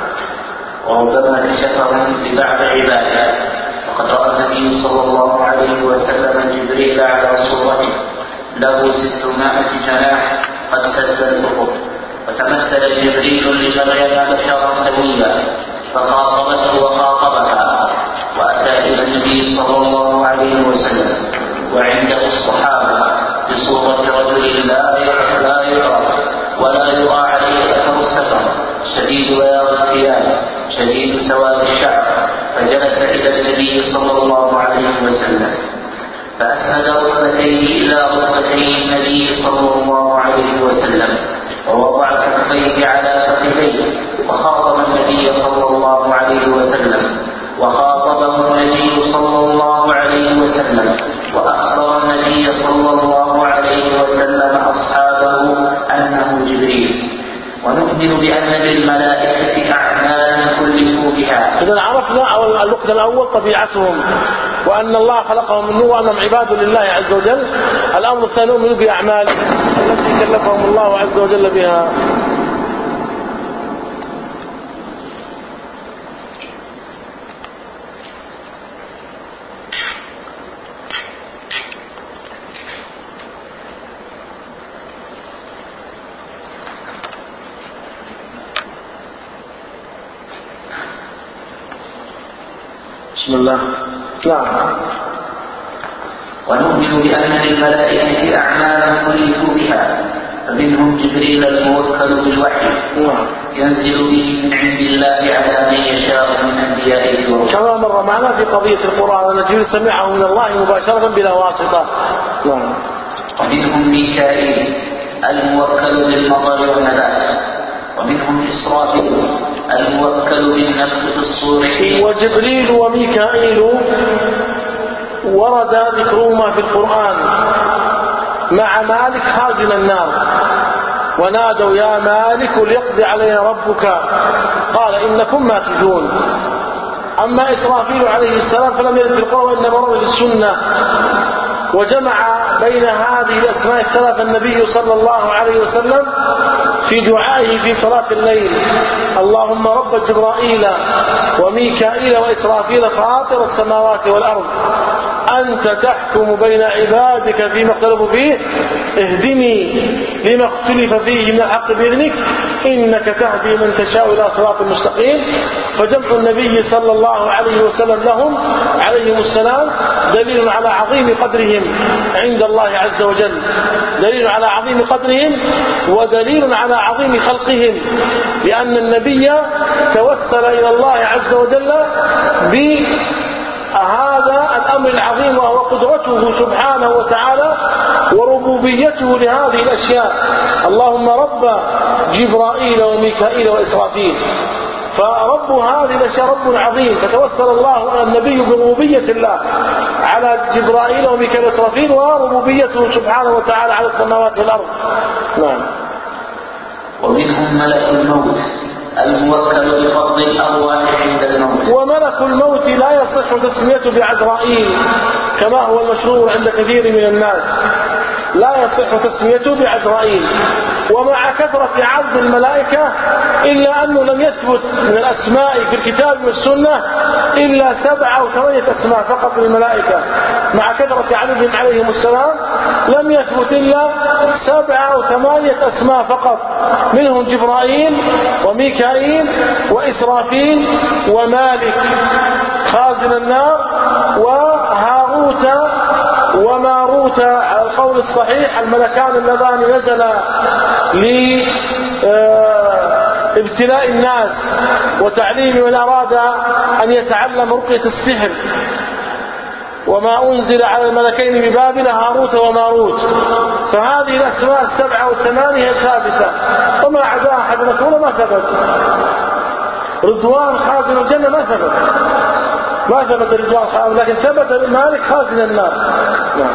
وربما كشفهم لبعض عباده، وقد رأى النبي صلى الله عليه وسلم جبريل على صورته له ستمائة جناح قد سد الأفق، وتمثل جبريل لمريم بشرا سويا فخاطبته وخاطبها، وأتى إلى النبي صلى الله عليه وسلم وعنده الصحابة بصورة رجل لا يعرف ولا يرى عليه أثر السفر، شديد بياض الثياب شديد سواد الشعر، فجلس إلى النبي صلى الله عليه وسلم فأسند ركبتيه إلى ركبتي النبي صلى الله عليه وسلم ووضع كفيه على فخذيه وخاطب النبي صلى الله عليه وسلم وخاطبه النبي صلى الله عليه وسلم وأخبر النبي صلى الله عليه وسلم أصحابه أنه جبريل. ونؤمن بأن للملائكة أعمالا كلفوا بها. إذا عرفنا النقطة الأول طبيعتهم وأن الله خلقهم من نور وأنهم عباد لله عز وجل. الأمر الثاني نؤمن بأعمالهم التي كلفهم الله عز وجل بها. بسم الله. نعم. ونؤمن بأن للملائكة أعمالا كلفوا بها، فمنهم جبريل الموكل بالوحي ينزل به من عند الله على من يشاء من أنبيائه ورسله. كما مر معنا في قضية القرآن أن جبريل سمعه من الله مباشرة بلا واسطة. نعم. ومنهم ميكائيل الموكل بالمطر والنبات، ومنهم إسرافيل الموكل بالنفخ في الصور. وجبريل وميكائيل ورد ذكرهما في القرآن مع مالك خازن النار، ونادوا يا مالك ليقضي علينا ربك قال إنكم ماكثون. أما إسرافيل عليه السلام فلم يرد في القرآن وإنما ورد للسنة، وجمع بين هذه الأسماء الثلاثة النبي صلى الله عليه وسلم في دعائه في صلاة الليل: اللهم رب جبرائيل وميكائيل وإسرافيل فاطر السماوات والأرض أنت تحكم بين عبادك فيما اختلفوا فيه اهدني لما اختلف فيه من الحق بإذنك إنك تهدي من تشاء إلى صراط مستقيم. فجمع النبي صلى الله عليه وسلم لهم عليهم السلام دليل على عظيم قدرهم عند الله عز وجل، دليل على عظيم قدرهم ودليل على عظيم خلقهم، لأن النبي توسل إلى الله عز وجل هذا الأمر العظيم وهو قدرته سبحانه وتعالى وربوبيته لهذه الأشياء. اللهم رب جبرائيل وميكائيل وإسرافيل، فرب هذه الأشياء رب عظيم، فتوسل الله النبي بربوبية الله على جبرائيل وميكائيل وإسرافيل وربوبيته سبحانه وتعالى على السماوات والأرض. نعم. ومنهم ملك الموت الموكل بقبض الأرواح عند الموت. وملك الموت لا يصح تسميته بعزرائيل كما هو المشهور عند كثير من الناس، لا يصح تسميته بعزرائيل. ومع كثرة عدد الملائكة إلا أنه لم يثبت من الأسماء في الكتاب والسنة إلا سبعة أو ثمانية أسماء فقط للملائكة، مع كثرة عددهم عليهم السلام لم يثبت إلا سبعة أو ثمانية أسماء فقط، منهم جبرائيل وميكائيل وإسرافيل ومالك خازن النار وهاروت وماروت على القول الصحيح، الملكان اللذان نزلا لابتلاء الناس وتعليم من أراد أن يتعلم رقية السحر. وما أنزل على الملكين ببابل هاروت وماروت. فهذه الأسماء السبعة والثمانية ثابتة، وما عدا أحد مكروه ما ثبت. رضوان خازن الجنة ما ثبت، ما ثبت رضوان خازن، لكن ثبت مالك خازن النار. نعم.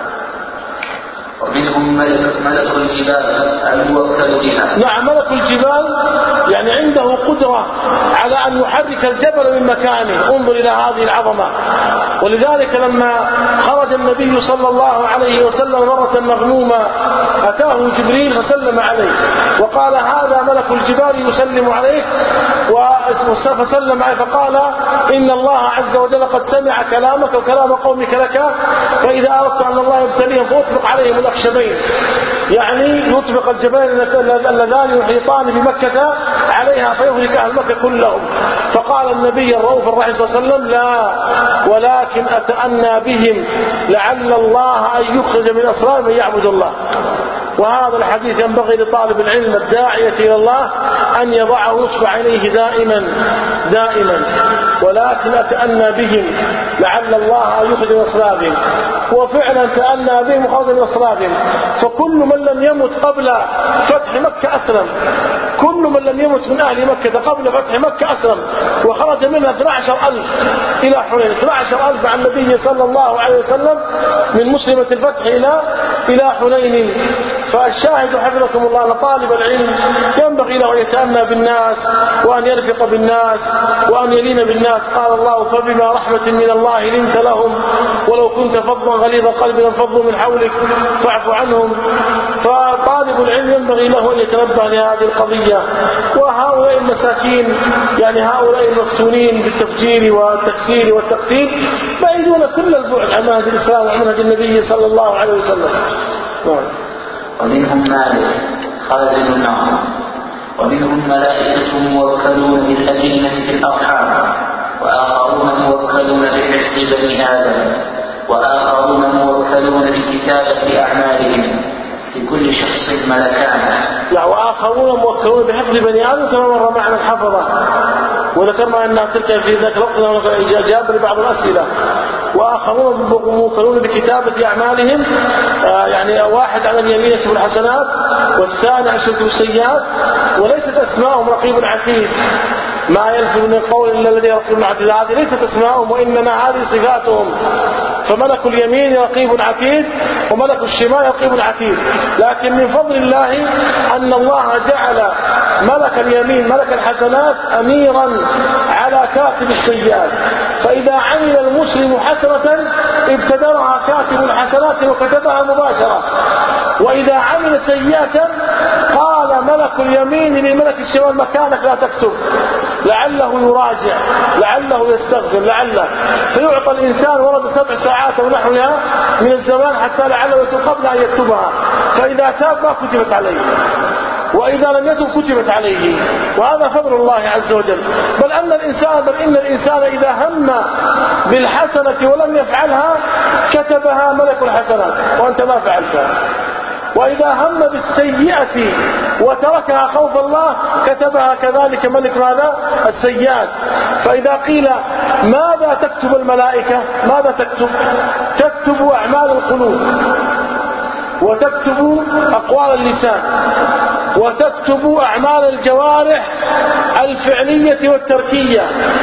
ومنهم ملك, ملك الجبال الموكل بها. نعم، ملك الجبال يعني عنده قدرة على أن يحرك الجبل من مكانه. انظر إلى هذه العظمة. ولذلك لما خرج النبي صلى الله عليه وسلم مرة مغمومة أتاه جبريل فسلم عليه وقال هذا ملك الجبال يسلم عليك، فسلم عليه فقال إن الله عز وجل قد سمع كلامك وكلام قومك لك، فإذا أردت أن الله يبتليهم فأطلق عليهم الأخشبين، يعني يطبق الجبلين اللذان يحيطان بمكة عليها فيهلك أهل مكة كلهم. فقال النبي الرؤوف الرحيم صلى الله عليه وسلم لا، ولكن أتأنى بهم لعل الله أن يخرج من أسرار من يعبد الله. وهذا الحديث ينبغي لطالب العلم الداعية إلى الله أن يضعه نصب عينيه دائما دائما، ولكن أتأنى بهم لعل الله أن يخرج من أسرارهم. وفعلا تأنى بهم وخرج من أسرارهم. فكل من لم يمت قبل فتح مكة أسلم، كل من لم يمت من أهل مكة قبل فتح مكة أسلم، وخرج منها اثني عشر ألف إلى حنين، اثني عشر ألف مع النبي صلى الله عليه وسلم من مسلمة الفتح إلى إلى حنين. فالشاهد حفظكم الله لطالب العلم ينبغي له أن يتأنى بالناس وأن يرفق بالناس وأن يلين بالناس. قال الله فبما رحمة من الله لنت لهم ولو كنت فظا غليظ القلب لانفضوا من حولك فاعف عنهم. فطالب العلم ينبغي له أن يتنبه لهذه القضية. وهؤلاء المساكين يعني هؤلاء المفتونين بالتفجير والتكسير والتقتيل بعيدون كل البعد عن منهج الإسلام ومنهج النبي صلى الله عليه وسلم. ومنهم مالك خازن النار. ومنهم ملائكة موكلون بالأجنة في الأرحام، وآخرون موكلون بحفظ بني آدم، وآخرون موكلون بكتابة أعمالهم. في كل شخص ملكان. لا، وآخرون موكلون بحفظ بني آدم كما مر معنا الحفظة، وذكرنا أنها تلك في ذاك الوقت إجابة لبعض الأسئلة. وآخرون موكلون بكتابة أعمالهم، آه يعني واحد على اليمين يكتب الحسنات والثاني يكتب السيئات، وليست أسماءهم رقيب عتيد، ما يلفظ من القول إلا الذي رقيب عتيد. هذه ليست أسماءهم وإنما هذه صفاتهم. فملك اليمين رقيب عتيد وملك الشمال رقيب عتيد. لكن من فضل الله أن الله جعل ملك اليمين ملك الحسنات أميرا على كاتب السيئات، فإذا عمل المسلم حسنة ابتدرها كاتب الحسنات وكتبها مباشرة، وإذا عمل سيئة قال ملك اليمين لملك الشمال مكانك لا تكتب، لعله يراجع لعله يستغفر لعله، فيعطى الإنسان ورد سبع ساعات أو نحوها من الزمان حتى لعله يتوب قبل أن يكتبها، فإذا تاب ما كتبت عليه، وإذا لم يتب كتبت عليه. وهذا فضل الله عز وجل. بل أن الإنسان بل إن الإنسان إذا هم بالحسنة ولم يفعلها كتبها ملك الحسنات وأنت ما فعلتها، وإذا هم بالسيئة وتركها خوف الله كتبها كذلك ملك ماذا السيئات. فإذا قيل ماذا تكتب الملائكة؟ ماذا تكتب؟ تكتب أعمال القلوب، وتكتب أقوال اللسان، وتكتب أعمال الجوارح الفعلية والتركية،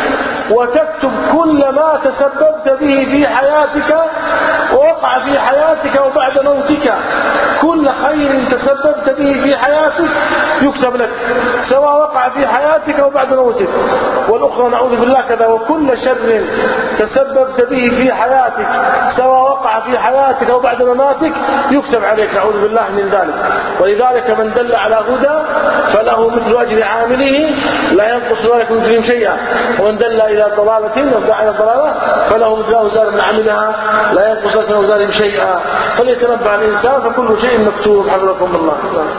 وتكتب كل ما تسببت به في حياتك ووقع في حياتك وبعد موتك. كل خير تسببت به في حياتك يكتب لك، سواء وقع في حياتك وبعد موتك. والأخرى نعوذ بالله كذا. وكل شر تسببت به في حياتك سواء وقع في حياتك وبعد مماتك يكتب عليك، نعوذ بالله من ذلك. ولذلك من دل على هدى فله مثل أجر عامله لا ينقص ذلك من أجرهم شيئا، ومن دل إلى ضلالة ودعا إلى ضلالة فله مثل أوزار من عملها لا ينقص ذلك من أوزارهم شيئا. فليتنبه الإنسان فكل شيء مكتوب. حفظكم الله.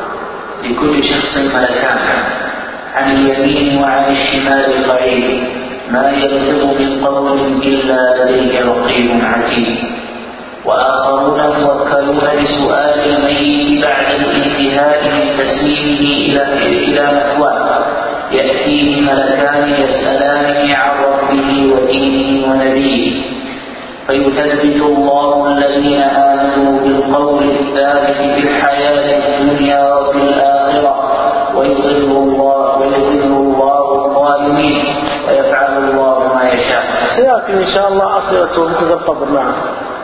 لكل شخص ملكان عن اليمين وعن الشمال قريب، ما يلفظ من قول إلا لديه رقيب عتيد. وآخرون موكلون لسؤال الميت بعد الانتهاء من تسليمه إلى مثواه، يأتيه ملكان يسألانه عن ربه ودينه ونبيه، فيثبت الله الذين آمنوا بالقول الثابت في الحياة الدنيا وفي الآخرة، ويضل الله ويضل الله الظالمين، ويفعل الله ما يشاء. سيأتي إن شاء الله أصلة مثل القبر. نعم.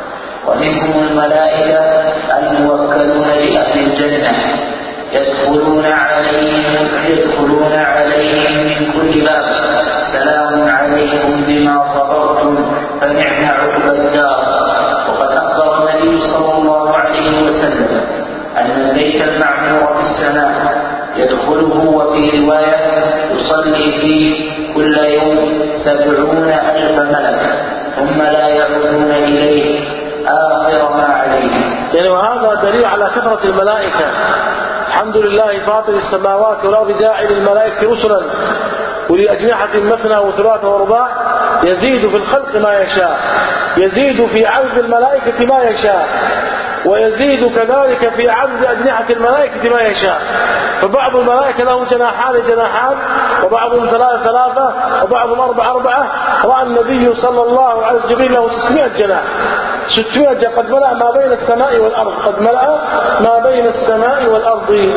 ومنهم الملائكة الموكلون لأهل الجنة، يدخلون عليهم يدخلون عليهم من كل باب، سلام عليكم بما صبرتم فنعم عقبى الدار. وقد أخبر النبي صلى الله عليه وسلم أن البيت المعمور في السماء يدخله وفي رواية يصلي فيه كل يوم سبعون ألف ملك ثم لا يعودون إليه آخر ما عليه. يعني وهذا دليل على كثرة الملائكة. الحمد لله فاطر السماوات والأرض جاعل الملائكة رسلا ولأجنحة مثنى وثلاث ورباع، يزيد في الخلق ما يشاء، يزيد في عدد الملائكة ما يشاء، ويزيد كذلك في عدد أجنحة الملائكة ما يشاء. فبعض الملائكة له جناحان جناحان، وبعضهم ثلاثة ثلاثة، وبعضهم أربعة أربعة. رأى النبي صلى الله عليه وسلم جبريل له ستمائة جناح، ستمائة جناح قد ملأ ما بين السماء والأرض، قد ملأ ما بين السماء والأرض.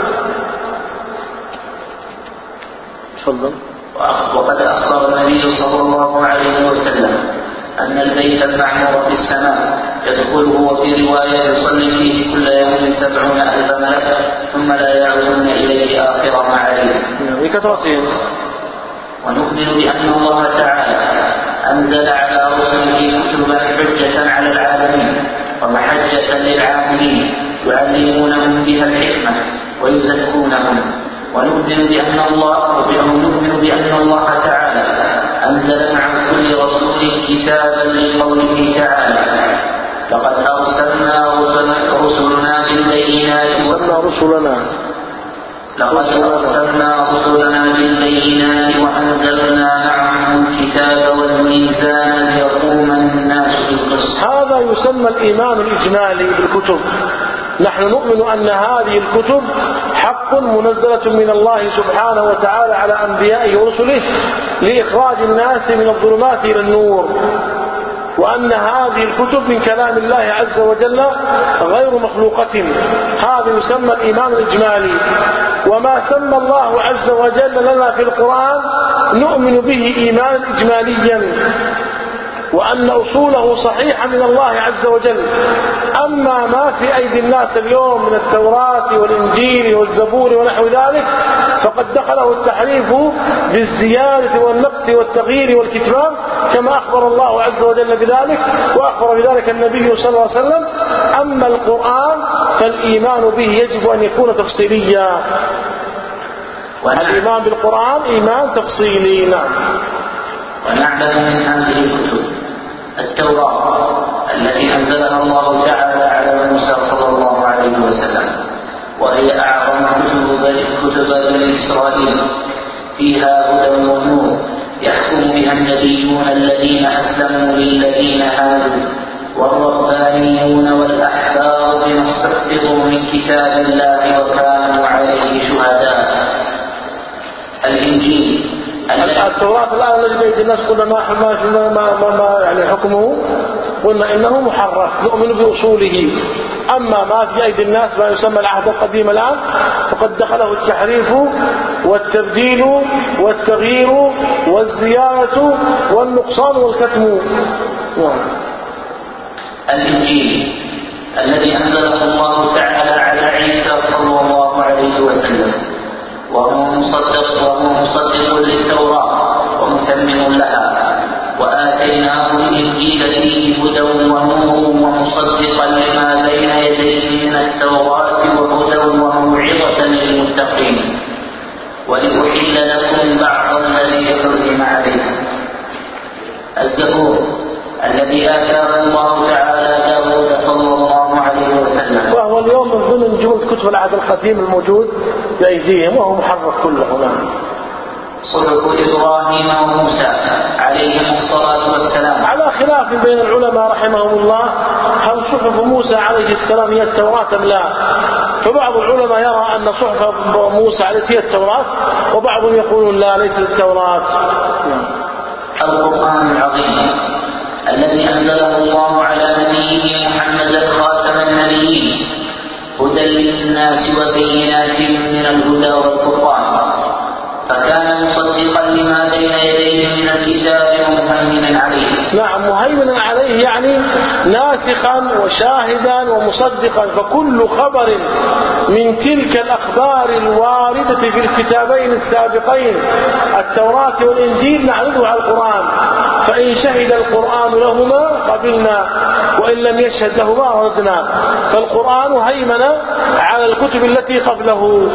تفضل. وقد أخبر النبي صلى الله عليه وسلم أن البيت المعمور في السماء يدخله وفي رواية يصلي فيه كل يوم سبعون ألف ملك ثم لا يعودون إليه آخر ما عليه. بكثرتهم. ونؤمن بأن الله تعالى أنزل على رسله كتبا حجة على العالمين ومحجة للعاملين يعلمونهم بها الحكمة ويزكونهم. ونؤمن بأن الله ونؤمن بأن الله تعالى أنزل مع كل رسول كتابا لقوله تعالى: لقد أرسلنا رسلنا بالبينات رسلنا لقد أرسلنا رسلنا بالبينات وأنزلنا معهم الكتاب والميزان ليقوم الناس بالقسط. هذا يسمى الإيمان الإجمالي بالكتب. نحن نؤمن أن هذه الكتب حق منزلة من الله سبحانه وتعالى على أنبيائه ورسله لإخراج الناس من الظلمات إلى النور، وأن هذه الكتب من كلام الله عز وجل غير مخلوقة. هذا يسمى الإيمان الإجمالي. وما سمى الله عز وجل لنا في القرآن نؤمن به إيمانا إجماليا، وأن أصوله صحيحة من الله عز وجل. أما ما في أيدي الناس اليوم من التوراة والإنجيل والزبور ونحو ذلك فقد دخله التحريف بالزيادة والنقص والتغيير والكتمان كما أخبر الله عز وجل بذلك، وأخبر بذلك النبي صلى الله عليه وسلم. أما القرآن فالإيمان به يجب أن يكون تفصيليا. الإيمان بالقرآن إيمان تفصيلي. نعم. ونعلم من هذه الكتب التوراة التي أنزلها الله تعالى على موسى صلى الله عليه وسلم، وهي أعظم كتب بني إسرائيل، فيها هدى ونور يحكم بها النبيون الذين أسلموا للذين هادوا والربانيون والأحبار بما استحفظوا من كتاب الله وكانوا عليه شهداء. الإنجيل التوراة الآن الذي بيد الناس قلنا ما ما ما ما يعني حكمه، قلنا إنه محرف نؤمن بأصوله. أما ما في أيدي الناس ما يسمى العهد القديم الآن فقد دخله التحريف والتبديل والتغيير والزيادة والنقصان والكتم. الإنجيل الذي أنزله الله تعالى على عيسى صلى الله عليه وسلم وهو مصدق وهو مصدق للتوراة ومتمم لها، وآتيناه الإنجيل فيه هدى ونور ومصدقا لما بين يديه من التوراة وهدى وموعظة للمتقين ولأحل لكم بعض الذي حرم عليكم. الزبور الذي آتاه الله تعالى داود صلى الله عليه وسلم، وهو اليوم من ضمن جهود كتب العهد القديم الموجود بأيديهم وهو محرف كله. نعم. صحف إبراهيم وموسى عليهم الصلاة والسلام، على خلاف بين العلماء رحمهم الله هل صحف موسى عليه السلام هي التوراة أم لا؟ فبعض العلماء يرى أن صحف موسى عليه هي التوراة، وبعضهم يقولون لا ليس التوراة. القرآن العظيم الذي أنزله الله على نبيه محمد خاتم النبيين هدى للناس وبينات من الهدى والفرقان، فكان مصدقا لما بين يديه من الكتاب ومهيمنا عليه. نعم، مهيمنا عليه يعني ناسخا وشاهدا ومصدقا، فكل خبر من تلك الأخبار الواردة في الكتابين السابقين التوراة والإنجيل نعرضه على القرآن، فإن شهد القرآن لهما قبلنا وإن لم يشهد لهما ردنا، فالقرآن هيمن على الكتب التي قبله.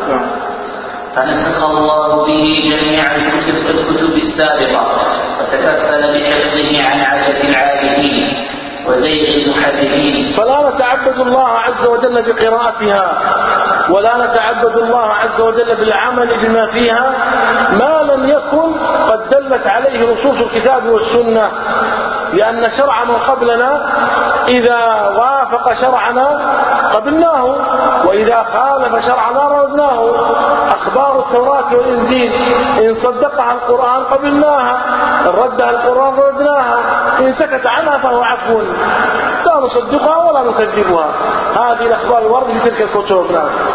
فنسخ الله به جميع الكتب الكتب السابقة وتكفل بحفظه عن عدد العابدين وزيغ المحرفين. فلا نتعبد الله عز وجل بقراءتها ولا نتعبد الله عز وجل بالعمل بما فيها ما لم يكن قد دلت عليه نصوص الكتاب والسنة، لأن شرع من قبلنا إذا وافق شرعنا قبلناه وإذا خالف شرعنا ردناه. أخبار التوراة والإنجيل إن صدقها القرآن قبلناها، إن ردها القرآن ردناها، إن سكت عنها فهو عفو، لا نصدقها ولا نكذبها. هذه الأخبار الواردة في تلك الكتب.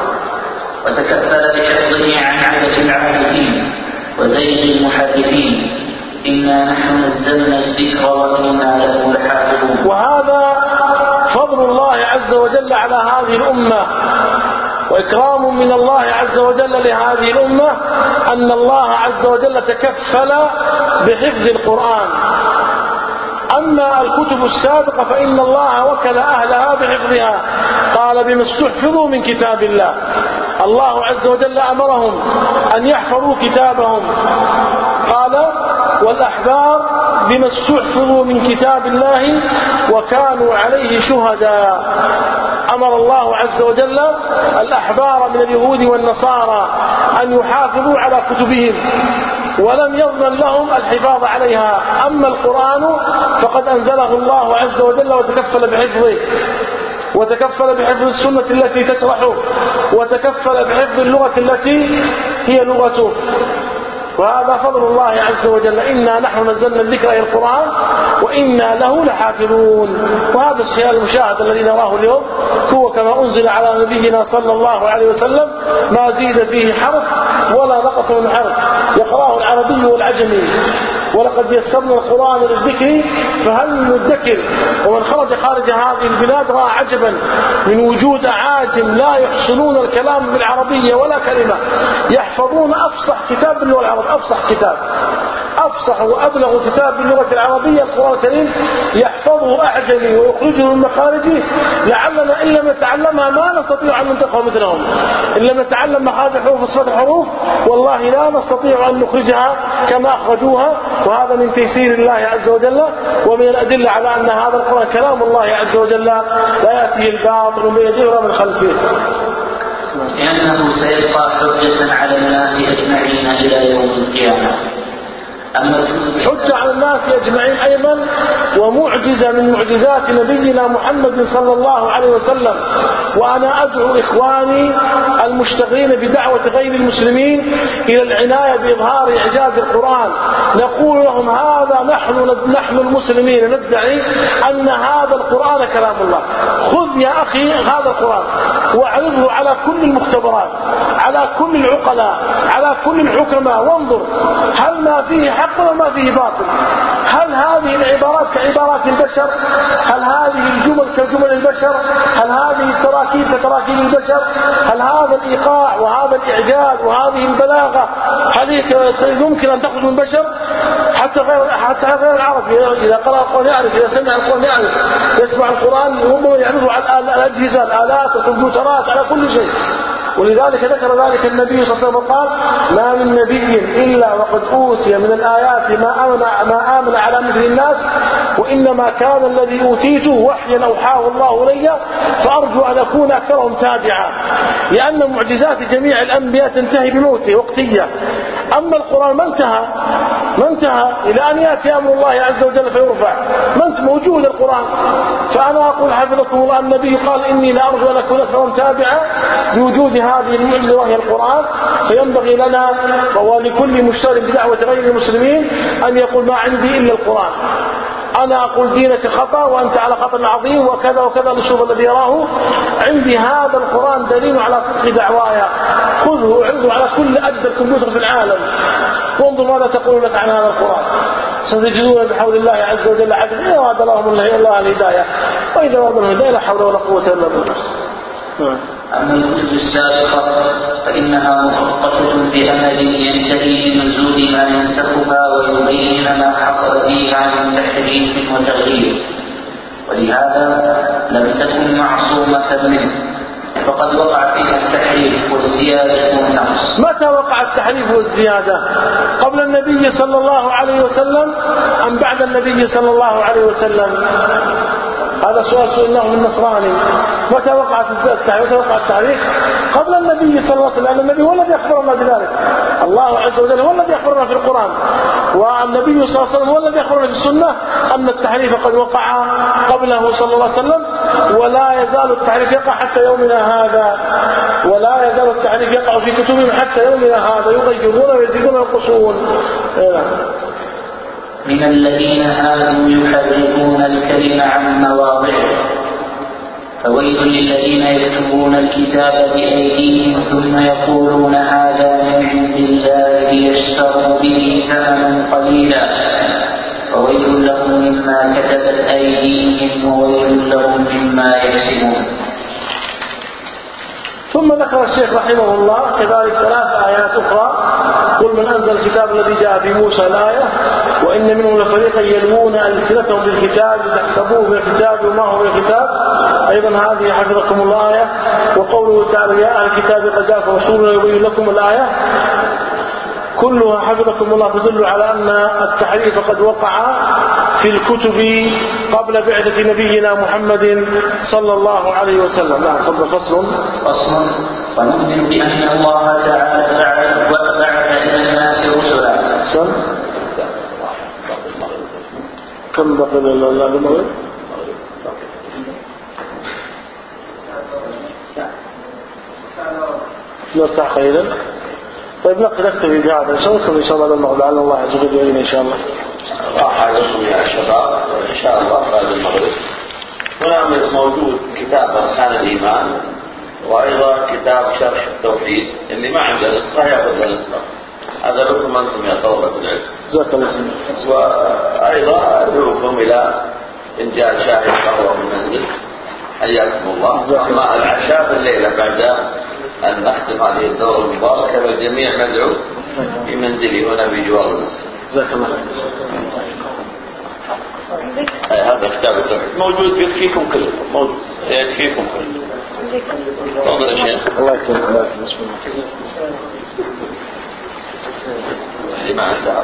وتكفل بحفظه عن عدد العابدين وزيغ المحرفين. إنا نحن نزلنا الذكر وإنا له لحافظون. وهذا فضل الله عز وجل على هذه الأمة وإكرام من الله عز وجل لهذه الأمة، أن الله عز وجل تكفل بحفظ القرآن. أما الكتب السابقة فإن الله وكل أهلها بحفظها، قال بما استحفظوا من كتاب الله. الله عز وجل أمرهم أن يحفظوا كتابهم، قال والأحبار بما استحفظوا من كتاب الله وكانوا عليه شهداء. أمر الله عز وجل الأحبار من اليهود والنصارى أن يحافظوا على كتبهم ولم يضمن لهم الحفاظ عليها. أما القرآن فقد أنزله الله عز وجل وتكفل بحفظه، وتكفل بحفظ السنة التي تشرحه، وتكفل بحفظ اللغة التي هي لغته. وهذا فضل الله عز وجل. إنا نحن نزلنا الذكر أي القرآن وإنا له لحافظون. وهذا الشيء المشاهد الذي نراه اليوم هو كما أنزل على نبينا صلى الله عليه وسلم، ما زيد فيه حرف ولا نقص من حرف، يقرأه العربي والعجمي. ولقد يسرنا القرآن للذكر فهل من مدكر. ومن خرج خارج هذه البلاد رأى عجبا من وجود أعاجم لا يحسنون الكلام بالعربية ولا كلمة، يحفظون أفصح كتاب باللغة العربية، أفصح كتاب، أفصح وأبلغ كتاب باللغة العربية القرآن الكريم، يحفظه أعجمي ويخرجه من مخارجه. لعلنا إن لم نتعلمها ما نستطيع أن ننطقها مثلهم. إن لم نتعلم مخارج الحروف وصفات الحروف والله لا نستطيع أن نخرجها كما أخرجوها. وهذا من تيسير الله عز وجل ومن الأدلة على أن هذا القرآن كلام الله عز وجل لا يأتيه الباطل من يديه ولا من خلفه، لأنه سيبقى حجة على الناس أجمعين إلى يوم القيامة. حجة على الناس أجمعين أيضا، ومعجزة من معجزات نبينا محمد صلى الله عليه وسلم. وأنا أدعو إخواني المشتغلين بدعوة غير المسلمين إلى العناية بإظهار إعجاز القرآن. نقول لهم هذا نحن نحن المسلمين ندعي أن هذا القرآن كلام الله. خذ يا أخي هذا القرآن واعرضه على كل المختبرات، على كل العقلاء، على كل الحكماء، وانظر هل ما فيه حق ولا ما فيه باطل. هل هذه العبارات كعبارات البشر؟ هل هذه الجمل كجمل البشر؟ هل هذه التراكيب كتراكيب البشر؟ هل هذا الإيقاع وهذا الإعجاز وهذه البلاغة هل يمكن أن تخرج من بشر؟ حتى غير حتى غير العرب إذا قرأ القرآن يعرف، إذا سمع القرآن يعرف، يسمع القرآن وهو يعرفه على الأجهزة، الآلات، الكمبيوترات، على كل شيء. ولذلك ذكر ذلك النبي صلى الله عليه وسلم قال: ما من نبي إلا وقد أوتي من الآيات ما آمن, ما آمن على مثل الناس، وإنما كان الذي أوتيته وحيا أوحاه الله إلي، فأرجو أن أكون أكثرهم تابعا. لأن معجزات جميع الأنبياء تنتهي بموته وقتية. أما القرآن ما انتهى ما انتهى إلى أن يأتي أمر الله عز وجل فيرفع، ما انت موجود القرآن. فأنا أقول حفظكم الله النبي قال: إني لأرجو أن أكون أكثرهم تابعا بوجود هذه المعجزة وهي القرآن. فينبغي لنا ولكل مشترك بدعوة غير المسلمين أن يقول: ما عندي إلا القرآن، أنا أقول دينك خطأ وأنت على خطأ عظيم وكذا وكذا الأسلوب الذي يراه. عندي هذا القرآن دليل على صدق دعواي، خذه وعرضه على كل أجهزة الكمبيوتر في العالم، وانظر ماذا تقول لك عن هذا القرآن. ستجدون بحول الله عز وجل عدل. إن أراد لهم الله الهداية، وإذا أراد لهم الهداية لا حول ولا قوة إلا بالله. أما الكتب السابقة فإنها مؤقتة بأمد ينتهي بنزول ما ينسخها ويبين ما حصل فيها من تحريف وتغيير، ولهذا لم تكن معصومة منه، فقد وقع فيها التحريف والزيادة والنقص. متى وقع التحريف والزيادة؟ قبل النبي صلى الله عليه وسلم أم بعد النبي صلى الله عليه وسلم؟ هذا سؤال سئلناه من نصراني. متى وقعت التحريف؟ متى وقع التحريف؟ قبل النبي صلى الله عليه وسلم. النبي هو الذي أخبرنا بذلك، الله عز وجل هو الذي أخبرنا في القرآن، والنبي صلى الله عليه وسلم هو الذي أخبرنا في السنة أن التحريف قد وقع قبله صلى الله عليه وسلم، ولا يزال التحريف يقع حتى يومنا هذا، ولا يزال التحريف يقع في كتبهم حتى يومنا هذا، يغيرون ويزيدون وينقصون. من الذين آمنوا يحرفون الكلم عن مواضعه، فويل للذين يكتبون الكتاب بأيديهم ثم يقولون هذا من عند الله ليشتروا به ثمنا قليلا، فويل لهم مما كتبت أيديهم وويل لهم مما يكسبون. ثم ذكر الشيخ رحمه الله كذلك ثلاث آيات أخرى: قل من أنزل الكتاب الذي جاء بموسى الآية، وإن منهم لفريقا يلوون ألسنتهم بالكتاب لتحسبوه من الكتاب وما هو من الكتاب، أيضا هذه حفظكم الله آية. وقوله تعالى: يا أهل الكتاب قد جاءكم رسولنا يبين لكم الآية، كلها حفظكم الله تدل على أن التحريف قد وقع في الكتب قبل بعثة نبينا محمد صلى الله عليه وسلم. نعم. فضل فصل فصل ونؤمن بأن الله تعالى بعث إلى الناس رسلا. سن كم بقي للمغرب؟ نرتاح قليلا. طيب نكتفي بهذا إن شاء الله، إن شاء الله المغرب لعل الله عز وجل يعين إن شاء الله. راح عليكم يا شباب إن شاء الله بعد المغرب. هنا موجود كتاب أركان الإيمان، وأيضا كتاب شرح التوحيد، اللي ما عنده نسخة يأخذ نسخة. هذا لكم أنتم يا طلبة العلم. جزاك الله خير. وأيضا أدعوكم إلى إن جاء شاهد قهوة من المسجد حياكم الله. أما العشاء الليلة بعد أن نختم هذه الدورة المباركة والجميع مدعو في منزلي هنا بجوار المسجد. جزاك الله خير. هذا كتاب التوحيد موجود يكفيكم كلكم، موجود سيكفيكم كلكم. تفضل يا شيخ. الله يكرمك. الله يكرمك. اللي ما عنده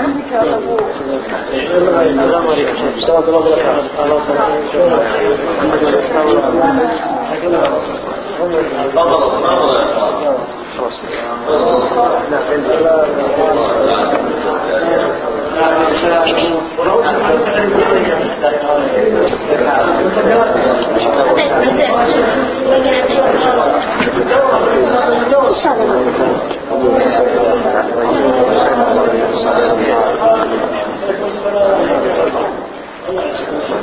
Thank you.